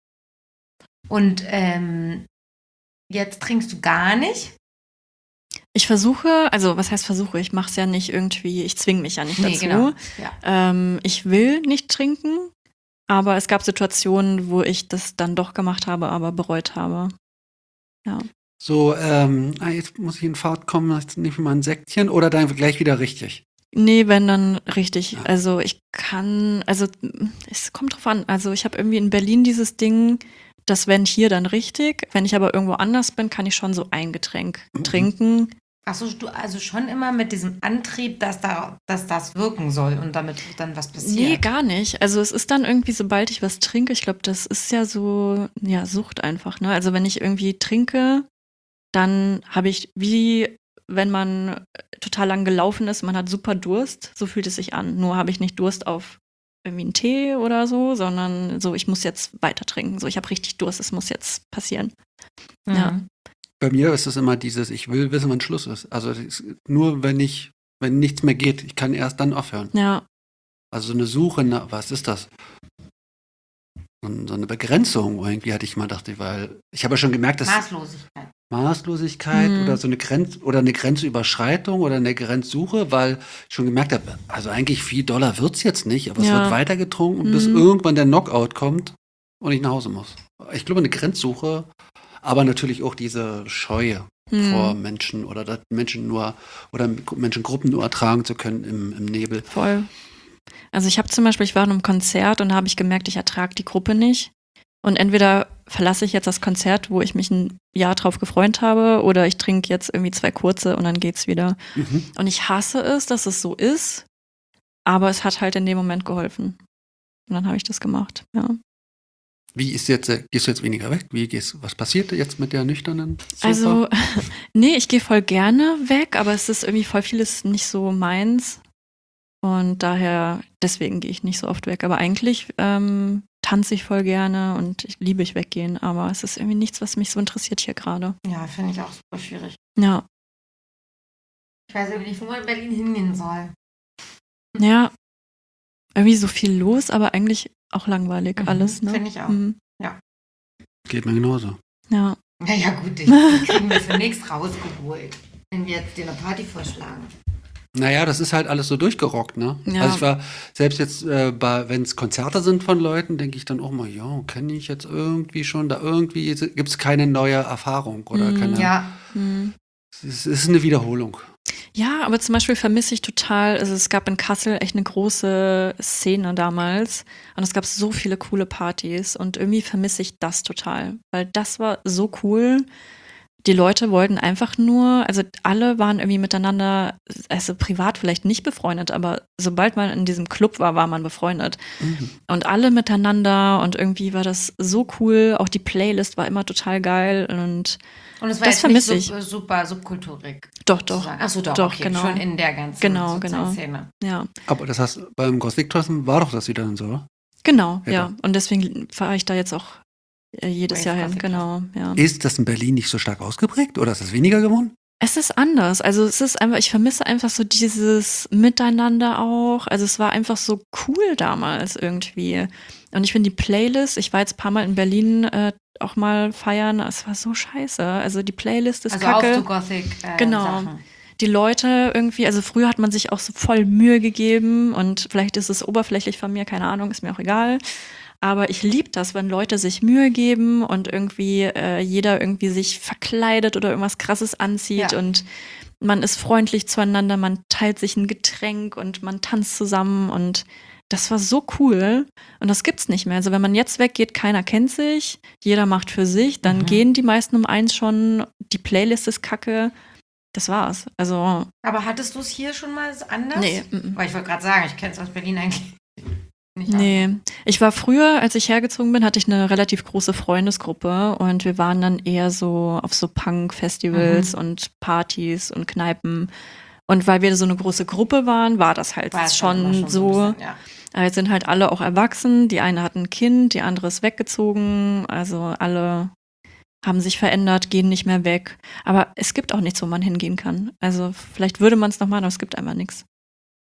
Und ähm, jetzt trinkst du gar nicht? Ich versuche, also was heißt versuche, ich mache es ja nicht irgendwie, ich zwinge mich ja nicht Nee, dazu. genau. Ja. Ähm, ich will nicht trinken, aber es gab Situationen, wo ich das dann doch gemacht habe, aber bereut habe. Ja. So, ähm, ah, jetzt muss ich in Fahrt kommen, jetzt nehme ich mal ein Säckchen oder dann gleich wieder richtig. Nee, wenn dann richtig. Ja. Also ich kann, also es kommt drauf an. Also ich habe irgendwie in Berlin dieses Ding, dass wenn hier dann richtig, wenn ich aber irgendwo anders bin, kann ich schon so ein Getränk Mhm. trinken. Achso, du also schon immer mit diesem Antrieb, dass, da, dass das wirken soll und damit dann was passiert. Nee, gar nicht. Also es ist dann irgendwie, sobald ich was trinke, ich glaube, das ist ja so, ja, Sucht einfach, ne? Also wenn ich irgendwie trinke, dann habe ich wie, wenn man total lang gelaufen ist, man hat super Durst, so fühlt es sich an. Nur habe ich nicht Durst auf irgendwie einen Tee oder so, sondern so, ich muss jetzt weiter trinken. So, ich habe richtig Durst, es muss jetzt passieren. Mhm. Ja. Bei mir ist es immer dieses, ich will wissen, wann Schluss ist. Also es ist nur wenn ich, wenn nichts mehr geht, ich kann erst dann aufhören. Ja. Also so eine Suche nach, was ist das? So, so eine Begrenzung irgendwie hatte ich mal, dachte ich, weil ich habe ja schon gemerkt, dass Maßlosigkeit. Maßlosigkeit Mhm. oder so eine Grenz oder eine Grenzüberschreitung oder eine Grenzsuche, weil ich schon gemerkt habe, also eigentlich viel Dollar wird's jetzt nicht, aber es Ja. wird weiter getrunken, bis Mhm. irgendwann der Knockout kommt und ich nach Hause muss. Ich glaube, eine Grenzsuche, aber natürlich auch diese Scheue vor Mhm. Menschen oder dass Menschen nur oder Menschengruppen nur ertragen zu können im, im Nebel. Voll. Also ich habe zum Beispiel, ich war in einem Konzert und da habe ich gemerkt, ich ertrage die Gruppe nicht. Und entweder verlasse ich jetzt das Konzert, wo ich mich ein Jahr drauf gefreut habe, oder ich trinke jetzt irgendwie zwei kurze und dann geht's wieder. Mhm. Und ich hasse es, dass es so ist, aber es hat halt in dem Moment geholfen. Und dann habe ich das gemacht, ja. Wie ist jetzt, äh, gehst du jetzt weniger weg? Wie gehst, was passiert jetzt mit der nüchternen Sofa? Also, nee, ich gehe voll gerne weg, aber es ist irgendwie voll vieles nicht so meins. Und daher, deswegen gehe ich nicht so oft weg. Aber eigentlich ähm, tanze ich voll gerne und ich liebe ich weggehen. Aber es ist irgendwie nichts, was mich so interessiert hier gerade. Ja, finde ich auch super schwierig. Ja, Ich weiß irgendwie nicht, wo man in Berlin hingehen soll. ja. Irgendwie so viel los, aber eigentlich auch langweilig Mhm, alles, ne? finde ich auch. Mhm. Geht mir genauso. Ja. Naja, gut, die, die kriegen wir für nichts rausgeholt, wenn wir jetzt dir eine Party vorschlagen. Naja, das ist halt alles so durchgerockt, ne? Ja. Also ich war, selbst jetzt, äh, wenn es Konzerte sind von Leuten, denke ich dann auch mal, ja, kenne ich jetzt irgendwie schon, da irgendwie gibt es keine neue Erfahrung oder Mhm. keine. Ja, Mhm. Es ist eine Wiederholung. Ja, aber zum Beispiel vermisse ich total, also es gab in Kassel echt eine große Szene damals und es gab so viele coole Partys und irgendwie vermisse ich das total, weil das war so cool. Die Leute wollten einfach nur, also alle waren irgendwie miteinander, also privat vielleicht nicht befreundet, aber sobald man in diesem Club war, war man befreundet. Mhm. Und alle miteinander und irgendwie war das so cool. Auch die Playlist war immer total geil und und es war Das jetzt nicht vermisse sub, super subkulturig. doch, doch. Achso, doch, Doch, okay, genau. schon in der ganzen Genau, sozusagen genau. Szene. Ja, Aber das heißt, beim Gothic Treffen war doch das wieder dann so, oder? genau, Ja, ja. Und deswegen fahre ich da jetzt auch äh, jedes Rave Jahr hin, Gothic genau, ja. Ist das in Berlin nicht so stark ausgeprägt oder ist es weniger geworden? Es ist anders. Also es ist einfach, ich vermisse einfach so dieses Miteinander auch. Also es war einfach so cool damals irgendwie. Und ich finde die Playlist, ich war jetzt ein paar Mal in Berlin äh, auch mal feiern, es war so scheiße. Also die Playlist ist Also kacke. auch so Gothic äh, Genau. Sachen. Die Leute irgendwie, also früher hat man sich auch so voll Mühe gegeben und vielleicht ist es oberflächlich von mir, keine Ahnung, ist mir auch egal. Aber ich liebe das, wenn Leute sich Mühe geben und irgendwie äh, jeder irgendwie sich verkleidet oder irgendwas Krasses anzieht Ja. und man ist freundlich zueinander, man teilt sich ein Getränk und man tanzt zusammen und das war so cool und das gibt's nicht mehr. Also wenn man jetzt weggeht, keiner kennt sich, jeder macht für sich, dann Mhm. gehen die meisten um eins schon, die Playlist ist kacke, das war's. Also, Aber hattest du es hier schon mal anders? nee, mm, mm. Weil ich wollte gerade sagen, ich kenne es aus Berlin eigentlich nicht. Nee, ich war früher, als ich hergezogen bin, hatte ich eine relativ große Freundesgruppe und wir waren dann eher so auf so Punk-Festivals Mhm. und Partys und Kneipen. Und weil wir so eine große Gruppe waren, war das halt War es schon, dann immer so. ein bisschen, ja. Aber jetzt sind halt alle auch erwachsen. Die eine hat ein Kind, die andere ist weggezogen. Also alle haben sich verändert, gehen nicht mehr weg. Aber es gibt auch nichts, wo man hingehen kann. Also vielleicht würde man es noch machen, aber es gibt einfach nichts.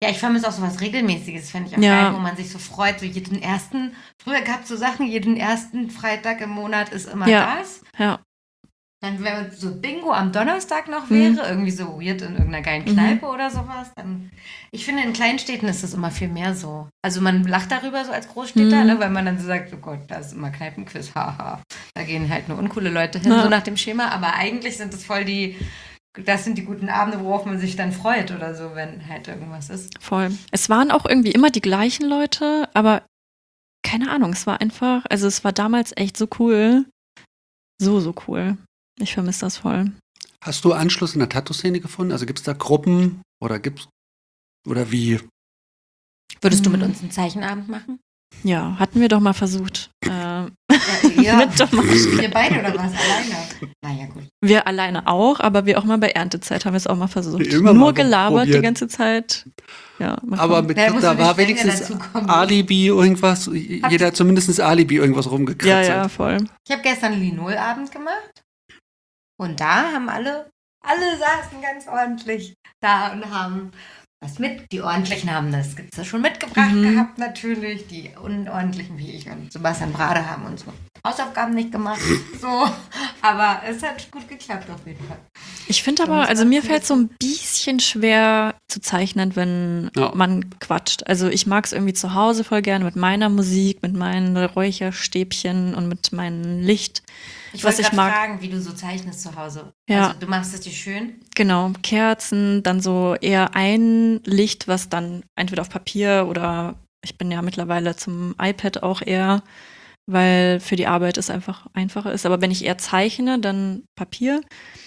Ja, ich vermisse auch sowas Regelmäßiges, fände ich auch Ja. geil, wo man sich so freut. So jeden ersten, früher gab es so Sachen, jeden ersten Freitag im Monat ist immer Ja. das. Ja. Dann, wenn so Bingo am Donnerstag noch Mhm. wäre, irgendwie so weird in irgendeiner geilen Kneipe oder sowas, dann. Ich finde, in Kleinstädten ist das immer viel mehr so. Also man lacht darüber so als Großstädter, Mhm. ne, weil man dann so sagt, oh Gott, da ist immer Kneipenquiz, haha. Da gehen halt nur uncoole Leute hin, Ja. so nach dem Schema. Aber eigentlich sind das voll die, das sind die guten Abende, worauf man sich dann freut oder so, wenn halt irgendwas ist. Voll. Es waren auch irgendwie immer die gleichen Leute, aber keine Ahnung, es war einfach, also es war damals echt so cool. So, so cool. Ich vermisse das voll. Hast du Anschluss in der Tattoo-Szene gefunden? Also gibt es da Gruppen oder gibt's oder wie? Würdest du Mhm. mit uns einen Zeichenabend machen? Ja, hatten wir doch mal versucht. Äh, Ja, ja. mit Thomas. Wir beide oder was? Alleine? Naja, gut. Wir alleine auch, aber wir auch mal bei Erntezeit haben wir es auch mal versucht. Immer Nur mal gelabert probiert. die ganze Zeit. Ja, mal Aber gucken. mit, Da musst da du war die Stränge wenigstens dazukommen. Alibi irgendwas, jeder hat zumindest Alibi irgendwas Ja, rumgekritzelt. ja, voll. Ich habe gestern einen Linolabend gemacht und da haben alle, alle saßen ganz ordentlich da und haben was mit. Die Ordentlichen haben das Skizze schon mitgebracht Mhm. gehabt natürlich. Die Unordentlichen wie ich und Sebastian Brade haben unsere Hausaufgaben nicht gemacht. So, aber es hat gut geklappt auf jeden Fall. Ich finde So, aber, das also war mir ziemlich fällt so ein bisschen schwer zu zeichnen, wenn Ja. man quatscht. Also ich mag es irgendwie zu Hause voll gerne mit meiner Musik, mit meinen Räucherstäbchen und mit meinem Licht. Ich Was wollte ich gerade mag. fragen, wie du so zeichnest zu Hause. Ja. Also du machst es dir schön. Genau, Kerzen, dann so eher ein Licht, was dann entweder auf Papier oder ich bin ja mittlerweile zum iPad auch eher, weil für die Arbeit es einfach einfacher ist. Aber wenn ich eher zeichne, dann Papier.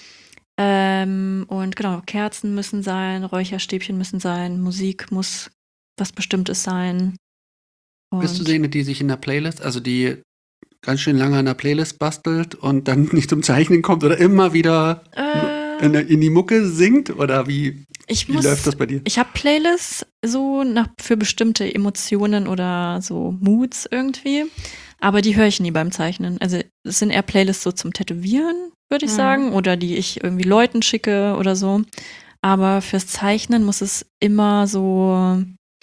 Ähm, und genau, Kerzen müssen sein, Räucherstäbchen müssen sein, Musik muss was Bestimmtes sein. Und Bist du so eine, die sich in der Playlist, also die ganz schön lange an der Playlist bastelt und dann nicht zum Zeichnen kommt oder immer wieder äh, in, der- in die Mucke singt? Oder wie, ich wie muss, läuft das bei dir? Ich habe Playlists so nach, für bestimmte Emotionen oder so Moods irgendwie, aber die höre ich nie beim Zeichnen. Also es sind eher Playlists so zum Tätowieren, würde ich Mhm. sagen, oder die ich irgendwie Leuten schicke oder so. Aber fürs Zeichnen muss es immer so,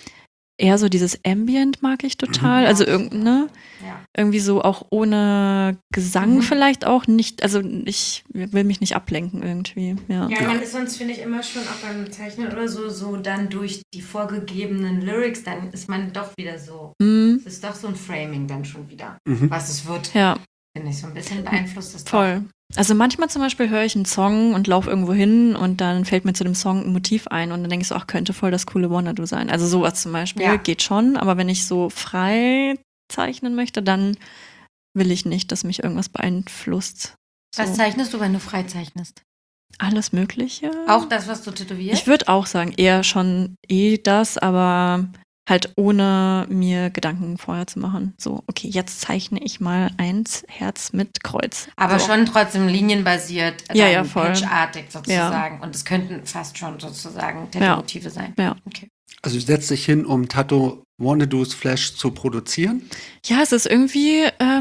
eher so dieses Ambient mag ich total. Mhm. Also irgend, ne? Ja. Irgendwie so auch ohne Gesang Mhm. vielleicht auch nicht, also ich will mich nicht ablenken irgendwie, ja. Ja, man ist sonst, finde ich, immer schon auch beim Zeichnen oder so, so dann durch die vorgegebenen Lyrics, dann ist man doch wieder so. Mhm. Es ist doch so ein Framing dann schon wieder, Mhm. was es wird. Ja, Finde ich so ein bisschen beeinflusst. Das voll. Also manchmal zum Beispiel höre ich einen Song und laufe irgendwo hin und dann fällt mir zu dem Song ein Motiv ein und dann denke ich so, ach, könnte voll das coole Wanna-Do sein. Also sowas zum Beispiel Ja. geht schon, aber wenn ich so frei zeichnen möchte, dann will ich nicht, dass mich irgendwas beeinflusst. So. Was zeichnest du, wenn du frei zeichnest? Alles Mögliche. Auch das, was du tätowierst? Ich würde auch sagen, eher schon eh das, aber halt ohne mir Gedanken vorher zu machen. So, okay, jetzt zeichne ich mal ein Herz mit Kreuz. Aber so. schon trotzdem linienbasiert, Ja, dann ja, voll. patchartig sozusagen. Und es könnten fast schon sozusagen Tattoo-Motive sein. Ja. Okay. Also du setzt dich hin, um Tattoo Wanna-Do's Flash zu produzieren? Ja, es ist irgendwie,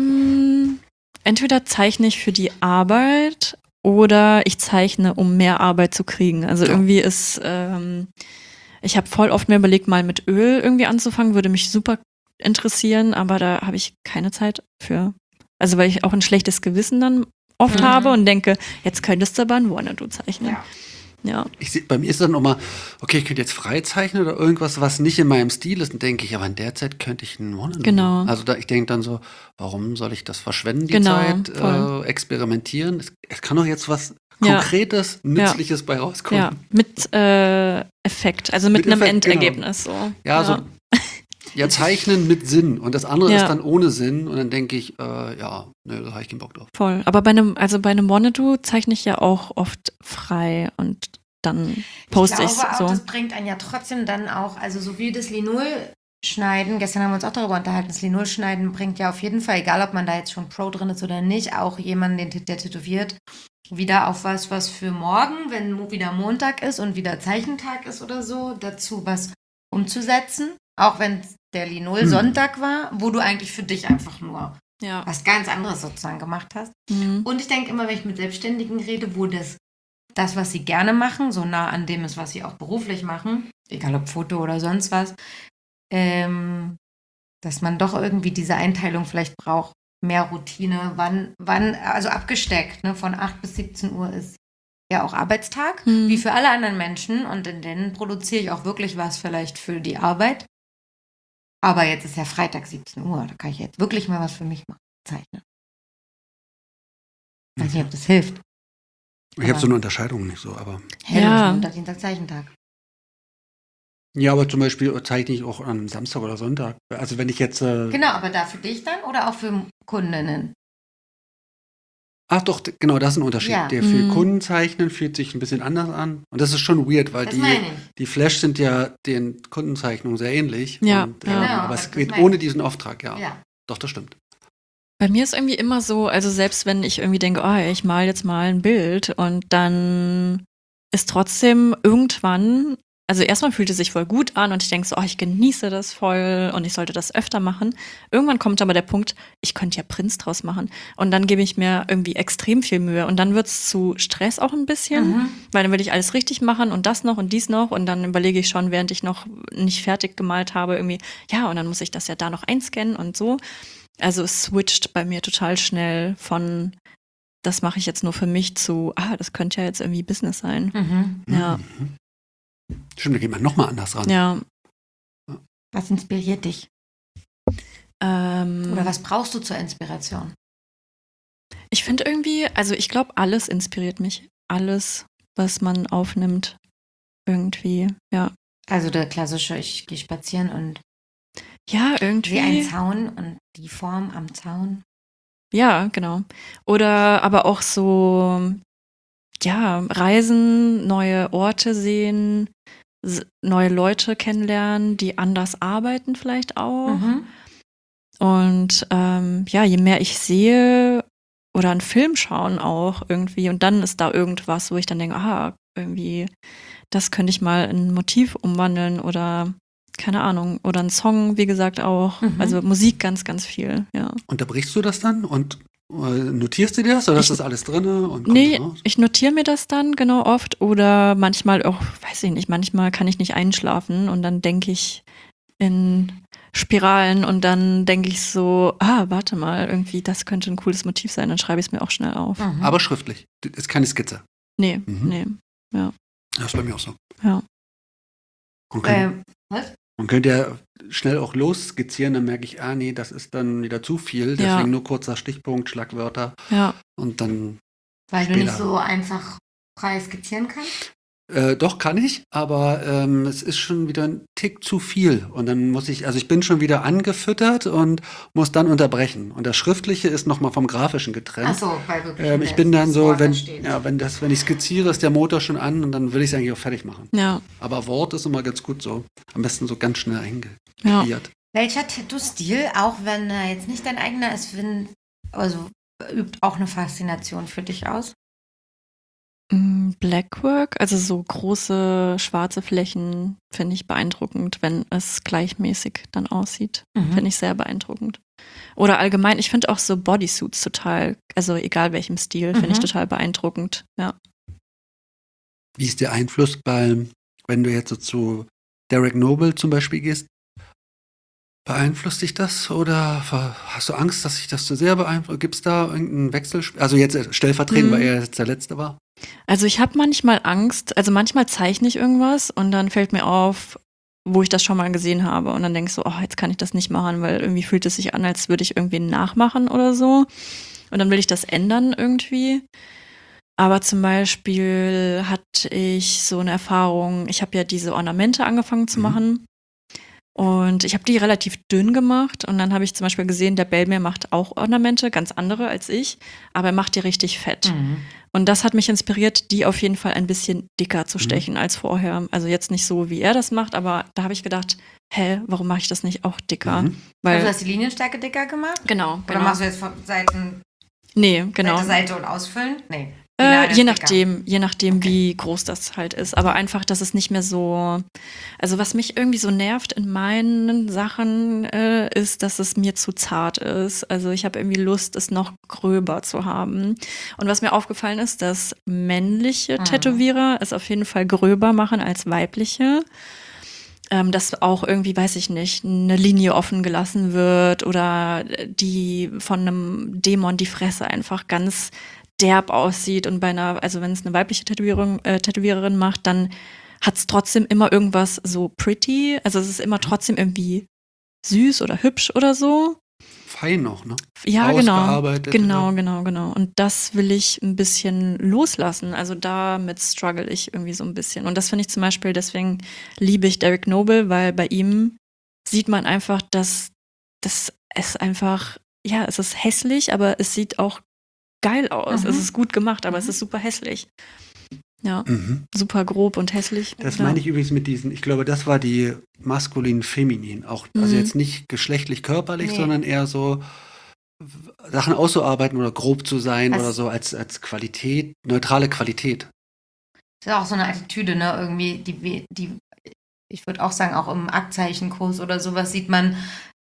ähm, entweder zeichne ich für die Arbeit oder ich zeichne, um mehr Arbeit zu kriegen. Also Ja. irgendwie ist, ähm, ich habe voll oft mir überlegt, mal mit Öl irgendwie anzufangen, würde mich super interessieren, aber da habe ich keine Zeit für. Also weil ich auch ein schlechtes Gewissen dann oft Mhm. habe und denke, jetzt könntest du aber ein Wanna-Do zeichnen. Ja. Ja. Ich seh, bei mir ist dann immer, okay, ich könnte jetzt frei zeichnen oder irgendwas, was nicht in meinem Stil ist. Und denke ich, aber in der Zeit könnte ich einen Wanna-Do. Genau. Also da, ich denke dann so, warum soll ich das verschwenden, die Genau, Zeit? voll. Äh, experimentieren. Es, es kann doch jetzt was Ja. Konkretes, Nützliches bei rauskommen. Ja, mit äh, Effekt, also mit, Mit einem Effekt, genau. Endergebnis. So. Ja, so ja, zeichnen mit Sinn. Und das andere Ja. ist dann ohne Sinn. Und dann denke ich, äh, ja, nö, da habe ich keinen Bock drauf. Voll. Aber bei einem, also bei einem Wanna-Do zeichne ich ja auch oft frei und dann poste ich Ich glaube es auch, so. das bringt einen ja trotzdem dann auch, also so wie das Linol schneiden, gestern haben wir uns auch darüber unterhalten, das Linol schneiden bringt ja auf jeden Fall, egal ob man da jetzt schon Pro drin ist oder nicht, auch jemanden, den, der tätowiert, wieder auf was, was für morgen, wenn mo- wieder Montag ist und wieder Zeichentag ist oder so, dazu was umzusetzen. Auch wenn der Linol Hm. Sonntag war, wo du eigentlich für dich einfach nur Ja. was ganz anderes sozusagen gemacht hast. Mhm. Und ich denke immer, wenn ich mit Selbstständigen rede, wo das, das, was sie gerne machen, so nah an dem ist, was sie auch beruflich machen, egal ob Foto oder sonst was, ähm, dass man doch irgendwie diese Einteilung vielleicht braucht, mehr Routine, wann, wann, also abgesteckt, ne, von acht bis siebzehn Uhr ist ja auch Arbeitstag, Hm. wie für alle anderen Menschen und in denen produziere ich auch wirklich was vielleicht für die Arbeit. Aber jetzt ist ja Freitag siebzehn Uhr, da kann ich jetzt wirklich mal was für mich machen, zeichnen. Weiß nicht, ob das hilft. Ich habe so eine Unterscheidung nicht so, aber. Hell Ja. ist Montag, Dienstag, Zeichentag. Ja, aber zum Beispiel zeichne ich auch an Samstag oder Sonntag. Also wenn ich jetzt. Äh, Genau, aber da für dich dann oder auch für Kundinnen? Ach doch, d- genau, das ist ein Unterschied. Ja. Der für Mhm. Kunden zeichnen fühlt sich ein bisschen anders an. Und das ist schon weird, weil Das die, meine ich. die Flash sind ja den Kundenzeichnungen sehr ähnlich. Ja, und, ja. ähm, Genau, aber aber es das geht meine ohne ich. diesen Auftrag, ja. Ja. Doch, das stimmt. Bei mir ist irgendwie immer so, also selbst wenn ich irgendwie denke, oh, ich mal jetzt mal ein Bild und dann ist trotzdem irgendwann, also erstmal fühlt es sich voll gut an und ich denke so, oh, ich genieße das voll und ich sollte das öfter machen. Irgendwann kommt aber der Punkt, ich könnte ja Prints draus machen und dann gebe ich mir irgendwie extrem viel Mühe und dann wird es zu Stress auch ein bisschen, Mhm. weil dann will ich alles richtig machen und das noch und dies noch und dann überlege ich schon, während ich noch nicht fertig gemalt habe, irgendwie, ja, und dann muss ich das ja da noch einscannen und so. Also es switcht bei mir total schnell von, das mache ich jetzt nur für mich zu, ah, das könnte ja jetzt irgendwie Business sein. Mhm. Ja, Mhm. Stimmt, da geht man nochmal anders ran. ja. Was inspiriert dich? Ähm, Oder was brauchst du zur Inspiration? Ich finde irgendwie, also ich glaube, alles inspiriert mich. Alles, was man aufnimmt, irgendwie, ja. Also der klassische, ich gehe spazieren und Ja, sehe einen irgendwie. Zaun und die Form am Zaun. Ja, genau. Oder aber auch so, ja, Reisen, neue Orte sehen, s- neue Leute kennenlernen, die anders arbeiten vielleicht auch. Mhm. Und ähm, ja, je mehr ich sehe oder einen Film schauen auch irgendwie und dann ist da irgendwas, wo ich dann denke, ah, irgendwie, das könnte ich mal in ein Motiv umwandeln oder keine Ahnung, oder ein Song, wie gesagt, auch. Mhm. Also Musik ganz, ganz viel, ja. Unterbrichst du das dann und äh, notierst du dir das oder Ich- ist das alles drin und kommt Nee, raus? ich notiere mir das dann genau oft oder manchmal auch, weiß ich nicht, manchmal kann ich nicht einschlafen und dann denke ich in Spiralen und dann denke ich so, ah, warte mal, irgendwie, das könnte ein cooles Motiv sein, dann schreibe ich es mir auch schnell auf. Mhm. Aber schriftlich. Das ist keine Skizze. Nee, Mhm. nee, Das ist bei mir auch so. ja. Man könnte, Ähm, was? man könnte ja schnell auch losskizzieren, dann merke ich, ah nee, das ist dann wieder zu viel. Deswegen Ja. nur kurzer Stichpunkt, Schlagwörter Ja, und dann, Weil du nicht Später. so einfach frei skizzieren kannst? äh, doch kann ich, aber ähm, es ist schon wieder ein Tick zu viel. Und dann muss ich, also ich bin schon wieder angefüttert und muss dann unterbrechen. Und das Schriftliche ist nochmal vom Grafischen getrennt. Achso, weil wirklich. Ähm, nur ich der- bin dann das so, Wort wenn, da steht. ja, wenn, das, wenn ich skizziere, ist der Motor schon an und dann will ich es eigentlich auch fertig machen. ja, Aber Wort ist immer ganz gut so. Am besten so ganz schnell ja. eingegliedert. Welcher Tattoo-Stil, auch wenn er jetzt nicht dein eigener ist, wenn, also übt auch eine Faszination für dich aus? Mm, Blackwork, also so große schwarze Flächen, finde ich beeindruckend, wenn es gleichmäßig dann aussieht. Finde ich sehr beeindruckend. Oder allgemein, ich finde auch so Bodysuits total, also egal welchem Stil, finde ich Mhm. total beeindruckend. Ja. Wie ist der Einfluss beim, wenn du jetzt so zu Derek Noble zum Beispiel gehst? Beeinflusst dich das oder ver- hast du Angst, dass sich das zu sehr beeinflusst? Gibt es da irgendeinen Wechsel? Also jetzt äh, stellvertretend, Mhm. weil er jetzt der Letzte war. Also ich habe manchmal Angst, also manchmal zeichne ich irgendwas und dann fällt mir auf, wo ich das schon mal gesehen habe und dann denke ich so, oh, jetzt kann ich das nicht machen, weil irgendwie fühlt es sich an, als würde ich irgendwie nachmachen oder so. Und dann will ich das ändern irgendwie. Aber zum Beispiel hatte ich so eine Erfahrung, ich habe ja diese Ornamente angefangen zu Mhm. machen und ich habe die relativ dünn gemacht und dann habe ich zum Beispiel gesehen, der Belmer macht auch Ornamente, ganz andere als ich, aber er macht die richtig fett. Mhm. Und das hat mich inspiriert, die auf jeden Fall ein bisschen dicker zu Mhm. stechen als vorher. Also jetzt nicht so, wie er das macht, aber da habe ich gedacht, hä, warum mache ich das nicht auch dicker? Mhm. Weil, Also du hast die Linienstärke dicker gemacht? genau, Oder genau. machst du jetzt von Seiten, Nee, genau. Seite, Seite und ausfüllen? Nee. Äh, Final ist je dicker. nachdem, je nachdem, Okay. wie groß das halt ist. Aber einfach, dass es nicht mehr so. Also, was mich irgendwie so nervt in meinen Sachen, äh, ist, dass es mir zu zart ist. Also, ich habe irgendwie Lust, es noch gröber zu haben. Und was mir aufgefallen ist, dass männliche Mhm. Tätowierer es auf jeden Fall gröber machen als weibliche. ähm, dass auch irgendwie, weiß ich nicht, eine Linie offen gelassen wird oder die von einem Dämon die Fresse einfach ganz derb aussieht und bei einer, also wenn es eine weibliche Tätowierung, äh, Tätowiererin macht, dann hat es trotzdem immer irgendwas so pretty, also es ist immer trotzdem irgendwie süß oder hübsch oder so. Fein noch, ne? Ja, genau. Ausgearbeitet, Genau, ja. genau, genau. Und das will ich ein bisschen loslassen. Also damit struggle ich irgendwie so ein bisschen. Und das finde ich zum Beispiel, deswegen liebe ich Derek Noble, weil bei ihm sieht man einfach, dass das es einfach, ja, es ist hässlich, aber es sieht auch geil aus. Mhm. Es ist gut gemacht, aber Mhm. es ist super hässlich. Ja, Mhm. super grob und hässlich. Das ja. meine ich übrigens mit diesen, ich glaube, das war die maskulin-feminin. Auch, also Mhm. jetzt nicht geschlechtlich körperlich, Nee. sondern eher so w- Sachen auszuarbeiten oder grob zu sein Was- oder so als, als Qualität, neutrale Qualität. Das ist auch so eine Attitüde, ne? Irgendwie, die, die ich würde auch sagen, auch im Aktzeichenkurs oder sowas sieht man,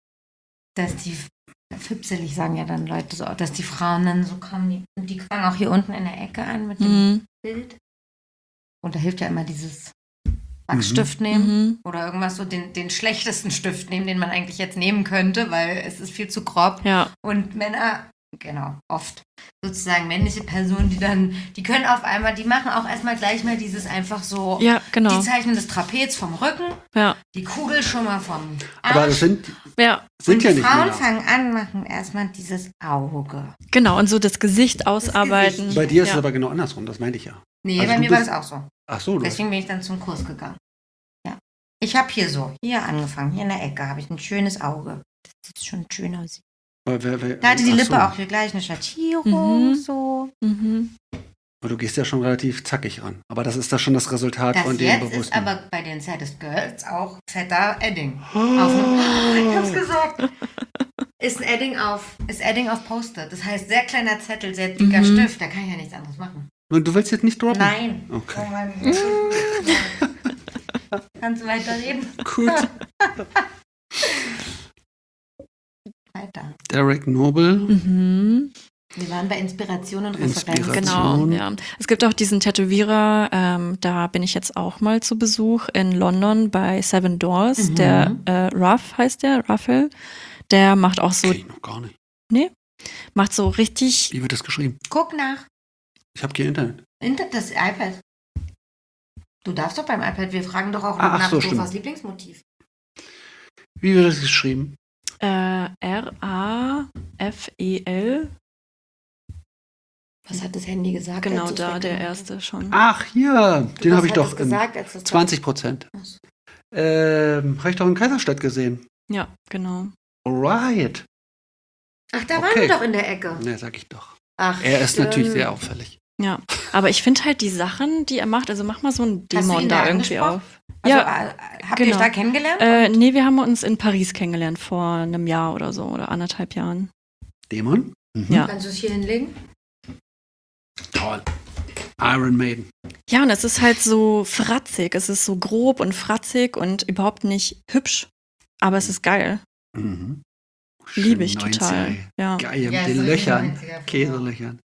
dass die, fipselig sagen ja dann Leute so, dass die Frauen dann so kommen, die, und die fangen auch hier unten in der Ecke an mit dem Mhm. Bild. Und da hilft ja immer dieses Wachsstift nehmen Mhm. oder irgendwas so, den, den schlechtesten Stift nehmen, den man eigentlich jetzt nehmen könnte, weil es ist viel zu grob. Ja, Und Männer, genau, oft sozusagen männliche Personen, die dann, die können auf einmal, die machen auch erstmal gleich mal dieses einfach so, ja, genau. die zeichnen das Trapez vom Rücken, Ja, die Kugel schon mal vom Arsch. Aber das sind, ja, sind und ja die nicht Frauen Männer. fangen an, machen erstmal dieses Auge. genau. Und so das Gesicht ausarbeiten. Gesicht. Bei dir ist ja. es aber genau andersrum, das meinte ich ja. Nee, Also bei du mir war bist- das auch so. Ach so, du Deswegen bin ich dann zum Kurs gegangen. Ja. Ich habe hier so, hier angefangen, hier in der Ecke habe ich ein schönes Auge. Das sieht schon schön aus. wer, wer, wer, Da hatte die ach Lippe so. auch hier gleich eine Schattierung, Mhm. so. Mhm. Aber du gehst ja schon relativ zackig ran. Aber das ist da schon das Resultat Das von dem jetzt ist bewussten. aber bei den Saddest Girls auch fetter Edding. Oh. Auf einem, ich hab's gesagt. Ist ein Edding auf, ist Edding auf Poster. Das heißt, sehr kleiner Zettel, sehr dicker Mhm. Stift. Da kann ich ja nichts anderes machen. Und du willst jetzt nicht droppen? Nein. Okay. Oh Mann. Kannst du weiterreden? Gut. Weiter. Derek Noble. Mhm. Wir waren bei Inspiration und Referenz. Inspiration. Genau, Situation. ja. Es gibt auch diesen Tätowierer, ähm, da bin ich jetzt auch mal zu Besuch in London bei Seven Doors. Mhm. Der äh, Ruff heißt der, Raphael. Der macht auch so, Okay, noch gar nicht. macht so richtig, Wie wird das geschrieben? Guck nach. Ich habe kein Internet. Inter das iPad. Du darfst doch beim iPad, wir fragen doch auch Ah, ach nach so, Sofas stimmt. Lieblingsmotiv. Wie wird das geschrieben? äh, R A F E L. Was hat das Handy gesagt? Genau, als du's da der weggemacht erste schon. Ach, hier. hast? Den Was habe ich hat doch es in gesagt, als das zwanzig Prozent. Ach so. Ähm, habe ich doch in Kaiserstadt gesehen. Ja, genau. Alright. Ach, da waren Okay. wir doch in der Ecke. Ne, sag ich doch. Ach, Er ist natürlich stimmt. sehr auffällig. Ja, aber ich finde halt die Sachen, die er macht, also mach mal so einen Hast du Dämon ihn da da irgendwie angesprochen? auf. Also, Ja, äh, habt ihr euch genau. da kennengelernt? Äh, nee, wir haben uns in Paris kennengelernt vor einem Jahr oder so oder anderthalb Jahren. Dämon? Mhm. Ja. Kannst du es hier hinlegen? Toll. Iron Maiden. Ja, und es ist halt so fratzig. Es ist so grob und fratzig und überhaupt nicht hübsch. Aber es ist geil. Mhm. Liebe ich Schön total. neunziger. Ja. Geil, Ja, mit ist den richtig Löchern. neunziger. Käselöchern.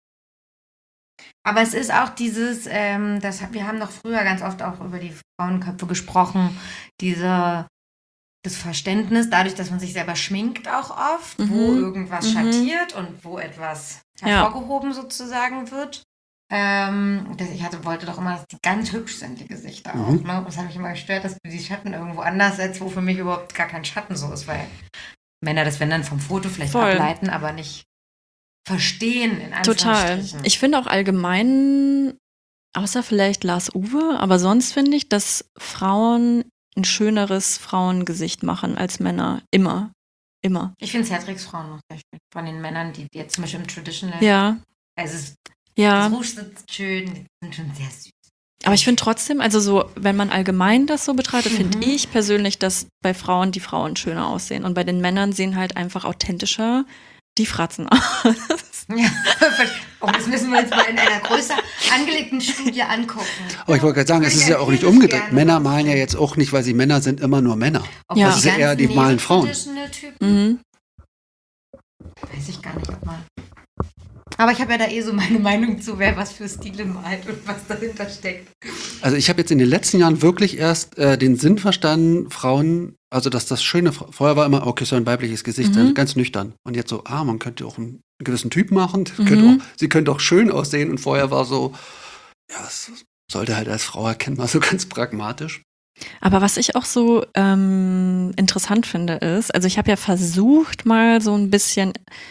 Aber es ist auch dieses, ähm, das, wir haben doch früher ganz oft auch über die Frauenköpfe gesprochen, diese, das Verständnis, dadurch, dass man sich selber schminkt auch oft, wo Mhm. irgendwas Mhm. schattiert und wo etwas Ja. hervorgehoben sozusagen wird. Ähm, das, ich hatte, wollte doch immer, dass die ganz hübsch sind, die Gesichter auch. Mhm. Ne? Das hat mich immer gestört, dass du die Schatten irgendwo anders setzt, wo für mich überhaupt gar kein Schatten so ist, weil Männer das, wenn dann vom Foto vielleicht Voll. ableiten, aber nicht verstehen, in Total. Anführungsstrichen. Ich finde auch allgemein, außer vielleicht Lars Uwe, aber sonst finde ich, dass Frauen ein schöneres Frauengesicht machen als Männer. Immer. Immer. Ich finde Cedrics Frauen noch sehr schön. Von den Männern, die, die jetzt zum Beispiel im Traditional. Ja. Also es ist, Ja. das Rouge sitzt schön, die sind schon sehr süß. Aber ich finde trotzdem, also so, wenn man allgemein das so betrachtet, finde Mhm. ich persönlich, dass bei Frauen die Frauen schöner aussehen. Und bei den Männern sehen halt einfach authentischer die Fratzen aus. Ja, oh, das müssen wir uns mal in einer größer angelegten Studie angucken. Aber ich wollte gerade sagen, es ist ja auch nicht umgedreht. Männer malen ja jetzt auch nicht, weil sie Männer sind, immer nur Männer. Ob Ja. die Das ist ja eher, die ganzen malen Frauen. Neo-Traditional-Typen, Mhm. weiß ich gar nicht, ob man. Aber ich habe ja da eh so meine Meinung zu, wer was für Stile malt und was dahinter steckt. Also ich habe jetzt in den letzten Jahren wirklich erst äh, den Sinn verstanden, Frauen, also dass das Schöne, vorher war immer, okay, so ein weibliches Gesicht, Mhm. ganz nüchtern. Und jetzt so, ah, man könnte auch einen gewissen Typ machen, das Mhm. könnte auch, sie könnte auch schön aussehen. Und vorher war so, ja, es sollte halt als Frau erkennbar, so ganz pragmatisch. Aber was ich auch so ähm, interessant finde, ist, also ich habe ja versucht, mal so ein bisschen,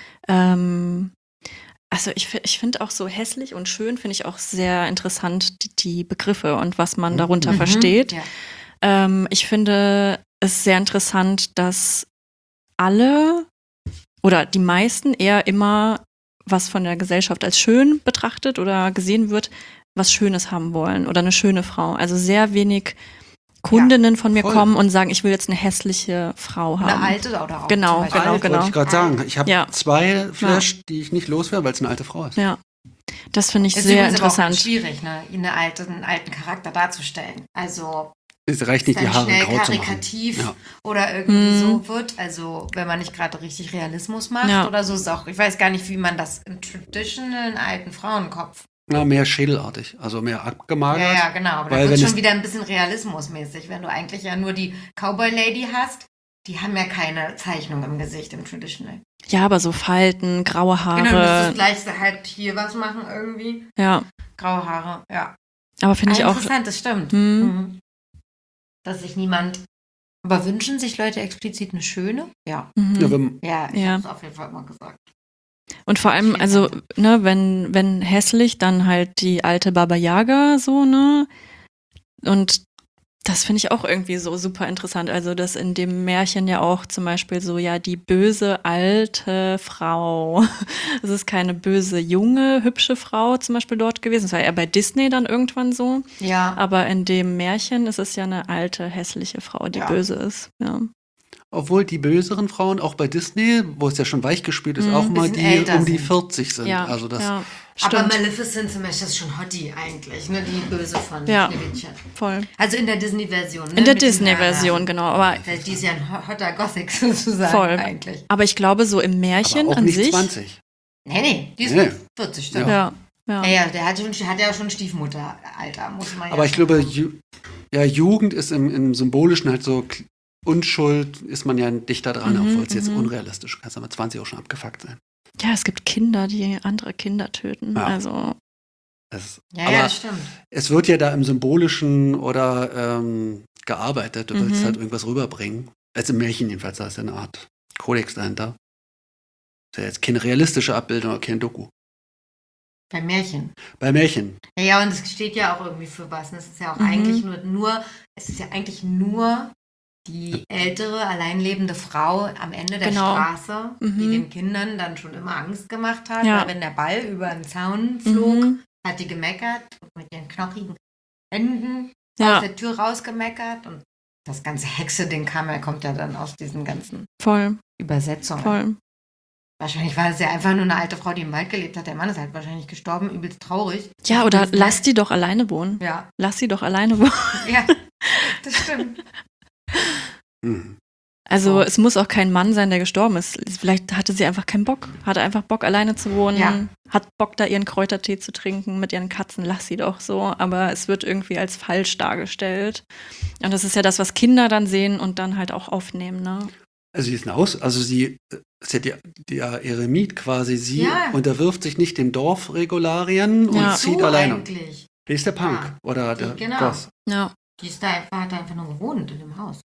ähm, also ich, fi- ich finde auch so hässlich und schön, finde ich auch sehr interessant, die, die Begriffe und was man darunter Mhm. versteht. Ja. Ähm, ich finde es sehr interessant, dass alle oder die meisten eher immer was von der Gesellschaft als schön betrachtet oder gesehen wird, was Schönes haben wollen oder eine schöne Frau. Also sehr wenig Kundinnen von mir voll. kommen und sagen, ich will jetzt eine hässliche Frau haben. Eine alte oder auch Genau, zum Beispiel. genau, Alt, genau. wollte ich gerade sagen. Ich habe Ja. zwei Flash, die ich nicht loswerde, weil es eine alte Frau ist. Ja, das finde ich Ist sehr übrigens aber auch interessant. schwierig, ne? Eine alte, einen alten Charakter darzustellen. Also Es reicht nicht, dann die Haare schnell grau zu machen. karikativ Ja. oder irgendwie Mhm. so wird. Also wenn man nicht gerade richtig Realismus macht Ja. oder so, ist auch, ich weiß gar nicht, wie man das im traditionellen alten Frauenkopf. Na, mehr schädelartig, also mehr abgemagert. Ja, ja, genau. Aber da Weil wird wenn schon es- wieder ein bisschen realismusmäßig, wenn du eigentlich ja nur die Cowboy-Lady hast. Die haben ja keine Zeichnung im Gesicht im Traditional. Ja, aber so Falten, graue Genau, du müsstest Haare. gleich halt hier was machen irgendwie. Ja, Graue Haare, ja. aber finde ich Ah, auch. interessant, das stimmt. Hm. Mhm. Dass sich niemand. Aber wünschen sich Leute explizit eine schöne? Ja. Mhm. Ja, wenn, Ja, ich Ja. habe es auf jeden Fall mal gesagt. Und vor allem, Vielen also, Dank. ne, wenn, wenn hässlich, dann halt die alte Baba Yaga, so, ne? Und das finde ich auch irgendwie so super interessant. Also, dass in dem Märchen ja auch zum Beispiel so, ja, die böse alte Frau. Es ist keine böse, junge, hübsche Frau zum Beispiel dort gewesen. Das war eher bei Disney dann irgendwann so. Ja. Aber in dem Märchen ist es ja eine alte, hässliche Frau, die Ja. böse ist. Ja. obwohl die böseren Frauen auch bei Disney, wo es ja schon weichgespielt ist, Mhm. auch mal Bisschen die älter um die sind. vierzig sind. Ja, Also das, ja, Aber stimmt. Maleficent zum Beispiel ist schon Hottie eigentlich, ne? Die Böse von Ja. Schneewittchen. Voll. Also in der Disney-Version. Ne? In der Mit den Disney-Version, Haaren. genau. Aber, Das heißt, die ist ja ein ho- hotter Gothic sozusagen Voll. eigentlich. aber ich glaube, so im Märchen aber auch an nicht sich. zwanzig. Nee, nee, die ist Nee. vierzig, stimmt. Ja, ja. Ja, ja, der hat, schon, hat ja schon Stiefmutter-Alter, muss man ja Aber ich schon glaube, sagen. Ju ja, Jugend ist im, im Symbolischen halt so K- Unschuld, ist man ja dichter dran, Mhm, obwohl es jetzt mhm. unrealistisch ist. Kannst aber zwanzig auch schon abgefuckt sein. Ja, es gibt Kinder, die andere Kinder töten. Ja. Also, Das, Ja, aber ja, das stimmt. es wird ja da im Symbolischen oder ähm, gearbeitet. Du willst Mhm. halt irgendwas rüberbringen. Als im Märchen jedenfalls, da ist ja eine Art Kodex dahinter. Ist ja jetzt keine realistische Abbildung oder kein Doku. Bei Märchen. Bei Märchen. Ja, ja, und es steht ja auch irgendwie für was. Und es ist ja auch Mhm. eigentlich nur, nur, es ist ja eigentlich nur die ältere, alleinlebende Frau am Ende der Genau. Straße, die Mhm. den Kindern dann schon immer Angst gemacht hat. Ja. Weil wenn der Ball über den Zaun flog, mhm. hat die gemeckert und mit ihren knochigen Händen Ja. aus der Tür rausgemeckert. Und das ganze Hexe-Ding kam ja, kommt ja dann aus diesen ganzen voll, Übersetzungen. voll. Wahrscheinlich war es ja einfach nur eine alte Frau, die im Wald gelebt hat. Der Mann ist halt wahrscheinlich gestorben, übelst traurig. Ja, oder Übelst lass die doch alleine wohnen. Ja, Lass sie doch alleine wohnen. ja, das stimmt. Mhm. Also So. es muss auch kein Mann sein, der gestorben ist. Vielleicht hatte sie einfach keinen Bock. Hatte einfach Bock, alleine zu wohnen. Ja. Hat Bock, da ihren Kräutertee zu trinken mit ihren Katzen. Lass sie doch so. Aber es wird irgendwie als falsch dargestellt. Und das ist ja das, was Kinder dann sehen und dann halt auch aufnehmen. Ne? Also sie ist eine Aus, also sie äh, ist ja die, der Eremit quasi. Sie Ja. unterwirft sich nicht den Dorfregularien und Ja. zieht So alleine. eigentlich. Die ist der Punk Ja. oder Die- der genau. Goth. Ja. Die ist da einfach, hat da einfach nur gewohnt in dem Haus.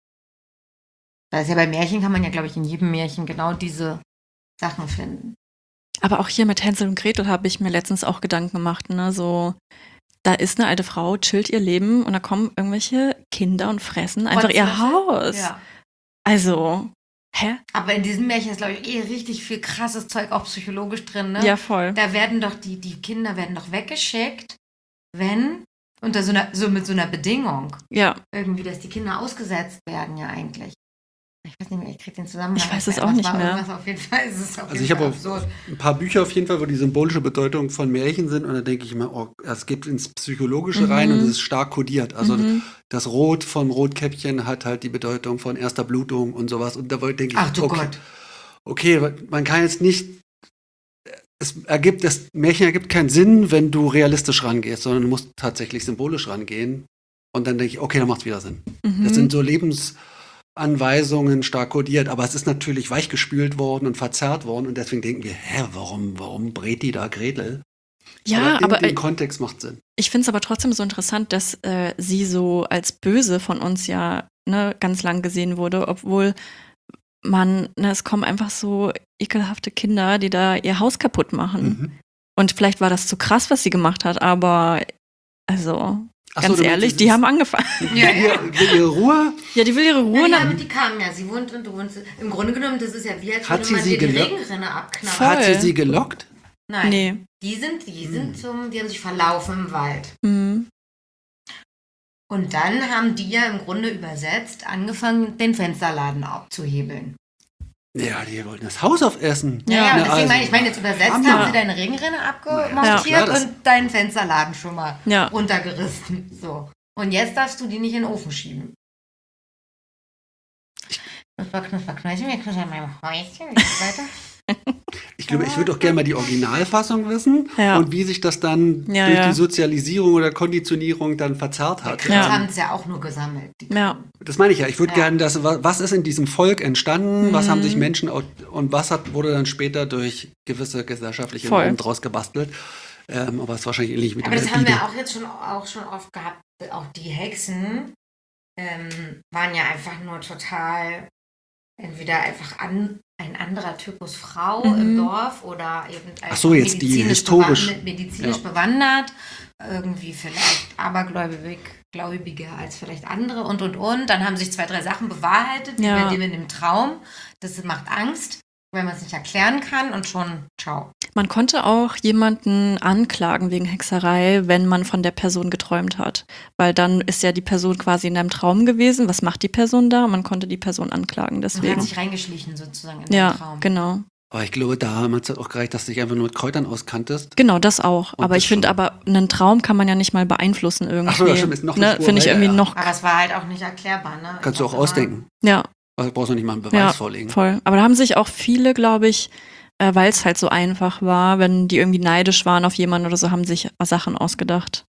Da ist ja bei Märchen kann man ja, glaube ich, in jedem Märchen genau diese Sachen finden. Aber auch hier mit Hänsel und Gretel habe ich mir letztens auch Gedanken gemacht. Ne? So, da ist eine alte Frau, chillt ihr Leben und da kommen irgendwelche Kinder und fressen einfach ihr Rotzlöffel? Haus. Ja. Also, hä? Aber in diesem Märchen ist, glaube ich, eh richtig viel krasses Zeug auch psychologisch drin, ne? Ja, voll. Da werden doch die, die Kinder werden doch weggeschickt, wenn, unter so einer, so mit so einer Bedingung, Ja, irgendwie, dass die Kinder ausgesetzt werden ja eigentlich. Ich weiß nicht mehr, ich kriege den Zusammenhang. Ich weiß nicht es mehr, auch aber nicht war mehr. irgendwas Auf jeden Fall ist es auf Also jeden ich habe Fall auch absurd. ein paar Bücher auf jeden Fall, wo die symbolische Bedeutung von Märchen sind und da denke ich immer, oh, es geht ins Psychologische Mhm. rein und es ist stark kodiert. Also Mhm. das Rot vom Rotkäppchen hat halt die Bedeutung von erster Blutung und sowas und da denke ich, Ach du okay, Gott. okay, man kann jetzt nicht es ergibt, das Märchen ergibt keinen Sinn, wenn du realistisch rangehst, sondern du musst tatsächlich symbolisch rangehen. Und dann denke ich, okay, dann macht es wieder Sinn. Mhm. Das sind so Lebensanweisungen stark kodiert, aber es ist natürlich weichgespült worden und verzerrt worden und deswegen denken wir, hä, warum, warum brät die da Gretel? Ja, aber aber, in dem äh, Kontext macht Sinn. ich finde es aber trotzdem so interessant, dass äh, sie so als böse von uns ja ne, ganz lang gesehen wurde, obwohl man, ne, es kommen einfach so ekelhafte Kinder, die da ihr Haus kaputt machen. Mhm. Und vielleicht war das zu krass, was sie gemacht hat, aber also Ach so, ganz du meinst, ehrlich, es die ist- haben angefangen. Ja, Ihr, will ihre Ruhe? Ja, die will ihre Ruhe. Ja, dann- aber die kamen ja, sie wohnt und du wohnst. Im Grunde genommen, das ist ja wie, als Hat würde sie man sie dir die gelockt? Regenrinne abknappen. Voll. Hat sie sie gelockt? Nein, Nee. die sind, die Hm. sind zum, die haben sich verlaufen im Wald. Mhm. Und dann haben die ja im Grunde übersetzt angefangen, den Fensterladen abzuhebeln. Ja, die wollten das Haus aufessen. Ja, ja, Ja, und deswegen also, meine ich, ich meine jetzt übersetzt, Hammer. haben sie deine Regenrinne Ja, abgemontiert klar, das- und deinen Fensterladen schon mal Ja. runtergerissen. So. Und jetzt darfst du die nicht in den Ofen schieben. Knusper, knusper, knusper, wir knuspern an meinem Häuschen. Wie geht's weiter? Ich glaube, ich würde auch gerne mal die Originalfassung wissen Ja. und wie sich das dann Ja, durch ja. die Sozialisierung oder Konditionierung dann verzerrt hat. Wir Ja. haben es ja auch nur gesammelt. die Ja. Kram. Das meine ich ja. Ich würde Ja. gerne, dass wa- was ist in diesem Volk entstanden, was Mhm. haben sich Menschen au- und was hat, wurde dann später durch gewisse gesellschaftliche Voll. Normen draus gebastelt. Ähm, aber es ist wahrscheinlich ähnlich mit Aber der das haben Bibel. wir auch jetzt schon, auch schon oft gehabt. Auch die Hexen ähm, waren ja einfach nur total entweder einfach an, ein anderer Typus Frau Mhm. im Dorf oder eben Ach so, jetzt die medizinisch, historisch- bewan- medizinisch ja. bewandert, irgendwie vielleicht abergläubig, gläubiger als vielleicht andere und und und. Dann haben sich zwei, drei Sachen bewahrheitet, wie Ja. bei dem in dem Traum. Das macht Angst, wenn man es nicht erklären kann und schon ciao. Man konnte auch jemanden anklagen wegen Hexerei, wenn man von der Person geträumt hat. Weil dann ist ja die Person quasi in einem Traum gewesen. Was macht die Person da? Man konnte die Person anklagen, Und hat deswegen. sich reingeschlichen sozusagen in den Ja, Traum. genau. Aber ich glaube, da hat es auch gereicht, dass du dich einfach nur mit Kräutern auskanntest. Genau, das auch. Und aber das ich finde schon. aber, einen Traum kann man ja nicht mal beeinflussen irgendwie. Ach so, das stimmt, ist noch eine ne? Spur Finde ich weiter, irgendwie ja. noch. Aber es war halt auch nicht erklärbar, ne? Kannst du auch Ich hab immer- ausdenken. Ja, Also brauchst du nicht mal einen Beweis ja, vorlegen. voll. Aber da haben sich auch viele, glaube ich, äh, weil es halt so einfach war, wenn die irgendwie neidisch waren auf jemanden oder so, haben sich Sachen ausgedacht.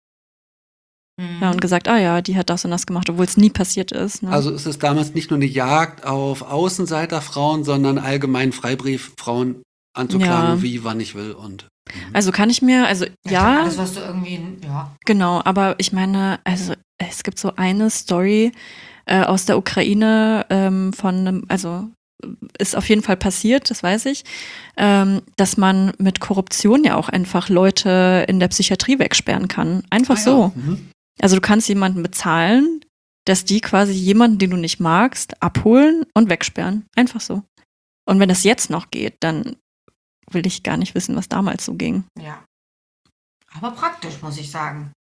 Mhm. Ja, und gesagt, ah ja, die hat das und das gemacht, obwohl es nie passiert ist. Ne? Also ist es damals nicht nur eine Jagd auf Außenseiterfrauen, sondern allgemein Freibrief, Frauen anzuklagen, Ja. wie, wann ich will und. Also kann ich mir, also Ich glaub, ja, Alles, was du irgendwie, ja. genau, aber ich meine, also es gibt so eine Story äh, aus der Ukraine ähm, von einem, also ist auf jeden Fall passiert, das weiß ich, ähm, dass man mit Korruption ja auch einfach Leute in der Psychiatrie wegsperren kann. Einfach Ah ja. so. Mhm. Also du kannst jemanden bezahlen, dass die quasi jemanden, den du nicht magst, abholen und wegsperren. Einfach so. Und wenn das jetzt noch geht, dann will ich gar nicht wissen, was damals so ging. Ja. Aber praktisch, muss ich sagen.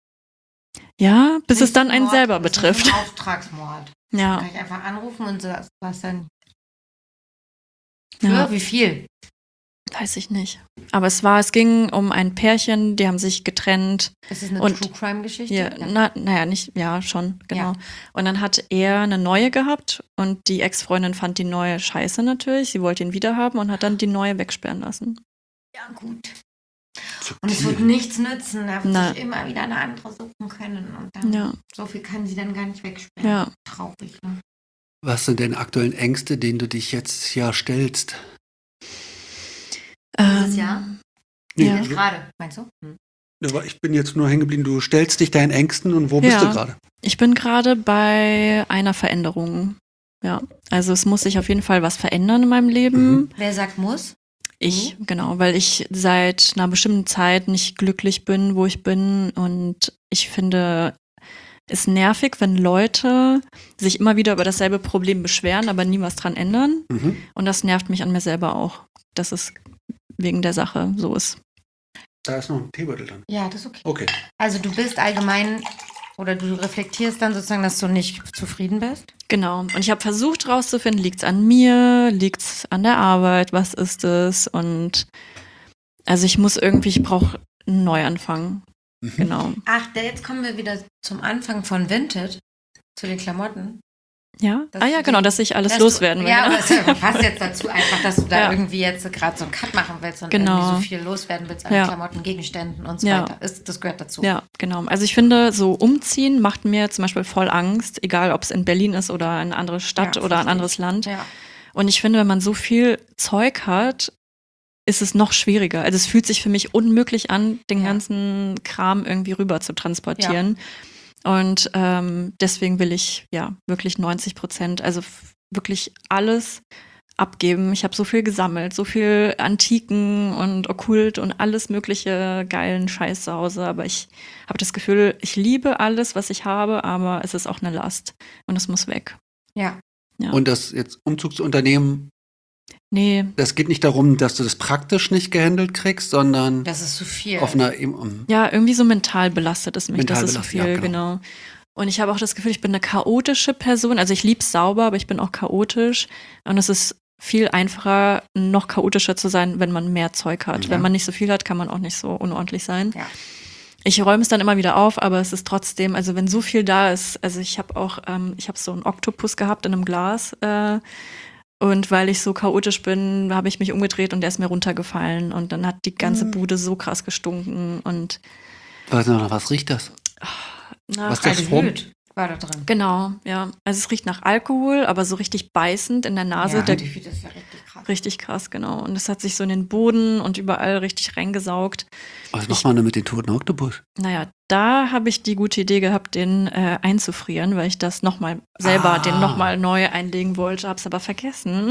Ja, bis es Nicht dann einen Mord, selber das ist betrifft. ein Auftragsmord. Ja, Kann ich einfach anrufen und so, was dann? Für ja, wie viel? weiß ich nicht. Aber es war, es ging um ein Pärchen, die haben sich getrennt. Ist es eine Und- True Crime Geschichte? Ja, na, naja, nicht, ja, schon, genau. Ja. Und dann hat er eine neue gehabt und die Ex-Freundin fand die neue scheiße natürlich. Sie wollte ihn wiederhaben und hat dann die neue wegsperren lassen. Ja, gut. Und es wird nichts nützen. Er wird Na. sich immer wieder eine andere suchen können. Und dann, Ja, so viel kann sie dann gar nicht wegsperren. ja. Traurig, ne? Was sind denn aktuellen Ängste, denen du dich jetzt ja stellst? Dieses Ähm, Jahr? Ja. Jetzt gerade, meinst du? Hm. Aber ich bin jetzt nur hängen geblieben, du stellst dich deinen Ängsten und wo bist Ja. du gerade? Ich bin gerade bei einer Veränderung. Ja, also es muss sich auf jeden Fall was verändern in meinem Leben. Mhm. Wer sagt muss? Ich, genau, weil ich seit einer bestimmten Zeit nicht glücklich bin, wo ich bin. Und ich finde es nervig, wenn Leute sich immer wieder über dasselbe Problem beschweren, aber nie was dran ändern. Mhm. Und das nervt mich an mir selber auch, dass es wegen der Sache so ist. Da ist noch ein Teebeutel drin. Ja, das ist okay. Okay. Also du bist allgemein, oder du reflektierst dann sozusagen, dass du nicht zufrieden bist? Genau. Und ich habe versucht rauszufinden, liegt es an mir, liegt es an der Arbeit, was ist es? Und also ich muss irgendwie, ich brauche einen Neuanfang. Mhm. Genau. Ach, da- jetzt kommen wir wieder zum Anfang von Vinted, zu den Klamotten. Ja? Dass Ah du ja, genau, den- dass ich alles dass loswerden du, will. Ja, genau. aber es passt jetzt dazu einfach, dass du da Ja. irgendwie jetzt gerade so einen Cut machen willst und Genau. irgendwie so viel loswerden willst an Ja. Klamotten, Gegenständen und so Ja. weiter. Ist, das gehört dazu. Ja, genau. Also ich finde, so umziehen macht mir zum Beispiel voll Angst, egal ob es in Berlin ist oder eine andere Stadt Ja, oder ein verstehe anderes ich. Land. Ja. Und ich finde, wenn man so viel Zeug hat, ist es noch schwieriger. Also es fühlt sich für mich unmöglich an, den Ja. ganzen Kram irgendwie rüber zu transportieren. Und ähm, deswegen will ich ja wirklich neunzig Prozent, also f- wirklich alles abgeben. Ich habe so viel gesammelt, so viel Antiken und Okkult und alles mögliche geilen Scheiß zu Hause. Aber ich habe das Gefühl, ich liebe alles, was ich habe, aber es ist auch eine Last und es muss weg. Ja. Ja. Und das jetzt Umzugsunternehmen, Nee, das geht nicht darum, dass du das praktisch nicht gehandelt kriegst, sondern Das ist zu viel. auf einer um, ja, irgendwie so mental belastet es mich. Mental das ist so belastet, viel, ja, genau. genau. Und ich habe auch das Gefühl, ich bin eine chaotische Person. Also ich lieb's sauber, aber ich bin auch chaotisch. Und es ist viel einfacher, noch chaotischer zu sein, wenn man mehr Zeug hat. Ja. Wenn man nicht so viel hat, kann man auch nicht so unordentlich sein. Ja. Ich räume es dann immer wieder auf, aber es ist trotzdem, also wenn so viel da ist, also ich habe auch, ähm, ich habe so einen Oktopus gehabt in einem Glas äh, und weil ich so chaotisch bin, habe ich mich umgedreht und der ist mir runtergefallen und dann hat die ganze Mhm. Bude so krass gestunken und weiß noch, was riecht das? nach, Was das Form? Aldehyd war da drin. genau, ja. Also es riecht nach Alkohol, aber so richtig beißend in der Nase. ja, der, Aldehyd ist ja richtig krass. richtig krass, genau. Und es hat sich so in den Boden und überall richtig reingesaugt. Was macht man denn mit den toten Oktopus? Naja, da habe ich die gute Idee gehabt, den äh, einzufrieren, weil ich das nochmal selber, Ah. den nochmal neu einlegen wollte, habe es aber vergessen.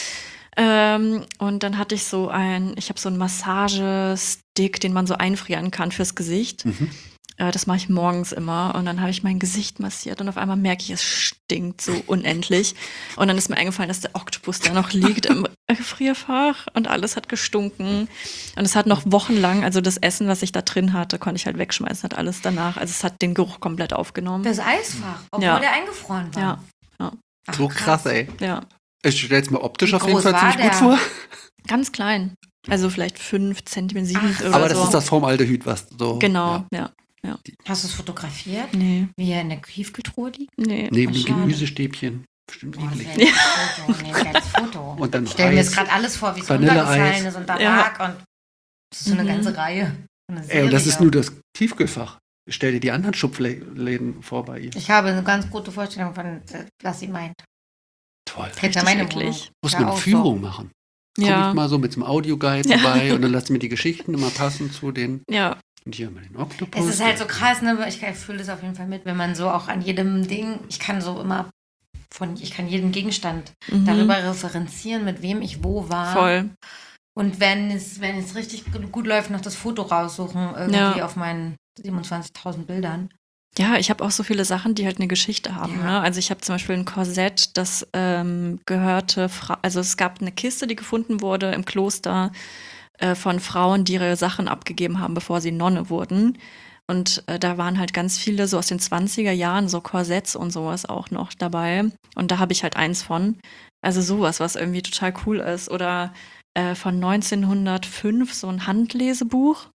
Ähm, und dann hatte ich so ein, ich habe so einen Massagestick, den man so einfrieren kann fürs Gesicht. Mhm. Äh, das mache ich morgens immer und dann habe ich mein Gesicht massiert und auf einmal merke ich, es stinkt so unendlich. Und dann ist mir eingefallen, dass der Oktopus da noch liegt im Gefrierfach und alles hat gestunken. Und es hat noch wochenlang, also das Essen, was ich da drin hatte, konnte ich halt wegschmeißen, hat alles danach. Also es hat den Geruch komplett aufgenommen. Das Eisfach, obwohl Ja. der eingefroren war. Ja, ja, Ach, So krass, ey. ja. Ich stelle es mir optisch Wie auf jeden groß Fall war ziemlich gut der? vor. Ganz klein. Also vielleicht fünf Zentimeter, sieben Ach, oder Aber das so. ist das Formaldehyd, was so. Genau, Ja. ja. Hast du es fotografiert, Nee, wie er in der Tiefkühltruhe liegt? nee. Neben Ach, den schade. Gemüsestäbchen. Bestimmt Boah, das eklig. wäre ein Foto. Nee, ein geiles Foto. Und dann Ich stelle mir Eis. jetzt gerade alles vor, wie es Vanilleeis. runtergefallen ist und da Ja. lag und das ist so eine Mhm. ganze Reihe. So eine Ey, und das ist Serie. nur das Tiefkühlfach. Stell dir die anderen Schubläden vor bei ihr. Ich habe eine ganz gute Vorstellung von, äh, was sie meint. Toll. Kennt ja Richtig meine eklig. Wohnung. Muss Ja, man eine auch Führung machen. Komm Ja, ich mal so mit dem Audioguide Ja. vorbei und dann lass mir die Geschichten immer passen zu den. ja, Und hier haben wir den Oktopus. Es ist halt so krass, ne? Ich fühle das auf jeden Fall mit, wenn man so auch an jedem Ding, ich kann so immer von, ich kann jeden Gegenstand mhm. darüber referenzieren, mit wem ich wo war. voll. Und wenn es, wenn es richtig gut läuft, noch das Foto raussuchen, irgendwie Ja. auf meinen siebenundzwanzigtausend Bildern. Ja, ich habe auch so viele Sachen, die halt eine Geschichte haben. Ja. Ne? Also ich habe zum Beispiel ein Korsett, das ähm, gehörte, Fra also es gab eine Kiste, die gefunden wurde im Kloster äh, von Frauen, die ihre Sachen abgegeben haben, bevor sie Nonne wurden. Und äh, da waren halt ganz viele so aus den zwanziger Jahren, so Korsetts und sowas auch noch dabei. Und da habe ich halt eins von. Also sowas, was irgendwie total cool ist. Oder äh, von neunzehnhundertfünf so ein Handlesebuch.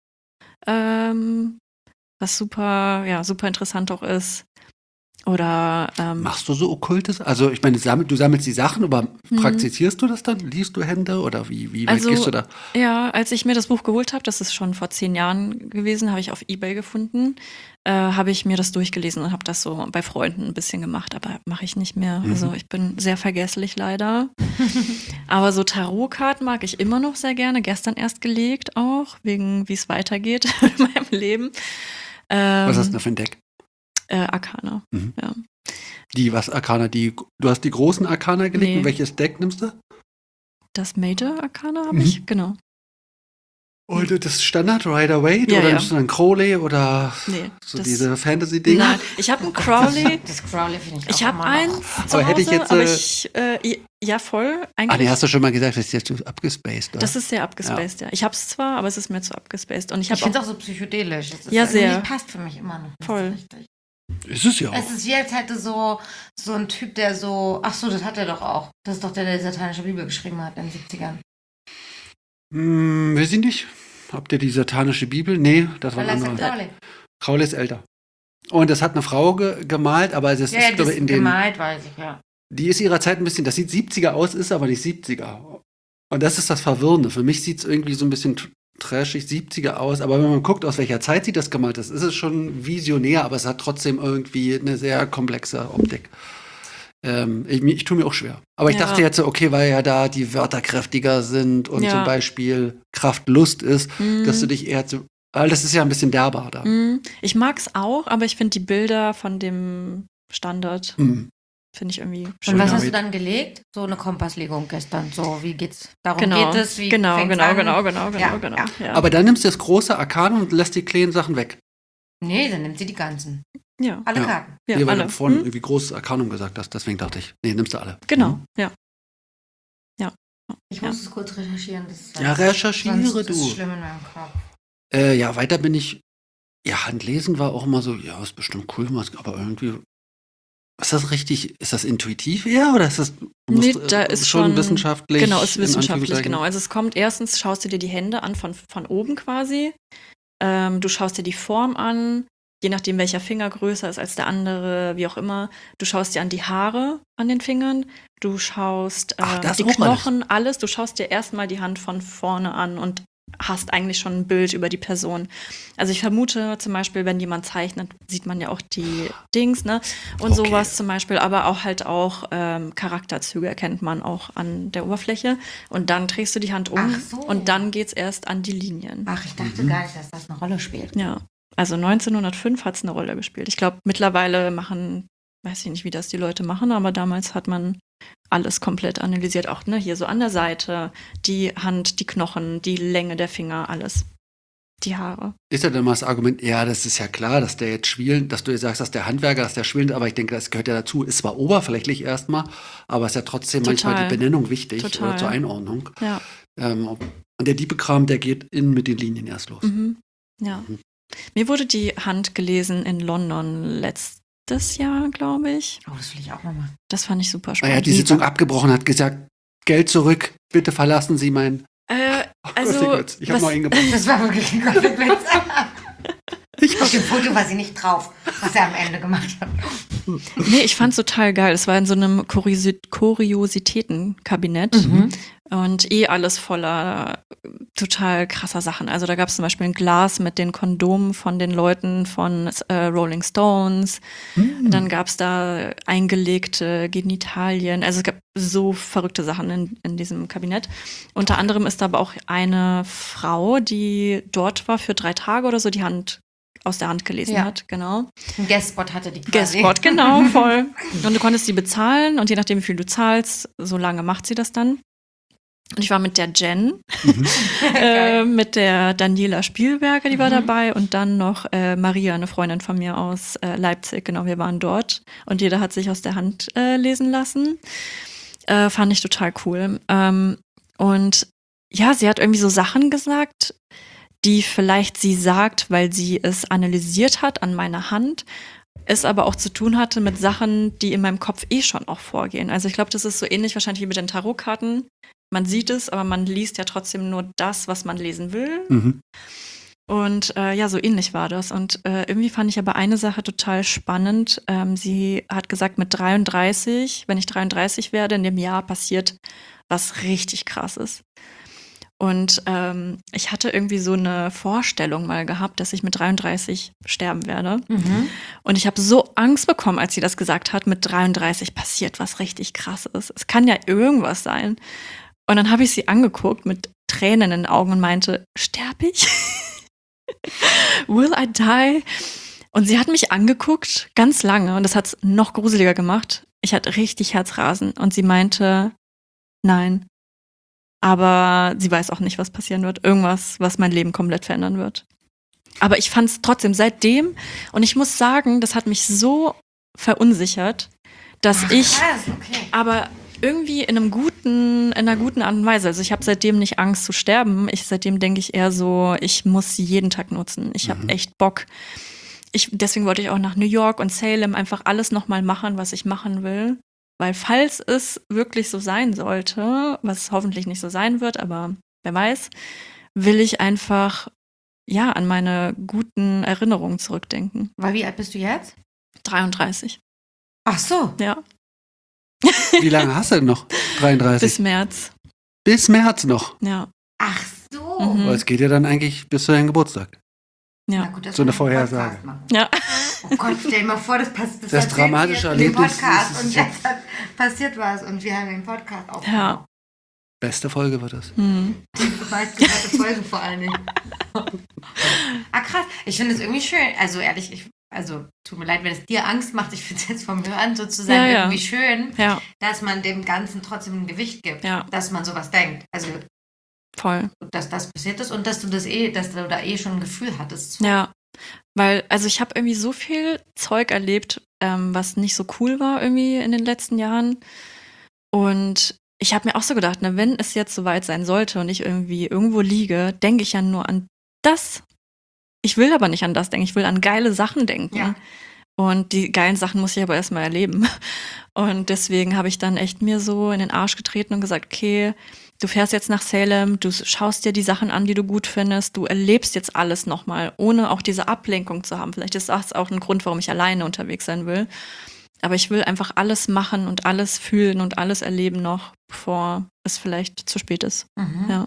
Ähm, was super, ja, super interessant auch ist. Oder ähm, Machst du so Okkultes? Also ich meine, du sammel- du sammelst die Sachen, aber Mhm. praktizierst du das dann? Liest du Hände oder wie, wie weit Also, gehst du da? ja, als ich mir das Buch geholt habe, das ist schon vor zehn Jahren gewesen, habe ich auf eBay gefunden, äh, habe ich mir das durchgelesen und habe das so bei Freunden ein bisschen gemacht, aber mache ich nicht mehr. Mhm. Also ich bin sehr vergesslich leider. Aber so Tarotkarten mag ich immer noch sehr gerne. Gestern erst gelegt auch, wegen wie es weitergeht in meinem Leben. Ähm, Was hast du da für ein Deck? Äh, Arkana. Mhm. Ja. Die, was Arkana? Die, du hast die großen Arkana gelegt Nee. und welches Deck nimmst du? Das Major Arkana habe Mhm. ich, genau. Oder das Standard Rider Waite Ja, oder ja. nimmst du dann Crowley oder Nee, so das- diese Fantasy-Dinger? Nein, ich habe einen Crowley. Das Crowley finde ich auch Ich habe immer eins noch. zu Aber hätte ich Hause, jetzt, aber äh, ich, äh, ja voll, Ah, eigentlich. nee, hast du schon mal gesagt, das ist jetzt so abgespaced, oder? Das ist sehr abgespaced, ja. Ich habe es zwar, aber es ist mir zu abgespaced. Und ich Ich habe finde auch, es auch so psychedelisch. Es ist Ja, irgendwie- sehr. passt für mich immer noch. nicht Voll. so richtig. ist es ja auch. Es ist wie, als hätte so, so ein Typ, der so, ach so, das hat er doch auch. Das ist doch der, der die satanische Bibel geschrieben hat in den siebzigern. Hm, weiß ich nicht. Habt ihr die satanische Bibel? Nee, das war ein Verlasse anderer. Crowley. Crowley ist älter. Und das hat eine Frau ge gemalt, aber es ist, Ja, ja, glaube das ich, in den. gemalt, weiß ich, ja. die ist ihrer Zeit ein bisschen, das sieht siebziger aus, ist aber nicht siebziger. Und das ist das Verwirrende. Für mich sieht es irgendwie so ein bisschen tr- trashig siebziger aus, aber wenn man guckt, aus welcher Zeit sie das gemalt ist, ist es schon visionär, aber es hat trotzdem irgendwie eine sehr komplexe Optik. Ähm, ich, ich tue mir auch schwer. Aber ich Ja. dachte jetzt, so, okay, weil ja da die Wörter kräftiger sind und Ja. zum Beispiel Kraft Lust ist, Mhm. dass du dich eher zu. Weil das ist ja ein bisschen derber da. Mhm. Ich mag's auch, aber ich finde die Bilder von dem Standard, Mhm. finde ich irgendwie Und schön. was Ja, hast du wie- dann gelegt? So eine Kompasslegung gestern. So, wie geht's? Darum Genau, geht es. Wie genau, fängt's genau, an? genau, genau, genau, Ja, genau. ja. Ja. Aber dann nimmst du das große Arkanum und lässt die kleinen Sachen weg. Nee, dann nimmt sie die ganzen. ja, Alle Ja. Karten. ja, Nee, weil alle. du vorhin Hm? irgendwie großes Arkanum gesagt hast, deswegen dachte ich, nee, nimmst du alle. Genau, Mhm. ja. Ich Ja. muss es kurz recherchieren. Das ist Ja, recherchiere sonst du. ist es schlimm in meinem Kopf. Äh, ja, weiter bin ich. Ja, Handlesen war auch immer so, ja, ist bestimmt cool, was- aber irgendwie. Ist das richtig? Ist das intuitiv eher oder ist das du musst, Nee, äh, da ist schon schon- wissenschaftlich? Genau, ist in wissenschaftlich, Anführungszeichen? genau. Also es kommt erstens, schaust du dir die Hände an von, von oben quasi. Ähm, du schaust dir die Form an, je nachdem, welcher Finger größer ist als der andere, wie auch immer. Du schaust dir an die Haare an den Fingern. Du schaust Ach, ähm, das die auch alles? Knochen, alles. Du schaust dir erstmal die Hand von vorne an und hast eigentlich schon ein Bild über die Person. Also ich vermute zum Beispiel, wenn jemand zeichnet, sieht man ja auch die Dings, ne? Und Okay. sowas zum Beispiel, aber auch halt auch ähm, Charakterzüge erkennt man auch an der Oberfläche. Und dann drehst du die Hand um Ach so. und dann geht's erst an die Linien. Ach, ich dachte Mhm. gar nicht, dass das eine Rolle spielt. Ja, also neunzehnhundertfünf hat es eine Rolle gespielt. Ich glaube, mittlerweile machen, weiß ich nicht, wie das die Leute machen, aber damals hat man alles komplett analysiert. Auch ne, hier so an der Seite, die Hand, die Knochen, die Länge der Finger, alles. Die Haare. Ist ja dann mal das Argument, ja, das ist ja klar, dass der jetzt spielen, dass du jetzt sagst, dass der Handwerker, dass der spielt, aber ich denke, das gehört ja dazu. Ist zwar oberflächlich erstmal, aber ist ja trotzdem Total. manchmal die Benennung wichtig Total. oder zur Einordnung. Ja. Ähm, und der Diebekram, der geht in mit den Linien erst los. Mhm. Ja. Mhm. Mir wurde die Hand gelesen in London letztes Jahr, glaube ich. Oh, das will ich auch mal machen. Das fand ich super Er spannend. hat die Sitzung abgebrochen, hat gesagt, Geld zurück, bitte verlassen Sie mein. äh, Ach, also, Gott, ich habe was- noch einen gebracht. Das war wirklich ein Gotteswitz. Auf dem Foto war sie nicht drauf, was er am Ende gemacht hat. Nee, ich fand's total geil. Es war in so einem Kuriosi- Kuriositätenkabinett Mhm. und eh alles voller äh, total krasser Sachen. Also da gab es zum Beispiel ein Glas mit den Kondomen von den Leuten von äh, Rolling Stones. Dann gab es da eingelegte Genitalien. Also es gab so verrückte Sachen in, in diesem Kabinett. Unter anderem ist da aber auch eine Frau, die dort war für drei Tage oder so, die Hand aus der Hand gelesen Ja. hat, genau. Ein Guestspot hatte die quasi. Guestspot, genau, voll. Und du konntest sie bezahlen und je nachdem, wie viel du zahlst, so lange macht sie das dann. Und ich war mit der Jen, äh, mit der Daniela Spielberger, die war Mhm. dabei und dann noch äh, Maria, eine Freundin von mir aus äh, Leipzig, genau, wir waren dort und jeder hat sich aus der Hand äh, lesen lassen. Äh, fand ich total cool. Ähm, und ja, sie hat irgendwie so Sachen gesagt, die vielleicht sie sagt, weil sie es analysiert hat an meiner Hand, es aber auch zu tun hatte mit Sachen, die in meinem Kopf eh schon auch vorgehen. Also ich glaube, das ist so ähnlich wahrscheinlich wie mit den Tarotkarten. Man sieht es, aber man liest ja trotzdem nur das, was man lesen will. Mhm. Und äh, ja, so ähnlich war das. Und äh, irgendwie fand ich aber eine Sache total spannend. Ähm, sie hat gesagt, mit dreiunddreißig, wenn ich dreiunddreißig werde, in dem Jahr passiert was richtig Krasses. Und ähm, ich hatte irgendwie so eine Vorstellung mal gehabt, dass ich mit dreiunddreißig sterben werde. Mhm. Und ich habe so Angst bekommen, als sie das gesagt hat, mit dreiunddreißig passiert was richtig Krasses. Es kann ja irgendwas sein. Und dann habe ich sie angeguckt mit Tränen in den Augen und meinte, sterb ich? Will I die? Und sie hat mich angeguckt, ganz lange, und das hat es noch gruseliger gemacht. Ich hatte richtig Herzrasen. Und sie meinte, nein. Aber sie weiß auch nicht, was passieren wird. Irgendwas, was mein Leben komplett verändern wird. Aber ich fand es trotzdem seitdem, und ich muss sagen, das hat mich so verunsichert, dass Ach, ich krass, okay. aber irgendwie in einem guten, in einer guten Art und Weise. Also ich habe seitdem nicht Angst zu sterben. Ich seitdem denke ich eher so, ich muss sie jeden Tag nutzen. Ich habe Mhm. echt Bock. Ich, deswegen wollte ich auch nach New York und Salem einfach alles nochmal machen, was ich machen will. Weil falls es wirklich so sein sollte, was hoffentlich nicht so sein wird, aber wer weiß, will ich einfach ja an meine guten Erinnerungen zurückdenken. Weil wie alt bist du jetzt? dreiunddreißig. Ach so. Ja. Wie lange hast du denn noch? dreiunddreißig? Bis März. Bis März noch. Ja. Ach so. Mhm. Aber es geht ja dann eigentlich bis zu deinem Geburtstag. Ja. Na gut, das So eine können wir im Vorhersage. Podcast machen. Ja. Oh Gott, stell dir mal vor, das passiert. Das erzählen dramatische wir jetzt in dem Erlebnis Podcast ist- und jetzt hat passiert was und wir haben den Podcast aufgenommen. Ja. Beste Folge wird das. Hm. Die meistgehörte Folge vor allen Dingen. Ah, krass. Ich finde es irgendwie schön. Also ehrlich, ich, also tut mir leid, wenn es dir Angst macht. Ich finde es jetzt vom Hören sozusagen Ja, ja. irgendwie schön, Ja, dass man dem Ganzen trotzdem ein Gewicht gibt. Ja. Dass man sowas denkt. Also, voll. dass das passiert ist und dass du das eh, dass du da eh schon ein Gefühl hattest. Ja, weil, also ich habe irgendwie so viel Zeug erlebt, ähm, was nicht so cool war irgendwie in den letzten Jahren. Und ich habe mir auch so gedacht, ne, wenn es jetzt soweit sein sollte und ich irgendwie irgendwo liege, denke ich ja nur an das. Ich will aber nicht an das denken, ich will an geile Sachen denken. Ja. Und die geilen Sachen muss ich aber erstmal erleben. Und deswegen habe ich dann echt mir so in den Arsch getreten und gesagt, okay, du fährst jetzt nach Salem, du schaust dir die Sachen an, die du gut findest, du erlebst jetzt alles nochmal, ohne auch diese Ablenkung zu haben. Vielleicht ist das auch ein Grund, warum ich alleine unterwegs sein will. Aber ich will einfach alles machen und alles fühlen und alles erleben noch, bevor es vielleicht zu spät ist. Mhm. Ja.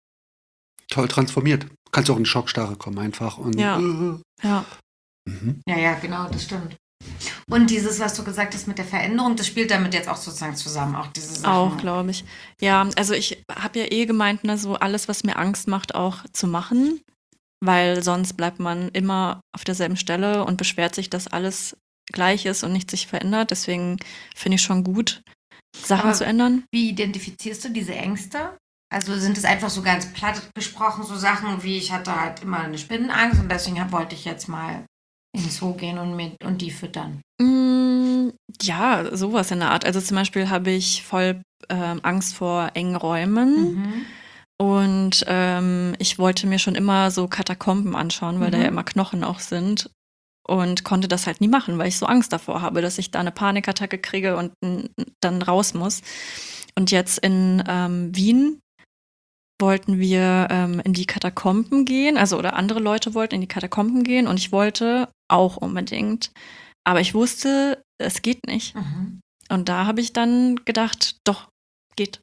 Toll transformiert. Kannst auch in Schockstarre kommen einfach. Und, Ja. äh, Ja. mhm. Ja, ja, genau, das stimmt. Und dieses, was du gesagt hast mit der Veränderung, das spielt damit jetzt auch sozusagen zusammen. Auch diese Sachen. Auch, glaube ich. Ja, also ich habe ja eh gemeint, ne, so alles, was mir Angst macht, auch zu machen, weil sonst bleibt man immer auf derselben Stelle und beschwert sich, dass alles gleich ist und nichts sich verändert. Deswegen finde ich schon gut, Sachen Aber zu ändern. Wie identifizierst du diese Ängste? Also sind es einfach so ganz platt gesprochen, so Sachen wie ich hatte halt immer eine Spinnenangst und deswegen hab, wollte ich jetzt mal in den Zoo gehen und, mit, und die füttern. Mm, ja, sowas in der Art. Also zum Beispiel habe ich voll ähm, Angst vor engen Räumen. Mhm. Und ähm, ich wollte mir schon immer so Katakomben anschauen, weil Mhm. da ja immer Knochen auch sind. Und konnte das halt nie machen, weil ich so Angst davor habe, dass ich da eine Panikattacke kriege und n- dann raus muss. Und jetzt in ähm, Wien wollten wir ähm, in die Katakomben gehen, also oder andere Leute wollten in die Katakomben gehen und ich wollte auch unbedingt. Aber ich wusste, es geht nicht. Mhm. Und da habe ich dann gedacht, doch, geht.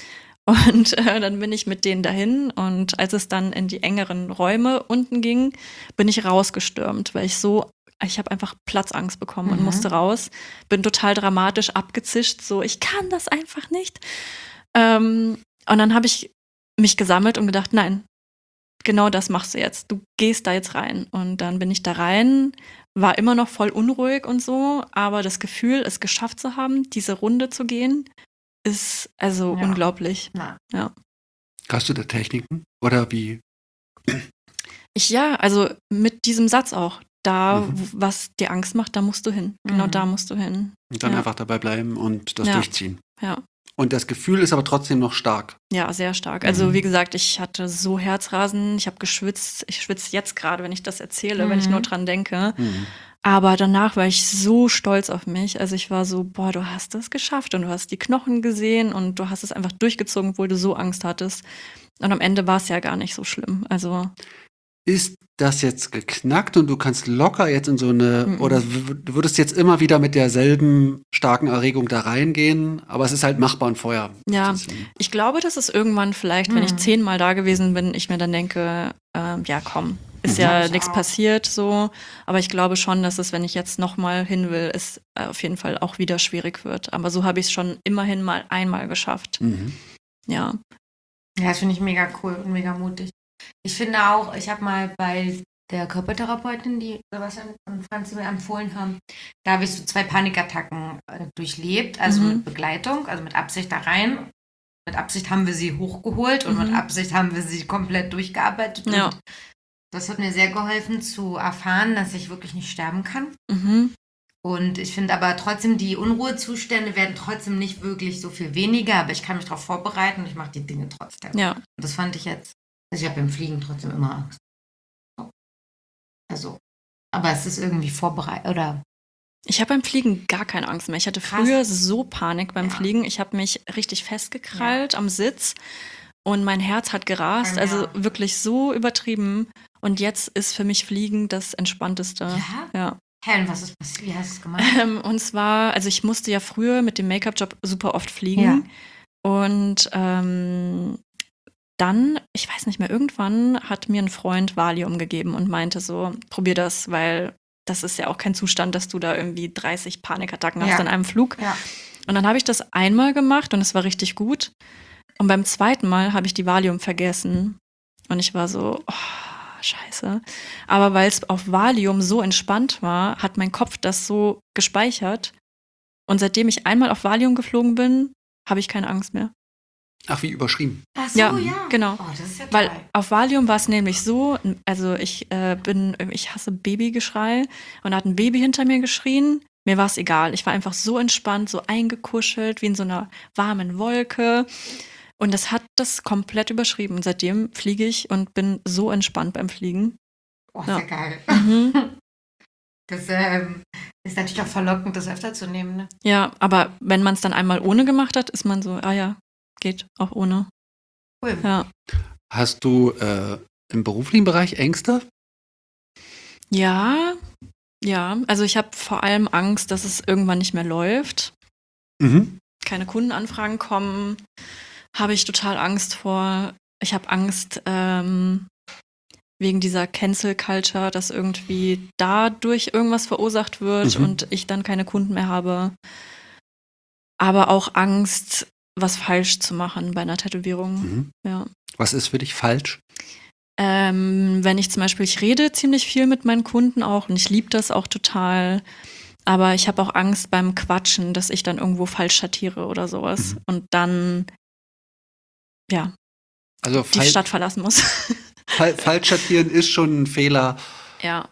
Und äh, dann bin ich mit denen dahin und als es dann in die engeren Räume unten ging, bin ich rausgestürmt, weil ich so, ich habe einfach Platzangst bekommen und Mhm. musste raus. Bin total dramatisch abgezischt, so, ich kann das einfach nicht. Ähm, und dann habe ich mich gesammelt und gedacht, nein, genau das machst du jetzt. Du gehst da jetzt rein. Und dann bin ich da rein, war immer noch voll unruhig und so, aber das Gefühl, es geschafft zu haben, diese Runde zu gehen, ist also Ja. unglaublich. Na, Hast du da Techniken? Oder wie? Ich ja, also mit diesem Satz auch. Da, Mhm. w- was dir Angst macht, da musst du hin. Genau Mhm. da musst du hin. Und dann Ja. einfach dabei bleiben und das Ja. durchziehen. Ja. Und das Gefühl ist aber trotzdem noch stark. Ja, sehr stark. Also Mhm. wie gesagt, ich hatte so Herzrasen, ich habe geschwitzt. Ich schwitze jetzt gerade, wenn ich das erzähle, wenn ich Mhm. nur dran denke. Mhm. Aber danach war ich so stolz auf mich. Also ich war so, boah, du hast es geschafft und du hast die Knochen gesehen und du hast es einfach durchgezogen, obwohl du so Angst hattest. Und am Ende war es ja gar nicht so schlimm. Also Ist das jetzt geknackt und du kannst locker jetzt in so eine, Mhm. oder w- du würdest jetzt immer wieder mit derselben starken Erregung da reingehen, aber es ist halt machbar und vorher. Ja. Das ist- ich glaube, dass es irgendwann vielleicht, wenn ich Mhm. zehnmal da gewesen bin, ich mir dann denke, ähm, ja komm, ist Mhm. ja Glaub ich nichts auch. passiert so. Aber ich glaube schon, dass es, wenn ich jetzt nochmal hin will, es äh, auf jeden Fall auch wieder schwierig wird. Aber so habe ich es schon immerhin mal einmal geschafft. Mhm. Ja. ja, das finde ich mega cool und mega mutig. Ich finde auch, ich habe mal bei der Körpertherapeutin, die Sebastian und Franzi mir empfohlen haben, da habe ich so zwei Panikattacken äh, durchlebt, also Mhm. mit Begleitung, also mit Absicht da rein. Mit Absicht haben wir sie hochgeholt und Mhm. mit Absicht haben wir sie komplett durchgearbeitet. Ja. Und das hat mir sehr geholfen zu erfahren, dass ich wirklich nicht sterben kann. Mhm. Und ich finde aber trotzdem, die Unruhezustände werden trotzdem nicht wirklich so viel weniger, aber ich kann mich darauf vorbereiten und ich mache die Dinge trotzdem. Ja. Und das fand ich jetzt, also ich habe beim Fliegen trotzdem immer Angst. So. Also, aber es ist irgendwie vorbereitet, oder? Ich habe beim Fliegen gar keine Angst mehr. Ich hatte Krass. früher so Panik beim Ja. Fliegen. Ich habe mich richtig festgekrallt am Sitz und mein Herz hat gerast. Ja. Also wirklich so übertrieben. Und jetzt ist für mich Fliegen das Entspannteste. Ja? Ja. Hä, und was ist passiert? Wie hast du es gemacht? Ähm, und zwar, also ich musste ja früher mit dem Make-up-Job super oft fliegen. Ja. Und ähm, dann, ich weiß nicht mehr, irgendwann hat mir ein Freund Valium gegeben und meinte so, probier das, weil das ist ja auch kein Zustand, dass du da irgendwie dreißig Panikattacken hast Ja. an einem Flug. Ja. Und dann habe ich das einmal gemacht und es war richtig gut. Und beim zweiten Mal habe ich die Valium vergessen. Und ich war so, oh, scheiße. Aber weil es auf Valium so entspannt war, hat mein Kopf das so gespeichert. Und seitdem ich einmal auf Valium geflogen bin, habe ich keine Angst mehr. Ach, wie überschrieben. Ach so, Ja, ja. genau. Oh, das ist ja Weil toll. auf Valium war es nämlich so, also ich äh, bin, ich hasse Babygeschrei und da hat ein Baby hinter mir geschrien. Mir war es egal. Ich war einfach so entspannt, so eingekuschelt, wie in so einer warmen Wolke. Und das hat das komplett überschrieben. Und seitdem fliege ich und bin so entspannt beim Fliegen. Oh, ist Ja. ja geil. Mhm. Das ähm, ist natürlich auch verlockend, das öfter zu nehmen. Ne? Ja, aber wenn man es dann einmal ohne gemacht hat, ist man so, ah ja, geht auch ohne. Cool. Ja. Hast du äh, im beruflichen Bereich Ängste? Ja, ja. Also ich habe vor allem Angst, dass es irgendwann nicht mehr läuft. Mhm. Keine Kundenanfragen kommen, habe ich total Angst vor. Ich habe Angst ähm, wegen dieser Cancel Culture, dass irgendwie dadurch irgendwas verursacht wird Mhm. und ich dann keine Kunden mehr habe. Aber auch Angst, was falsch zu machen bei einer Tätowierung. Mhm. Ja. Was ist für dich falsch? Ähm, wenn ich zum Beispiel, ich rede ziemlich viel mit meinen Kunden auch und ich liebe das auch total. Aber ich habe auch Angst beim Quatschen, dass ich dann irgendwo falsch schattiere oder sowas. Mhm. Und dann, ja, Also die fal Stadt verlassen muss. fal falsch schattieren ist schon ein Fehler. Ja.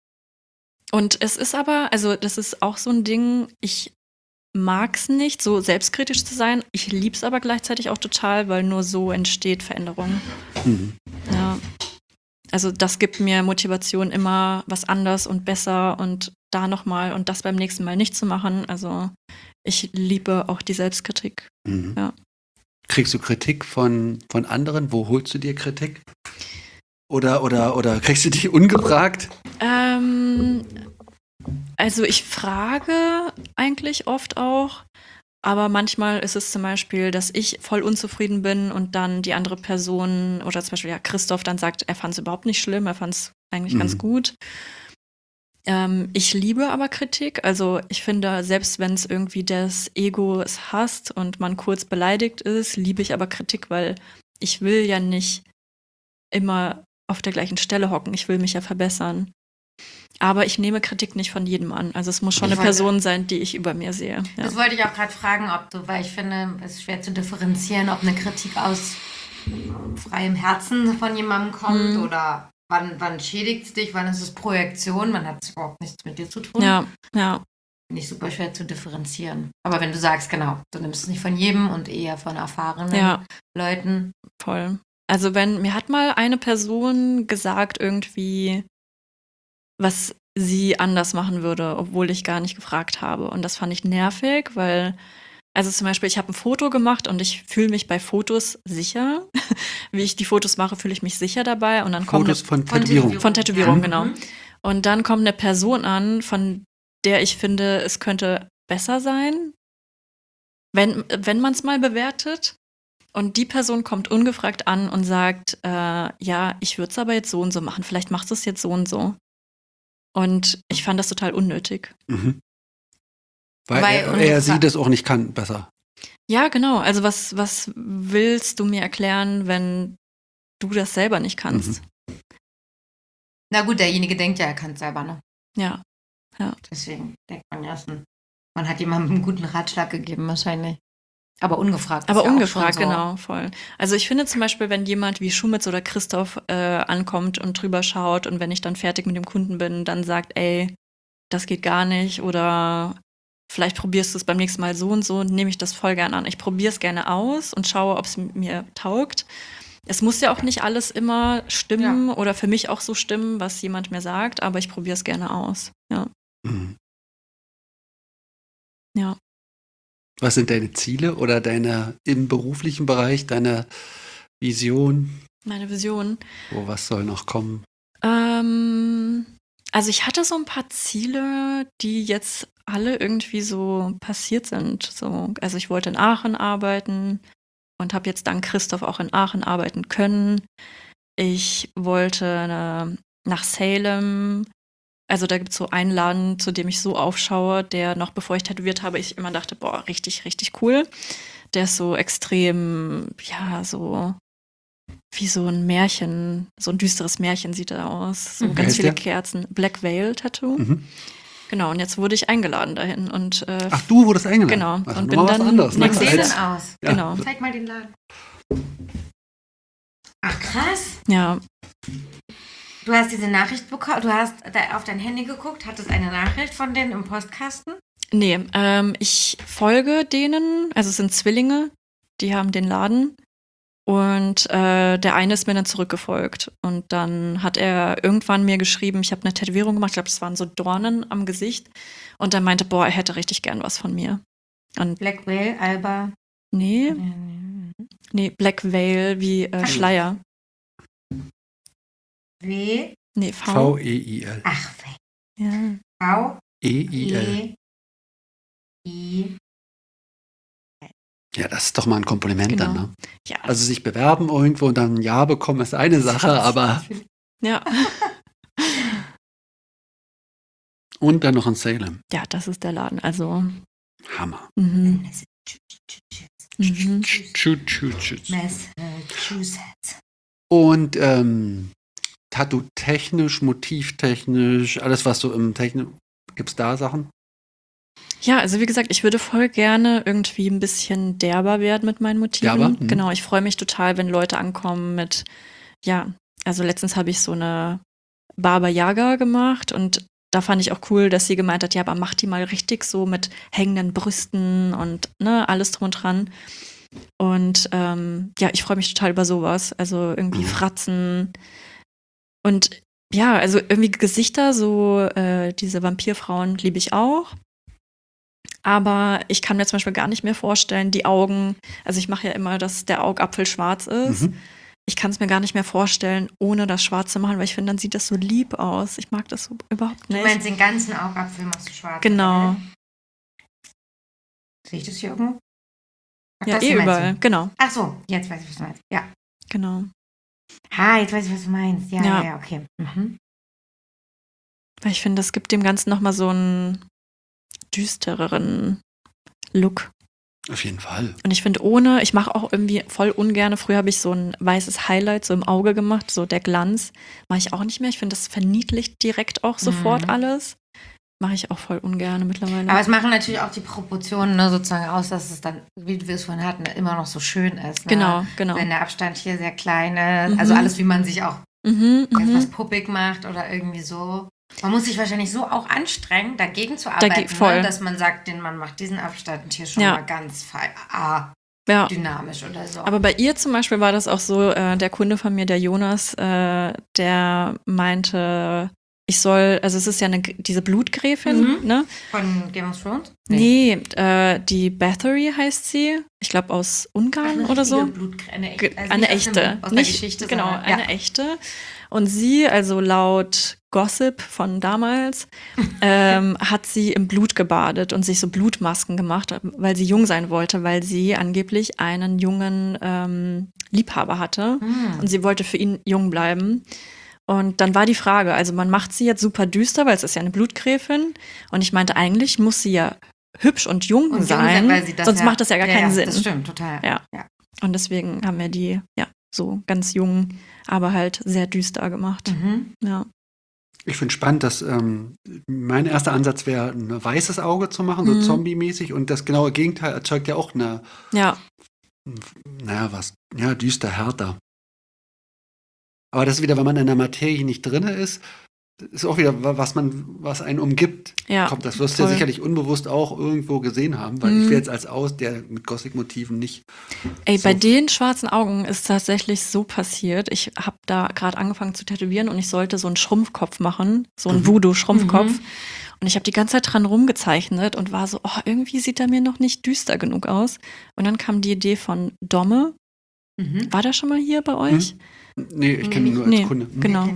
Und es ist aber, also das ist auch so ein Ding, ich mag's nicht, so selbstkritisch zu sein. Ich lieb's aber gleichzeitig auch total, weil nur so entsteht Veränderung. Mhm. Ja. Also das gibt mir Motivation, immer was anders und besser und da nochmal und das beim nächsten Mal nicht zu machen. Also ich liebe auch die Selbstkritik. Mhm. Ja. Kriegst du Kritik von, von anderen? Wo holst du dir Kritik? Oder, oder, oder kriegst du die ungefragt? Ähm, also ich frage eigentlich oft auch, aber manchmal ist es zum Beispiel, dass ich voll unzufrieden bin und dann die andere Person oder zum Beispiel ja Christoph dann sagt, er fand es überhaupt nicht schlimm, er fand es eigentlich Mhm. ganz gut. Ähm, ich liebe aber Kritik, also ich finde, selbst wenn es irgendwie das Ego es hasst und man kurz beleidigt ist, liebe ich aber Kritik, weil ich will ja nicht immer auf der gleichen Stelle hocken, ich will mich ja verbessern. Aber ich nehme Kritik nicht von jedem an. Also es muss schon Ich eine wollte- Person sein, die ich über mir sehe. Ja. Das wollte ich auch gerade fragen, ob du, weil ich finde, es ist schwer zu differenzieren, ob eine Kritik aus freiem Herzen von jemandem kommt Mhm. oder wann, wann schädigt es dich, wann ist es Projektion, wann hat es überhaupt nichts mit dir zu tun. Ja, ja, Finde ich super schwer zu differenzieren. Aber wenn du sagst, genau, du nimmst es nicht von jedem und eher von erfahrenen ja, Leuten. voll. Also wenn, mir hat mal eine Person gesagt irgendwie, was sie anders machen würde, obwohl ich gar nicht gefragt habe. Und das fand ich nervig, weil, also zum Beispiel, ich habe ein Foto gemacht und ich fühle mich bei Fotos sicher. Wie ich die Fotos mache, fühle ich mich sicher dabei. Und dann kommt Fotos eine, von Von Tätowierung. Von Tätowierung, Ja. genau. Mhm. Und dann kommt eine Person an, von der ich finde, es könnte besser sein, wenn, wenn man es mal bewertet. Und die Person kommt ungefragt an und sagt, äh, ja, ich würde es aber jetzt so und so machen. Vielleicht machst du es jetzt so und so. Und ich fand das total unnötig. Mhm. Weil, Weil er, er ungefra- sie das auch nicht kann, besser. Ja, genau. Also was, was willst du mir erklären, wenn du das selber nicht kannst? Na gut, derjenige denkt ja, er kann es selber, ne? Ja, Deswegen denkt man ja, man hat jemandem einen guten Ratschlag gegeben wahrscheinlich. Aber ungefragt. ist aber ja auch ungefragt, schon so. genau, voll. Also ich finde zum Beispiel, wenn jemand wie Schumitz oder Christoph äh, ankommt und drüber schaut und wenn ich dann fertig mit dem Kunden bin, dann sagt, ey, das geht gar nicht oder vielleicht probierst du es beim nächsten Mal so und so, nehme ich das voll gerne an. Ich probiere es gerne aus und schaue, ob es mir taugt. Es muss ja auch nicht alles immer stimmen oder für mich auch so stimmen, was jemand mir sagt, aber ich probiere es gerne aus. Ja, Mhm. ja. Was sind deine Ziele oder deine im beruflichen Bereich, deine Vision? Meine Vision. Wo was soll noch kommen? Ähm, Also ich hatte so ein paar Ziele, die jetzt alle irgendwie so passiert sind. So, also ich wollte in Aachen arbeiten und habe jetzt dank Christoph auch in Aachen arbeiten können. Ich wollte äh, nach Salem. Also da gibt es so einen Laden, zu dem ich so aufschaue, der noch bevor ich tätowiert habe, ich immer dachte, boah, richtig, richtig cool. Der ist so extrem, ja, so wie so ein Märchen, so ein düsteres Märchen sieht er aus. So Mhm. Wer ganz heißt viele der? Kerzen. Black Veil Tattoo. Mhm. Genau, und jetzt wurde ich eingeladen dahin. Und, äh, Ach, du wurdest eingeladen? Genau, Also und noch bin was dann anderes, ne? Wie nächstes- sieht Als- denn aus? Ja. Genau. Zeig mal den Laden. Ach, krass. Ja, Du hast diese Nachricht bekommen, du hast da auf dein Handy geguckt, hattest eine Nachricht von denen im Postkasten? nee, ähm, ich folge denen, also es sind Zwillinge, die haben den Laden. Und äh, der eine ist mir dann zurückgefolgt. Und dann hat er irgendwann mir geschrieben, ich habe eine Tätowierung gemacht, ich glaube, das waren so Dornen am Gesicht. Und er meinte, boah, er hätte richtig gern was von mir. Und Black Whale, Alba. nee, Mhm. nee, Black Veil wie äh, Schleier. W. Nee, V. V E I L. Ach, Ja. V. E I L. E. I. Ja, das ist doch mal ein Kompliment Genau. dann, ne? Ja. Also sich bewerben irgendwo und dann ein Ja bekommen, ist eine Sache, aber ja. und dann noch in Salem. Ja, das ist der Laden. Also, Hammer. mhm. Mhm. Shoot, shoot, shoot. Massachusetts. Und ähm, Tattoo-technisch, motivtechnisch, alles was so im Technik, gibt's da Sachen? Ja, also wie gesagt, ich würde voll gerne irgendwie ein bisschen derber werden mit meinen Motiven. Derber? Mhm. Genau, ich freue mich total, wenn Leute ankommen mit, ja, also letztens habe ich so eine Baba Yaga gemacht und da fand ich auch cool, dass sie gemeint hat, ja, aber mach die mal richtig so mit hängenden Brüsten und ne, alles drum und dran. Und ähm, ja, ich freue mich total über sowas. Also irgendwie Mhm. Fratzen und ja, also irgendwie Gesichter, so äh, diese Vampirfrauen liebe ich auch. Aber ich kann mir zum Beispiel gar nicht mehr vorstellen, die Augen, also ich mache ja immer, dass der Augapfel schwarz ist. Mhm. Ich kann es mir gar nicht mehr vorstellen, ohne das schwarz zu machen, weil ich finde, dann sieht das so lieb aus. Ich mag das so überhaupt Du nicht. meinst, den ganzen Augapfel machst du schwarz? Genau. Sehe ich das hier irgendwo? Ach, Ja, das eh hier meinst überall. du? Genau, Ach so, jetzt weiß ich, was du meinst. Ja. genau. Ha, jetzt weiß ich, was du meinst. Ja, ja, Ja. ja, okay. Mhm. Weil ich finde, das gibt dem Ganzen nochmal so einen düstereren Look. Auf jeden Fall. Und ich finde, ohne, ich mache auch irgendwie voll ungerne, früher habe ich so ein weißes Highlight so im Auge gemacht, so der Glanz. Mache ich auch nicht mehr. Ich finde, das verniedlicht direkt auch sofort Mhm. alles. Mache ich auch voll ungerne mittlerweile. Aber es machen natürlich auch die Proportionen ne, sozusagen aus, dass es dann, wie wir es vorhin hatten, immer noch so schön ist. Ne? genau, genau. Wenn der Abstand hier sehr klein ist. Mhm. Also alles, wie man sich auch Mhm, etwas mhm. puppig macht oder irgendwie so. Man muss sich wahrscheinlich so auch anstrengen, dagegen zu arbeiten, Dagegen- voll. ne? Dass man sagt, den Mann macht diesen Abstand hier schon Ja. mal ganz fein, ah, Ja. dynamisch oder so. Aber bei ihr zum Beispiel war das auch so, äh, der Kunde von mir, der Jonas, äh, der meinte, ich soll, also es ist ja eine, diese Blutgräfin, Mhm. ne? Von Game of Thrones? Nee, äh, die Bathory heißt sie. Ich glaube aus Ungarn oder so. Eine, Ge- echte, also eine nicht aus echte. dem- aus der Nicht, Geschichte, genau, sondern, eine ja. echte. Und sie, also laut Gossip von damals, ähm, hat sie im Blut gebadet und sich so Blutmasken gemacht, weil sie jung sein wollte, weil sie angeblich einen jungen ähm, Liebhaber hatte. Hm. Und sie wollte für ihn jung bleiben. Und dann war die Frage, also man macht sie jetzt super düster, weil es ist ja eine Blutgräfin. Und ich meinte, eigentlich muss sie ja hübsch und jung Und jung sein, weil sie das sonst ja, macht das ja gar ja, keinen ja, Sinn. Das stimmt, total. Ja. Ja. Und deswegen haben wir die, ja, so ganz jung, aber halt sehr düster gemacht. Mhm. Ja. Ich finde spannend, dass ähm, mein erster Ansatz wäre, ein weißes Auge zu machen, so Mhm. zombie-mäßig. Und das genaue Gegenteil erzeugt ja auch eine, Ja, naja, was, ja, düster, härter. Aber das ist wieder, wenn man in der Materie nicht drin ist, ist auch wieder, wa- was man, was einen umgibt. ja. Kommt, das wirst du ja voll. sicherlich unbewusst auch irgendwo gesehen haben, weil Mhm. ich wäre jetzt als Aus, der mit Gothic-Motiven nicht. Ey, bei so- den schwarzen Augen ist tatsächlich so passiert. Ich habe da gerade angefangen zu tätowieren und ich sollte so einen Schrumpfkopf machen, so einen Mhm. Voodoo-Schrumpfkopf. Mhm. Und ich habe die ganze Zeit dran rumgezeichnet und war so, oh, irgendwie sieht er mir noch nicht düster genug aus. Und dann kam die Idee von Domme. Mhm. War der schon mal hier bei euch? Nee, ich kenne ihn nur als Nee, Kunde. Mhm. genau. Ich kenn ihn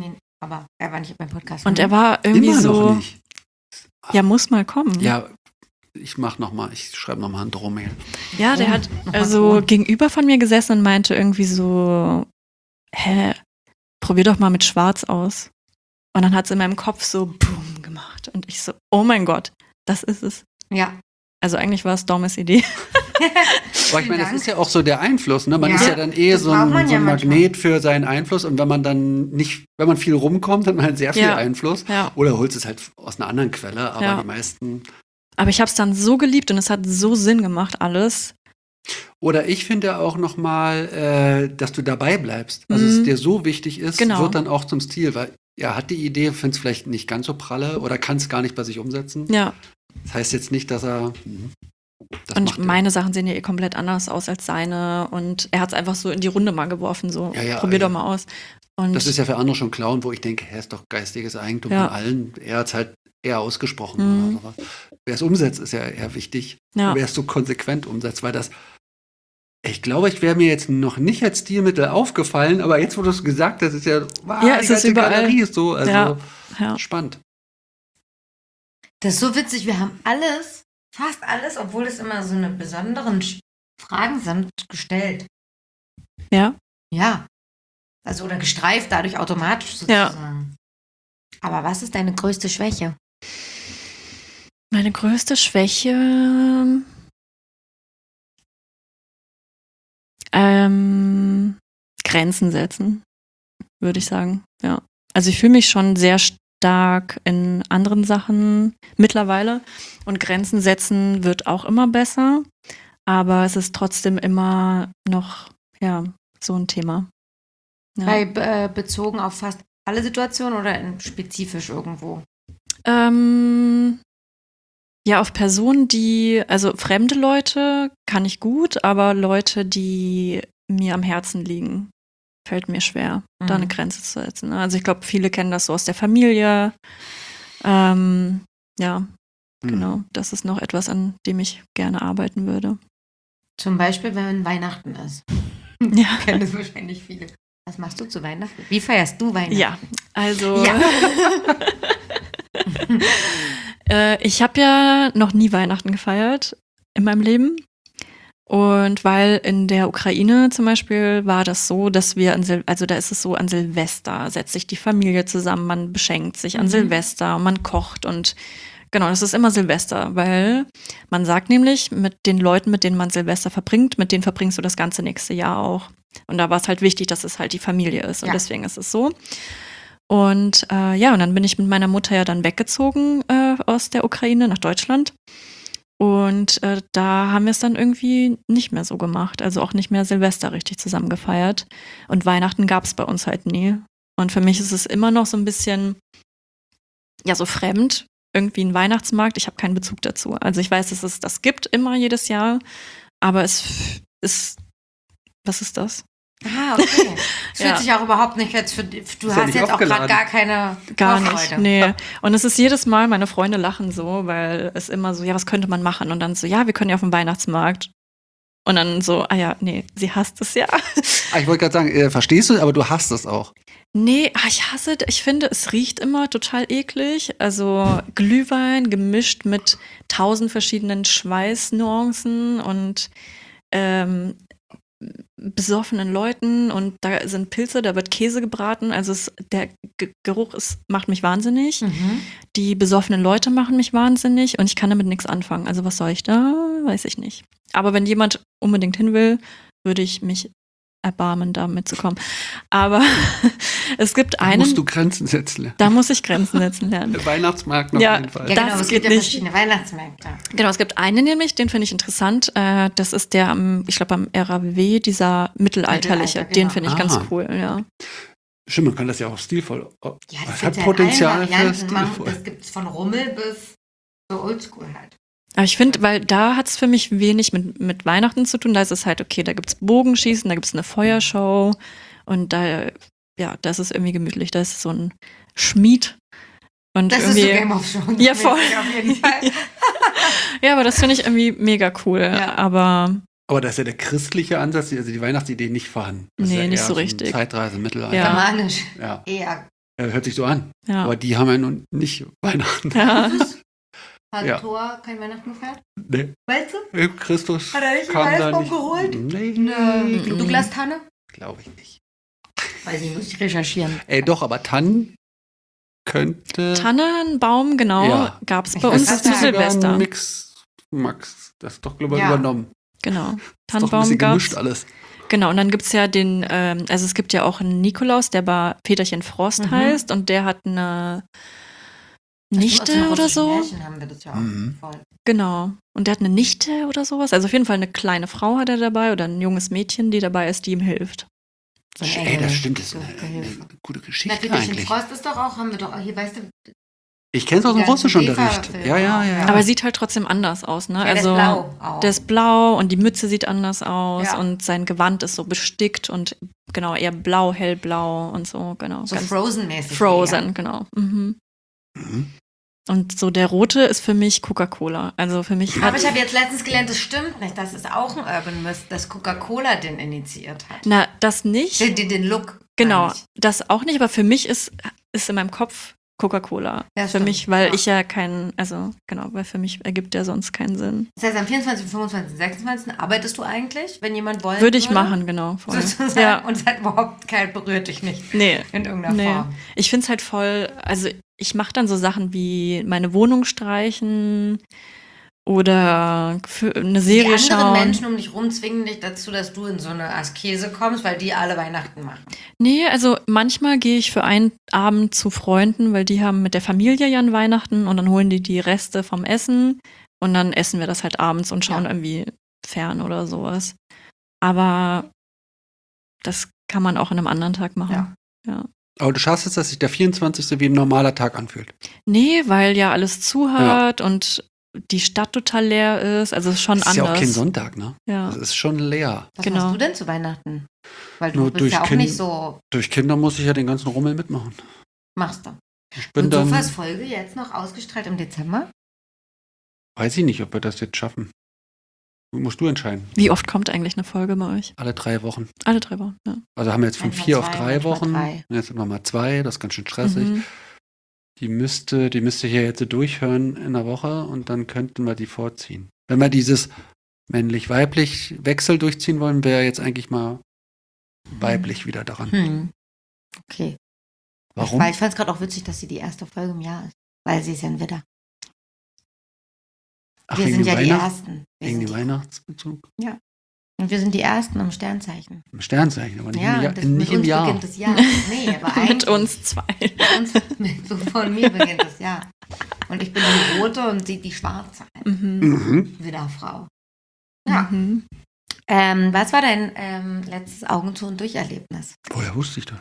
aber er war nicht beim Podcast. Und er war irgendwie Immer so, noch nicht. ja, muss mal kommen. Ja, ich mach noch mal, ich schreibe noch mal ein Drohmail. Ja, der Oh, hat noch mal also Ton. gegenüber von mir gesessen und meinte irgendwie so, hä, probier doch mal mit Schwarz aus. Und dann hat es in meinem Kopf so boom gemacht. Und ich so, oh mein Gott, das ist es. Ja. Also eigentlich war es Dormes Idee. Aber ich meine, das ist ja auch so der Einfluss, ne? Man Ja, ist ja dann eh das so braucht ein, man so ja ein manchmal. Magnet für seinen Einfluss und wenn man dann nicht, wenn man viel rumkommt, hat man halt sehr viel Ja. Einfluss. Ja. Oder holst es halt aus einer anderen Quelle, aber Ja. die meisten. Aber ich habe es dann so geliebt und es hat so Sinn gemacht, alles. Oder ich finde auch noch mal, äh, dass du dabei bleibst. Also es Mhm. dir so wichtig ist, Genau. wird dann auch zum Stil, weil er hat die Idee, findet es vielleicht nicht ganz so pralle oder kann es gar nicht bei sich umsetzen. Ja. Das heißt jetzt nicht, dass er. Mhm. Das Und macht er. meine Sachen sehen ja eh komplett anders aus als seine. Und er hat es einfach so in die Runde mal geworfen, so, Ja, ja, probier ja. doch mal aus. Und Das ist ja für andere schon Clown, wo ich denke, er ist doch geistiges Eigentum Ja. von allen. Er hat es halt eher ausgesprochen. Mhm. Oder sowas. Wer es umsetzt, ist ja eher wichtig. Ja. Und wer es so konsequent umsetzt, weil das. Ich glaube, ich wäre mir jetzt noch nicht als Stilmittel aufgefallen, aber jetzt, wo du es gesagt hast, ist ja, wow, Ja, die es ist ganze überall. Galerie ist so, also Ja. Ja. spannend. Das ist so witzig, wir haben alles, fast alles, obwohl es immer so eine besonderen Sch- Fragen sind, gestellt. Ja. Ja. Also oder gestreift dadurch automatisch Ja. sozusagen. Aber was ist deine größte Schwäche? Meine größte Schwäche. Ähm, Grenzen setzen, würde ich sagen. Ja. Also ich fühle mich schon sehr stark in anderen Sachen mittlerweile und Grenzen setzen wird auch immer besser, aber es ist trotzdem immer noch ja so ein Thema. Ja. Bei, äh, bezogen auf fast alle Situationen oder in spezifisch irgendwo? Ähm, ja, auf Personen, die, also fremde Leute kann ich gut, aber Leute, die mir am Herzen liegen, fällt mir schwer, Mhm. da eine Grenze zu setzen. ne? Also ich glaube, viele kennen das so aus der Familie. Ähm, ja, Mhm. genau. Das ist noch etwas, an dem ich gerne arbeiten würde. Zum Beispiel, wenn Weihnachten ist. Ja. Kennen das wahrscheinlich viele. Was machst du zu Weihnachten? Wie feierst du Weihnachten? Ja, also Ja. äh, ich habe ja noch nie Weihnachten gefeiert in meinem Leben. Und weil in der Ukraine zum Beispiel war das so, dass wir an Sil also da ist es so, an Silvester setzt sich die Familie zusammen, man beschenkt sich an Mhm. Silvester, man kocht und genau, das ist immer Silvester, weil man sagt nämlich, mit den Leuten, mit denen man Silvester verbringt, mit denen verbringst du das ganze nächste Jahr auch. Und da war es halt wichtig, dass es halt die Familie ist und Ja. deswegen ist es so. Und äh, ja, und dann bin ich mit meiner Mutter ja dann weggezogen äh, aus der Ukraine nach Deutschland. Und äh, da haben wir es dann irgendwie nicht mehr so gemacht. Also auch nicht mehr Silvester richtig zusammen gefeiert. Und Weihnachten gab es bei uns halt nie. Und für mich ist es immer noch so ein bisschen, ja, so fremd. Irgendwie ein Weihnachtsmarkt. Ich habe keinen Bezug dazu. Also ich weiß, dass es das gibt immer jedes Jahr. Aber es ist, was ist das? Ah, okay. Es fühlt Ja. sich auch überhaupt nicht jetzt für du Ist ja hast nicht jetzt auch gerade aufgeladen. gar keine Gar Vorfreude. nicht, nee. Und es ist jedes Mal, meine Freunde lachen so, weil es immer so, ja, was könnte man machen? Und dann so, ja, wir können ja auf den Weihnachtsmarkt. Und dann so, ah ja, nee, sie hasst es ja. Ah, ich wollte gerade sagen, äh, verstehst du, aber du hast es auch. Nee, ah, ich hasse, ich finde, es riecht immer total eklig. Also Glühwein gemischt mit tausend verschiedenen Schweißnuancen und ähm, besoffenen Leuten und da sind Pilze, da wird Käse gebraten. Also es, der G Geruch ist, macht mich wahnsinnig. Mhm. Die besoffenen Leute machen mich wahnsinnig und ich kann damit nichts anfangen. Also was soll ich da? Weiß ich nicht. Aber wenn jemand unbedingt hin will, würde ich mich erbarmen, da mitzukommen. Aber es gibt Da einen, musst du Grenzen setzen lernen. da muss ich Grenzen setzen lernen. Der Weihnachtsmarkt auf Ja. jeden Fall. Ja, Das genau, es geht gibt ja nicht. verschiedene Weihnachtsmärkte. Genau, es gibt einen nämlich, den finde ich interessant. Äh, das ist der am, ich glaube am R A W, dieser mittelalterliche. Mittelalter, Den genau. finde ich Ah. ganz cool, ja. Stimmt, man kann das ja auch stilvoll. Oh, Ja, es das hat gibt ja in Potenzial allen für Varianten. Man- stilvoll. Das gibt es von Rummel bis so Oldschool halt. Aber ich finde, weil da hat es für mich wenig mit, mit Weihnachten zu tun. Da ist es halt, okay, da gibt es Bogenschießen, da gibt es eine Feuershow und da, ja, das ist irgendwie gemütlich. Da ist so ein Schmied. Und Das ist irgendwie, so Game of Thrones. Ja, voll. Auf jeden Fall. ja, aber das finde ich irgendwie mega cool. Ja. Aber Aber da ist ja der christliche Ansatz, also die Weihnachtsidee nicht vorhanden. Das Nee, ist ja nicht eher so ein richtig. Zeitreise, Mittelalter. Ja. Germanisch. Ja. Eher Ja, hört sich so an. Ja. Aber die haben ja nun nicht Weihnachten. Ja. Hat Ja. Thor kein Weihnachten gefeiert? Nee. Weißt du? Christus Hat er nicht den kam da Weihnachtsbaum nicht. geholt? Nee, Nö. Douglas Tanne? glaube ich nicht. Weiß ich, muss ich recherchieren. Ey, doch, aber Tannen könnte. Tannenbaum, genau, Ja. gab es Ich bei weiß uns nicht, zu sogar Silvester. Ein Mix, Max. Das ist doch, glaube ich, Ja. übernommen. Genau. Ist doch ein Tannenbaum bisschen gab's. gemischt alles. Genau, und dann gibt es ja den, ähm, also es gibt ja auch einen Nikolaus, der bei Peterchen Frost Mhm. heißt und der hat eine Aus Nichte dem oder russischen so. Märchen haben wir das ja auch Mhm. voll. Genau. Und der hat eine Nichte oder sowas. Also auf jeden Fall eine kleine Frau hat er dabei oder ein junges Mädchen, die dabei ist, die ihm hilft. So ein Ey, Engel. das stimmt, das ist So eine, Gehilfe. eine gute Na, Geschichte Peterchen eigentlich. Frost ist doch auch, haben wir doch, hier, weißt du, Ich kenne es aus dem Die ganzen Russischunterricht. Eva-Filme Ja, ja, auch, ja. ja. Aber er sieht halt trotzdem anders aus, ne? ja, der also ist blau auch. der ist blau und die Mütze sieht anders aus Ja. und sein Gewand ist so bestickt und genau eher blau, hellblau und so, genau. so ganz Frozen-mäßig. Frozen, eher. genau. Mhm. Mhm. Und so der rote ist für mich Coca-Cola. Also für mich Aber hat, ich habe jetzt letztens gelernt, das stimmt nicht. Das ist auch ein Urban Myth, dass Coca-Cola den initiiert hat. na, das nicht. Den, den, den Look. Genau, meine ich. das auch nicht, aber für mich ist, ist in meinem Kopf Coca-Cola. Ja, für stimmt. mich, weil Ja. ich ja keinen, also genau, weil für mich ergibt der sonst keinen Sinn. Das heißt, am vierundzwanzigsten, fünfundzwanzigsten, sechsundzwanzigsten arbeitest du eigentlich, wenn jemand wollen Würde ich würde? machen, genau. Voll. Sozusagen. Ja, Und es hat überhaupt kein, berührt dich nicht nee. in irgendeiner Nee. Form. Ich finde es halt voll, also ich mache dann so Sachen wie meine Wohnung streichen oder für eine Die Serie anderen schauen. Menschen um dich rum zwingen dich dazu, dass du in so eine Askese kommst, weil die alle Weihnachten machen. Nee, also manchmal gehe ich für einen Abend zu Freunden, weil die haben mit der Familie ja an Weihnachten und dann holen die die Reste vom Essen und dann essen wir das halt abends und schauen Ja. irgendwie fern oder sowas. Aber das kann man auch an einem anderen Tag machen. Ja. Aber du schaffst es, dass sich der vierundzwanzigste wie ein normaler Tag anfühlt. Nee, weil ja alles zu hat und die Stadt total leer ist. Also es ist schon Das ist anders. ja auch kein Sonntag, ne? Ja. Das ist schon leer. Was Genau. machst du denn zu Weihnachten? Weil du Nur bist durch ja auch Kind- nicht so, Durch Kinder muss ich ja den ganzen Rummel mitmachen. machst du. Ich bin Und dann, Sofas Folge jetzt noch ausgestrahlt im Dezember? weiß ich nicht, ob wir das jetzt schaffen. Musst du entscheiden. Wie oft kommt eigentlich eine Folge bei euch? Alle drei Wochen. Alle drei Wochen, ja. Also haben wir jetzt von Manchmal vier auf zwei, drei manchmal Wochen. drei. Und jetzt sind wir mal zwei, das ist ganz schön stressig. Mhm. Die müsste, die müsste ich ja jetzt durchhören in der Woche und dann könnten wir die vorziehen. Wenn wir dieses männlich-weiblich Wechsel durchziehen wollen, wäre jetzt eigentlich mal weiblich wieder daran. Hm. Okay. Warum? Weil ich fand es gerade auch witzig, dass sie die erste Folge im Jahr ist. Weil sie ist ja ein Widder. Ach, Wir wegen sind dem ja die Weihnacht- Ersten. Wir Wegen sind dem Weihnachtsbezug? Und wir sind die Ersten im Sternzeichen. Im Sternzeichen, aber nicht, Ja, im, Jahr, das, nicht mit im uns Jahr. beginnt das Jahr. Nee, aber eigentlich. Mit uns zwei. Mit uns, mit, so von mir beginnt das Jahr. Und ich bin die rote und sie die schwarze. Mhm. Mhm. Widderfrau. Ja. Mhm. Ähm, was war dein ähm, letztes Augen zu und Durcherlebnis? Woher wusste ich das?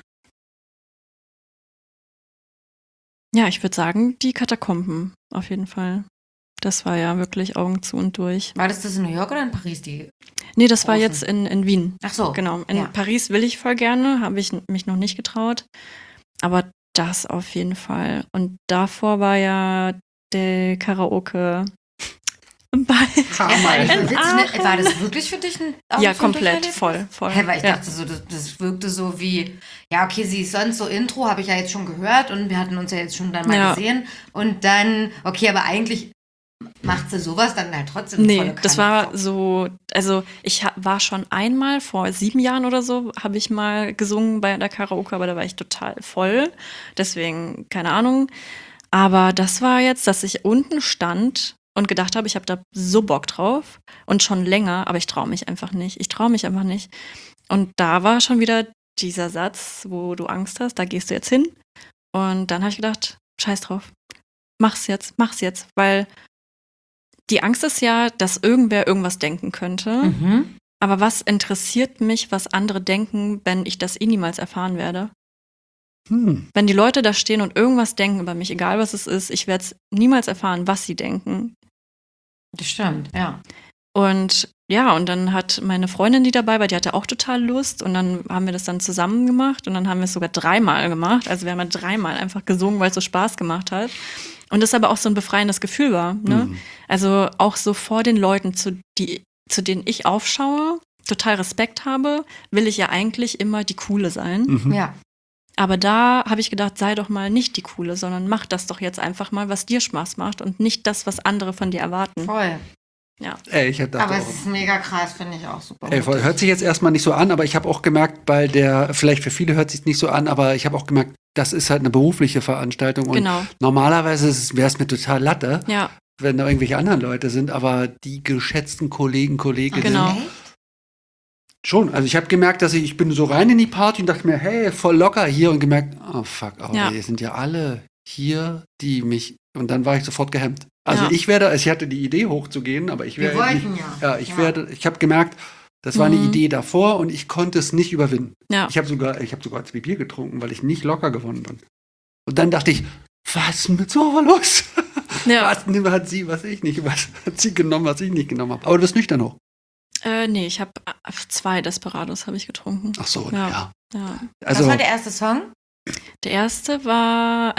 Ja, ich würde sagen, die Katakomben, auf jeden Fall. Das war ja wirklich Augen zu und durch. War das das in New York oder in Paris? Die Nee, das war Großen. jetzt in, in Wien. Ach so. Genau. In Ja. Paris will ich voll gerne, habe ich n- mich noch nicht getraut. Aber das auf jeden Fall. Und davor war ja der Karaoke bei. Ja, vor allem In witzig, Aachen. ne? War das wirklich für dich ein Augen Ja, zu und komplett, Durcherlebnis? voll, voll. Hä, weil ich ja. dachte so, das, das wirkte so wie, ja, okay, sie ist sonst so Intro, habe ich ja jetzt schon gehört und wir hatten uns ja jetzt schon dann mal Ja. gesehen. Und dann, okay, aber eigentlich macht sie sowas dann halt trotzdem Nee, volle das Kanne. war so, also ich ha- war schon einmal vor sieben Jahren oder so, habe ich mal gesungen bei der Karaoke, aber da war ich total voll. Deswegen, keine Ahnung. Aber das war jetzt, dass ich unten stand und gedacht habe, ich habe da so Bock drauf und schon länger, aber ich traue mich einfach nicht. Ich traue mich einfach nicht. Und da war schon wieder dieser Satz, wo du Angst hast, da gehst du jetzt hin. Und dann habe ich gedacht, scheiß drauf. Mach's jetzt, mach's jetzt, weil die Angst ist ja, dass irgendwer irgendwas denken könnte. Mhm. Aber was interessiert mich, was andere denken, wenn ich das eh niemals erfahren werde? Hm. Wenn die Leute da stehen und irgendwas denken über mich, egal was es ist, ich werde es niemals erfahren, was sie denken. Das stimmt, ja. Und ja, und dann hat meine Freundin, die dabei war, die hatte auch total Lust und dann haben wir das dann zusammen gemacht und dann haben wir es sogar dreimal gemacht. Also wir haben ja dreimal einfach gesungen, weil es so Spaß gemacht hat. Und das aber auch so ein befreiendes Gefühl war. Ne? Mhm. Also auch so vor den Leuten, zu, die, zu denen ich aufschaue, total Respekt habe, will ich ja eigentlich immer die Coole sein. Mhm. Ja. Aber da habe ich gedacht, sei doch mal nicht die Coole, sondern mach das doch jetzt einfach mal, was dir Spaß macht und nicht das, was andere von dir erwarten. Voll. Ja. Ey, ich dachte Aber auch, es ist mega krass, finde ich auch super. ey, voll, hört sich jetzt erstmal nicht so an, aber ich habe auch gemerkt, bei der, vielleicht für viele hört sich nicht so an, aber ich habe auch gemerkt, das ist halt eine berufliche Veranstaltung und Genau. normalerweise wäre es mir total Latte, Ja, wenn da irgendwelche anderen Leute sind, aber die geschätzten Kollegen, Kolleginnen Genau. Echt? schon. Also ich habe gemerkt, dass ich, ich bin so rein in die Party und dachte mir, hey, voll locker hier und gemerkt, oh fuck, oh, Ja. die sind ja alle hier, die mich, und dann war ich sofort gehemmt. Also Ja. ich werde, also ich hatte die Idee hochzugehen, aber ich Wir werde wollten nicht, ja. ja, ich Ja. werde, ich habe gemerkt, das war eine Mhm. Idee davor und ich konnte es nicht überwinden. ja. Ich habe sogar, ich habe sogar zwei Bier getrunken, weil ich nicht locker geworden bin. Und dann dachte ich, was ist mit so los? ja. Was hat sie, was ich nicht, was hat sie genommen, was ich nicht genommen habe. Aber du bist nüchtern hoch. Äh, nee, ich habe zwei Desperados habe ich getrunken. Ach so, Ja. ja. Ja. Also, Was war der erste Song? Der erste war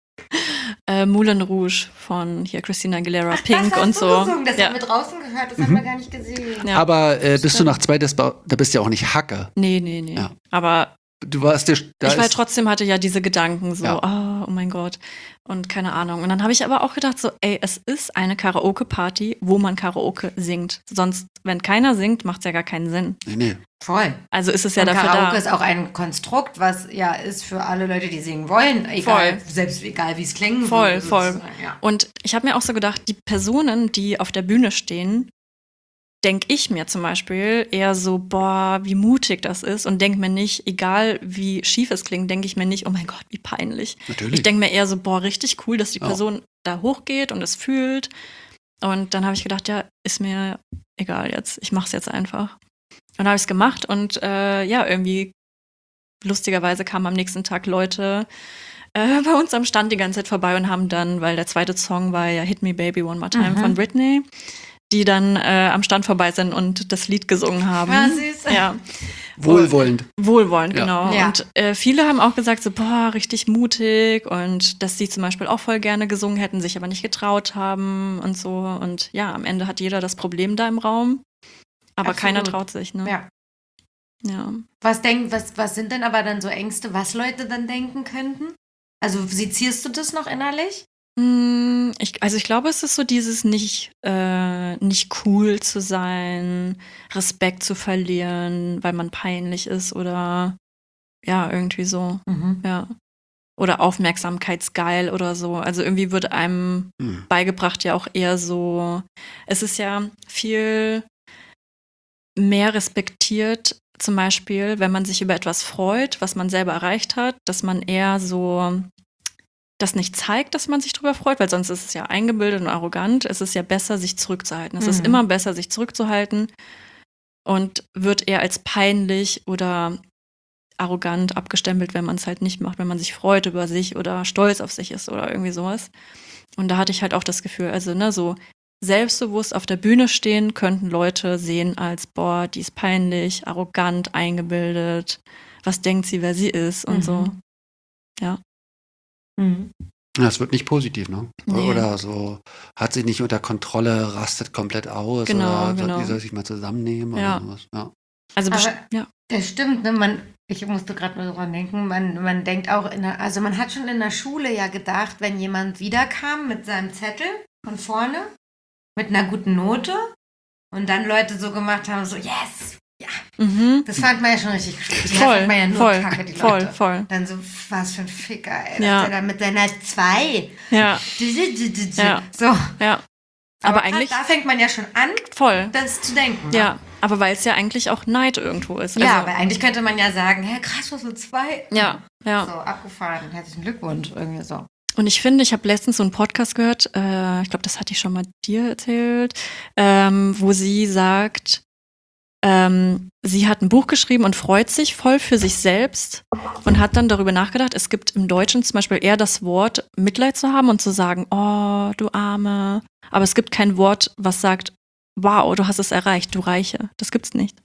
äh, Moulin Rouge von hier Christina Aguilera, Pink das hast und du so. Gesungen. Das ja. haben wir draußen gehört, das haben wir gar nicht gesehen. Ja. aber äh, bist du Stimmt. nach zwei Desper, da bist du ja auch nicht Hacke. Nee, nee, nee. Ja. Aber Du warst dir, da ich war ist, trotzdem, hatte ja diese Gedanken so, Ja. ah, oh mein Gott und keine Ahnung. Und dann habe ich aber auch gedacht so, ey, es ist eine Karaoke-Party, wo man Karaoke singt. Sonst, wenn keiner singt, macht es ja gar keinen Sinn. nee, nee. Voll. Also ist es ja Und dafür Karaoke da. ist auch ein Konstrukt, was ja ist für alle Leute, die singen wollen, egal, Voll. selbst egal wie es klingen Voll, würde, voll. sozusagen, Ja. Und ich habe mir auch so gedacht, die Personen, die auf der Bühne stehen, denke ich mir zum Beispiel eher so, boah, wie mutig das ist und denke mir nicht, egal wie schief es klingt, denke ich mir nicht, oh mein Gott, wie peinlich. Natürlich. Ich denke mir eher so, boah, richtig cool, dass die Ja. Person da hochgeht und es fühlt. Und dann habe ich gedacht, ja, ist mir egal jetzt, ich mache es jetzt einfach. Und dann habe ich es gemacht und äh, ja, irgendwie lustigerweise kamen am nächsten Tag Leute äh, bei uns am Stand die ganze Zeit vorbei und haben dann, weil der zweite Song war ja Hit Me Baby One More Time Mhm. von Britney, die dann äh, am Stand vorbei sind und das Lied gesungen haben. Ah, süß. Ja, Wohlwollend. wohlwollend, Ja. genau. Ja. Und äh, viele haben auch gesagt so, boah, richtig mutig und dass sie zum Beispiel auch voll gerne gesungen hätten, sich aber nicht getraut haben und so. Und ja, am Ende hat jeder das Problem da im Raum, aber Absolut. keiner traut sich, ne? Ja. Ja. Was, denk, was, was sind denn aber dann so Ängste, was Leute dann denken könnten? Also sezierst du das noch innerlich? Mm, Ich, also ich glaube, es ist so dieses nicht, äh, nicht cool zu sein, Respekt zu verlieren, weil man peinlich ist oder ja, irgendwie so, Mhm. ja. Oder aufmerksamkeitsgeil oder so. Also irgendwie wird einem Hm. beigebracht ja auch eher so, es ist ja viel mehr respektiert, zum Beispiel, wenn man sich über etwas freut, was man selber erreicht hat, dass man eher so das nicht zeigt, dass man sich drüber freut, weil sonst ist es ja eingebildet und arrogant. Es ist ja besser, sich zurückzuhalten. Es Mhm. ist immer besser, sich zurückzuhalten und wird eher als peinlich oder arrogant abgestempelt, wenn man es halt nicht macht, wenn man sich freut über sich oder stolz auf sich ist oder irgendwie sowas. Und da hatte ich halt auch das Gefühl, also ne, so selbstbewusst auf der Bühne stehen könnten Leute sehen als, boah, die ist peinlich, arrogant, eingebildet, was denkt sie, wer sie ist und Mhm. so. Ja. Mhm. Das wird nicht positiv, ne? Nee. Oder so, hat sich nicht unter Kontrolle, rastet komplett aus. Genau, oder genau. die soll sich mal zusammennehmen Ja. oder sowas. Ja. Also Aber- best- ja. Das stimmt, ne? Man, ich musste gerade mal dran denken, man, man denkt auch in der, also man hat schon in der Schule ja gedacht, wenn jemand wiederkam mit seinem Zettel von vorne, mit einer guten Note und dann Leute so gemacht haben, so yes, Mhm. das fand man ja schon richtig geschickt. Das Voll, fand man ja nur voll, Kacke, die voll, Leute. voll. Dann so, was für ein Ficker, ey. Ja. Dass der da mit seiner zwei. Ja, Ja. So. ja. Aber Aber eigentlich da fängt man ja schon an, voll. das zu denken. ne? Ja, aber weil es ja eigentlich auch Neid irgendwo ist. Ja, Also, aber eigentlich könnte man ja sagen, hä, krass, was mit zwei? ja, ja. So, abgefahren. Herzlichen Glückwunsch. Irgendwie so. Und ich finde, ich habe letztens so einen Podcast gehört, äh, ich glaube, das hatte ich schon mal dir erzählt, ähm, wo sie sagt, ähm, sie hat ein Buch geschrieben und freut sich voll für sich selbst und hat dann darüber nachgedacht, es gibt im Deutschen zum Beispiel eher das Wort Mitleid zu haben und zu sagen, oh, du Arme. Aber es gibt kein Wort, was sagt, wow, du hast es erreicht, du Reiche. Das gibt's nicht.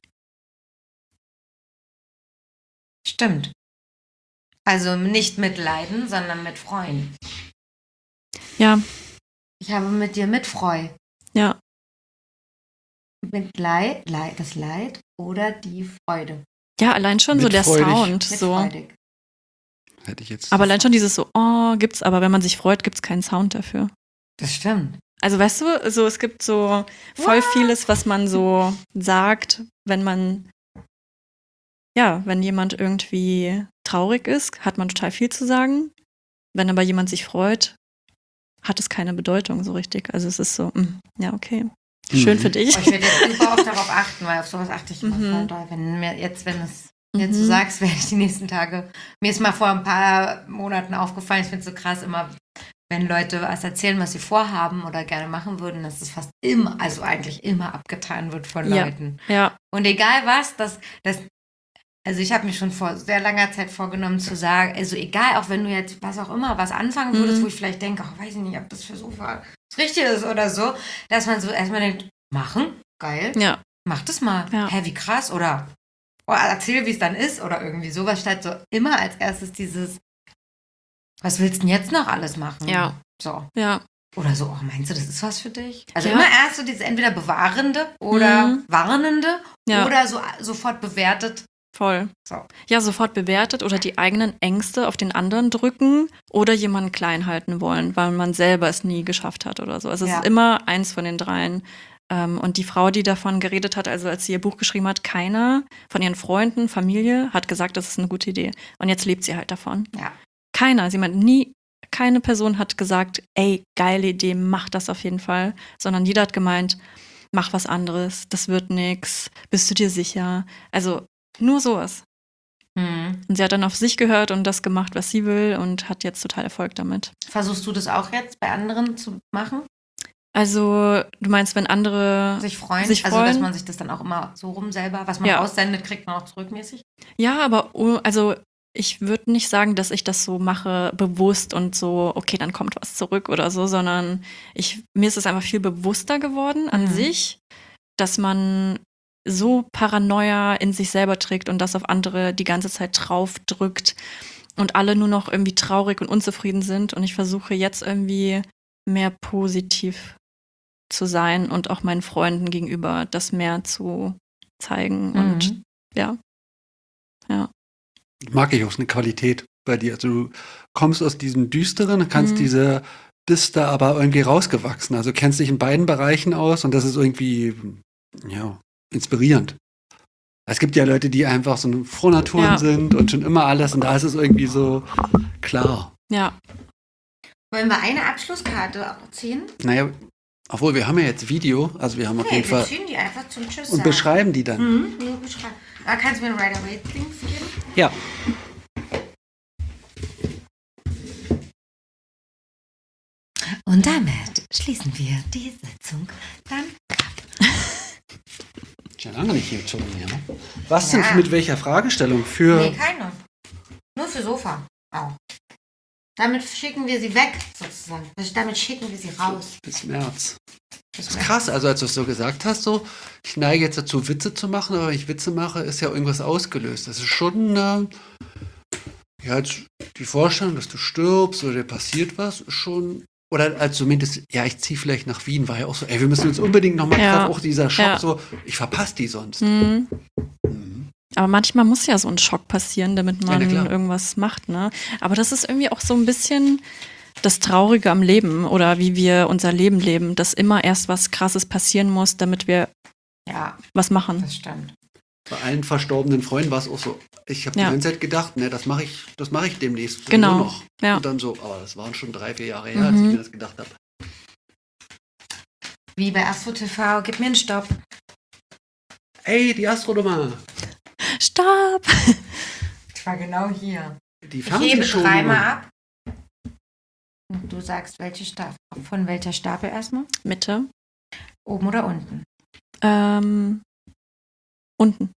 Stimmt. Also nicht mitleiden, sondern mit freuen. Ja, Ich habe mit dir Mitfreu. ja, Mit Leid, Leid, das Leid oder die Freude. ja, allein schon so der Mitfreudig. Sound, so. Mitfreudig. Hätte ich jetzt. Aber allein schon dieses so, oh, gibt's, aber wenn man sich freut, gibt's keinen Sound dafür. Das stimmt. Also weißt du, so es gibt so voll What? vieles, was man so sagt, wenn man, ja, wenn jemand irgendwie traurig ist, hat man total viel zu sagen. Wenn aber jemand sich freut, hat es keine Bedeutung so richtig. Also es ist so, mh, ja, okay. Schön Mhm. für dich. Oh, ich werde jetzt super oft darauf achten, weil auf sowas achte ich immer Mhm. voll doll. Wenn mir jetzt, wenn es jetzt Mhm. du sagst, werde ich die nächsten Tage. Mir ist mal vor ein paar Monaten aufgefallen, ich finde es so krass, immer wenn Leute was erzählen, was sie vorhaben oder gerne machen würden, dass es fast immer, also eigentlich immer abgetan wird von Ja. Leuten. Ja, Und egal was, das, das, also ich habe mir schon vor sehr langer Zeit vorgenommen zu sagen, also egal, auch wenn du jetzt was auch immer, was anfangen würdest, Mhm. wo ich vielleicht denke, ach, weiß ich nicht, ob das für so das Richtige ist oder so, dass man so erstmal denkt, machen, geil, ja, mach das mal, Ja. hä, wie krass, oder oh, erzähl, wie es dann ist, oder irgendwie sowas, statt so immer als erstes dieses, was willst du denn jetzt noch alles machen? Ja. So. ja, Oder so, oh, meinst du, das ist was für dich? Also Ja. immer erst so dieses entweder bewahrende oder Mhm. warnende ja, oder so sofort bewertet. voll. So. Ja, sofort bewertet oder die eigenen Ängste auf den anderen drücken oder jemanden klein halten wollen, weil man selber es nie geschafft hat oder so. Also es Ja. ist immer eins von den dreien. Ähm, Und die Frau, die davon geredet hat, also als sie ihr Buch geschrieben hat, keiner von ihren Freunden, Familie hat gesagt, das ist eine gute Idee. Und jetzt lebt sie halt davon. Ja. Keiner, sie meint nie, keine Person hat gesagt, ey, geile Idee, mach das auf jeden Fall. Sondern jeder hat gemeint, mach was anderes, das wird nix, bist du dir sicher? Also nur sowas. Hm. Und sie hat dann auf sich gehört und das gemacht, was sie will und hat jetzt total Erfolg damit. Versuchst du das auch jetzt bei anderen zu machen? Also, du meinst, wenn andere Sich freuen? sich Also, dass freuen? man sich das dann auch immer so rum selber, was man Ja. aussendet, kriegt man auch zurückmäßig? Ja, aber oh, also ich würde nicht sagen, dass ich das so mache, bewusst und so, okay, dann kommt was zurück oder so, sondern ich, mir ist es einfach viel bewusster geworden an Mhm. sich, dass man so Paranoia in sich selber trägt und das auf andere die ganze Zeit drauf drückt und alle nur noch irgendwie traurig und unzufrieden sind. Und ich versuche jetzt irgendwie mehr positiv zu sein und auch meinen Freunden gegenüber das mehr zu zeigen. Und Mhm. ja. Mag ich auch, ist eine Qualität bei dir. Also du kommst aus diesem Düsteren, kannst Mhm. diese, bist da aber irgendwie rausgewachsen. Also kennst dich in beiden Bereichen aus und das ist irgendwie, ja, inspirierend. Es gibt ja Leute, die einfach so Frohnaturen Ja. sind und schon immer alles und da ist es irgendwie so klar. Ja, Wollen wir eine Abschlusskarte ziehen? Naja, obwohl wir haben ja jetzt Video, also wir haben auf Nee, jeden wir Fall ziehen die einfach zum Tschüss und sagen. beschreiben die dann. Mhm, nur beschreiben. Da kannst du mir ein Rider-Waite-Dings geben? Ja. Und damit schließen wir die Sitzung dann. Ist ja lange nicht hier schon. Ja. Was Ja. denn mit welcher Fragestellung? Für Nee, keine. Nur für Sofa. Auch. Damit schicken wir sie weg, sozusagen. Damit schicken wir sie raus. bis März. Das Das ist krass, also als du es so gesagt hast, so, ich neige jetzt dazu, Witze zu machen, aber wenn ich Witze mache, ist ja irgendwas ausgelöst. Das ist schon, äh, ja, jetzt die Vorstellung, dass du stirbst oder dir passiert was, ist schon, oder als zumindest, ja, ich ziehe vielleicht nach Wien, war ja auch so, ey, wir müssen uns unbedingt nochmal Ja. treffen, auch dieser Schock, Ja. so, ich verpasse die sonst. mhm. Mhm. Aber manchmal muss ja so ein Schock passieren, damit Ja, man na klar. irgendwas macht, ne? Aber das ist irgendwie auch so ein bisschen das Traurige am Leben oder wie wir unser Leben leben, dass immer erst was Krasses passieren muss, damit wir Ja, was machen. das stimmt. Bei allen verstorbenen Freunden war es auch so, ich habe Ja. die ganze Zeit gedacht, ne, das mache ich, das mache ich demnächst sowieso Genau. noch. Ja. Und dann so, aber das waren schon drei, vier Jahre her, als Mhm. ich mir das gedacht habe. Wie bei Astro T V, gib mir einen Stopp. Ey, die Astronummer, Stopp! Ich war genau hier. die Ich hebe Fernsehshow. dreimal ab. Und du sagst, welche Stapel, von welcher Stapel erstmal? Mitte. Oben oder unten? Ähm, unten.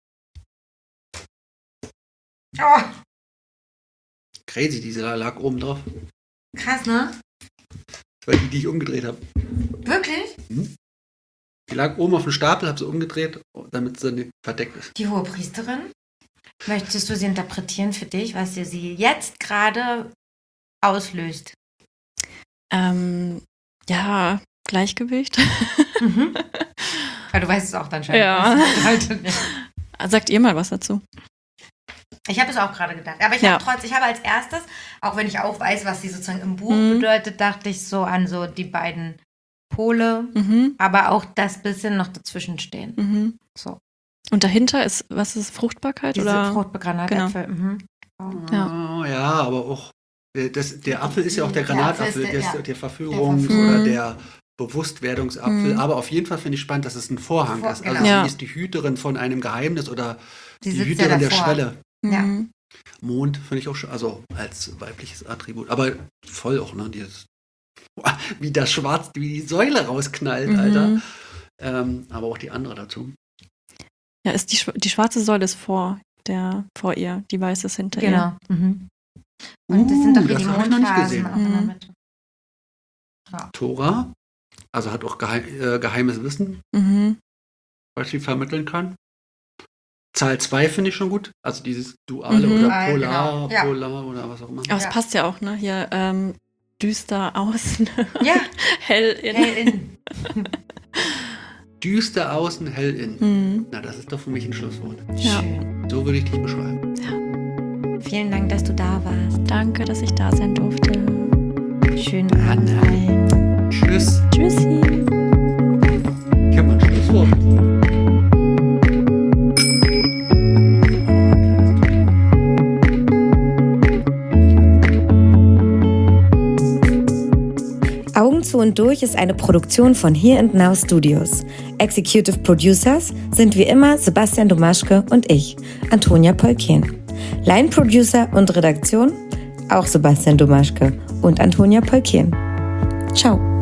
Oh, Crazy, diese da lag oben drauf. krass, ne? Das war die, die ich umgedreht habe. Wirklich? Die lag oben auf dem Stapel, habe sie umgedreht, damit sie nicht verdeckt ist. Die hohe Priesterin? Möchtest du sie interpretieren für dich, was dir sie jetzt gerade auslöst? Ähm, ja, Gleichgewicht. Mhm. Weil du weißt es auch dann schon. Ja. Heute nicht. Sagt ihr mal was dazu? Ich habe es auch gerade gedacht. Aber ich Ja. habe trotzdem, ich habe als erstes, auch wenn ich auch weiß, was sie sozusagen im Buch Mhm. bedeutet, dachte ich so an so die beiden Pole, Mhm. aber auch das bisschen noch dazwischen stehen. Mhm. So. Und dahinter ist, was ist Fruchtbarkeit? Diese oder? Fruchtbegranatapfel. Mhm. Ja. Ah, ja, aber auch äh, das, der Apfel ist ja auch der Der Apfel ist Granatapfel, der- der, ist ja. der Verführungs- Der Verführung. oder der Bewusstwerdungsapfel. Mhm. Aber auf jeden Fall finde ich spannend, dass es ein Vorhang Vor- ist. Also genau. sie Ja. ist die Hüterin von einem Geheimnis oder Die die sitzt Hüterin ja der davor. Schwelle. Ja. Mhm. Mond finde ich auch schon, also als weibliches Attribut. Aber voll auch, ne? Dieses, wie das Schwarz, wie die Säule rausknallt, Mhm. Alter. Ähm, aber auch die andere dazu. Ja, ist die, Schw- die schwarze Säule ist vor, der, vor ihr, die weiße ist hinter ihr. Genau. Mhm. Und das sind doch Uh, hier die das hab ich noch nicht Mondphasen gesehen. auch in der Mhm. Mitte. Tora, also hat auch geheim, äh, geheimes Wissen, Mhm. was sie vermitteln kann. Zahl zwei finde ich schon gut. Also dieses Duale Mhm. oder Ah, Polar, genau. Ja. Polar oder was auch immer. Aber es Ja. passt ja auch, ne? Hier ähm, düster außen, Ja, hell in. hell in. Düster außen, hell innen. Mhm. Na, das ist doch für mich ein Schlusswort. Ja. Schön. So würde ich dich beschreiben. Vielen Dank, dass du da warst. Danke, dass ich da sein durfte. Schönen Abend allen. Tschüss. Tschüssi. Ich habe mal ein Schlusswort. Augen zu und durch ist eine Produktion von Here and Now Studios. Executive Producers sind wie immer Sebastian Domaschke und ich, Antonia Polkehn. Line Producer und Redaktion auch Sebastian Domaschke und Antonia Polkehn. Ciao.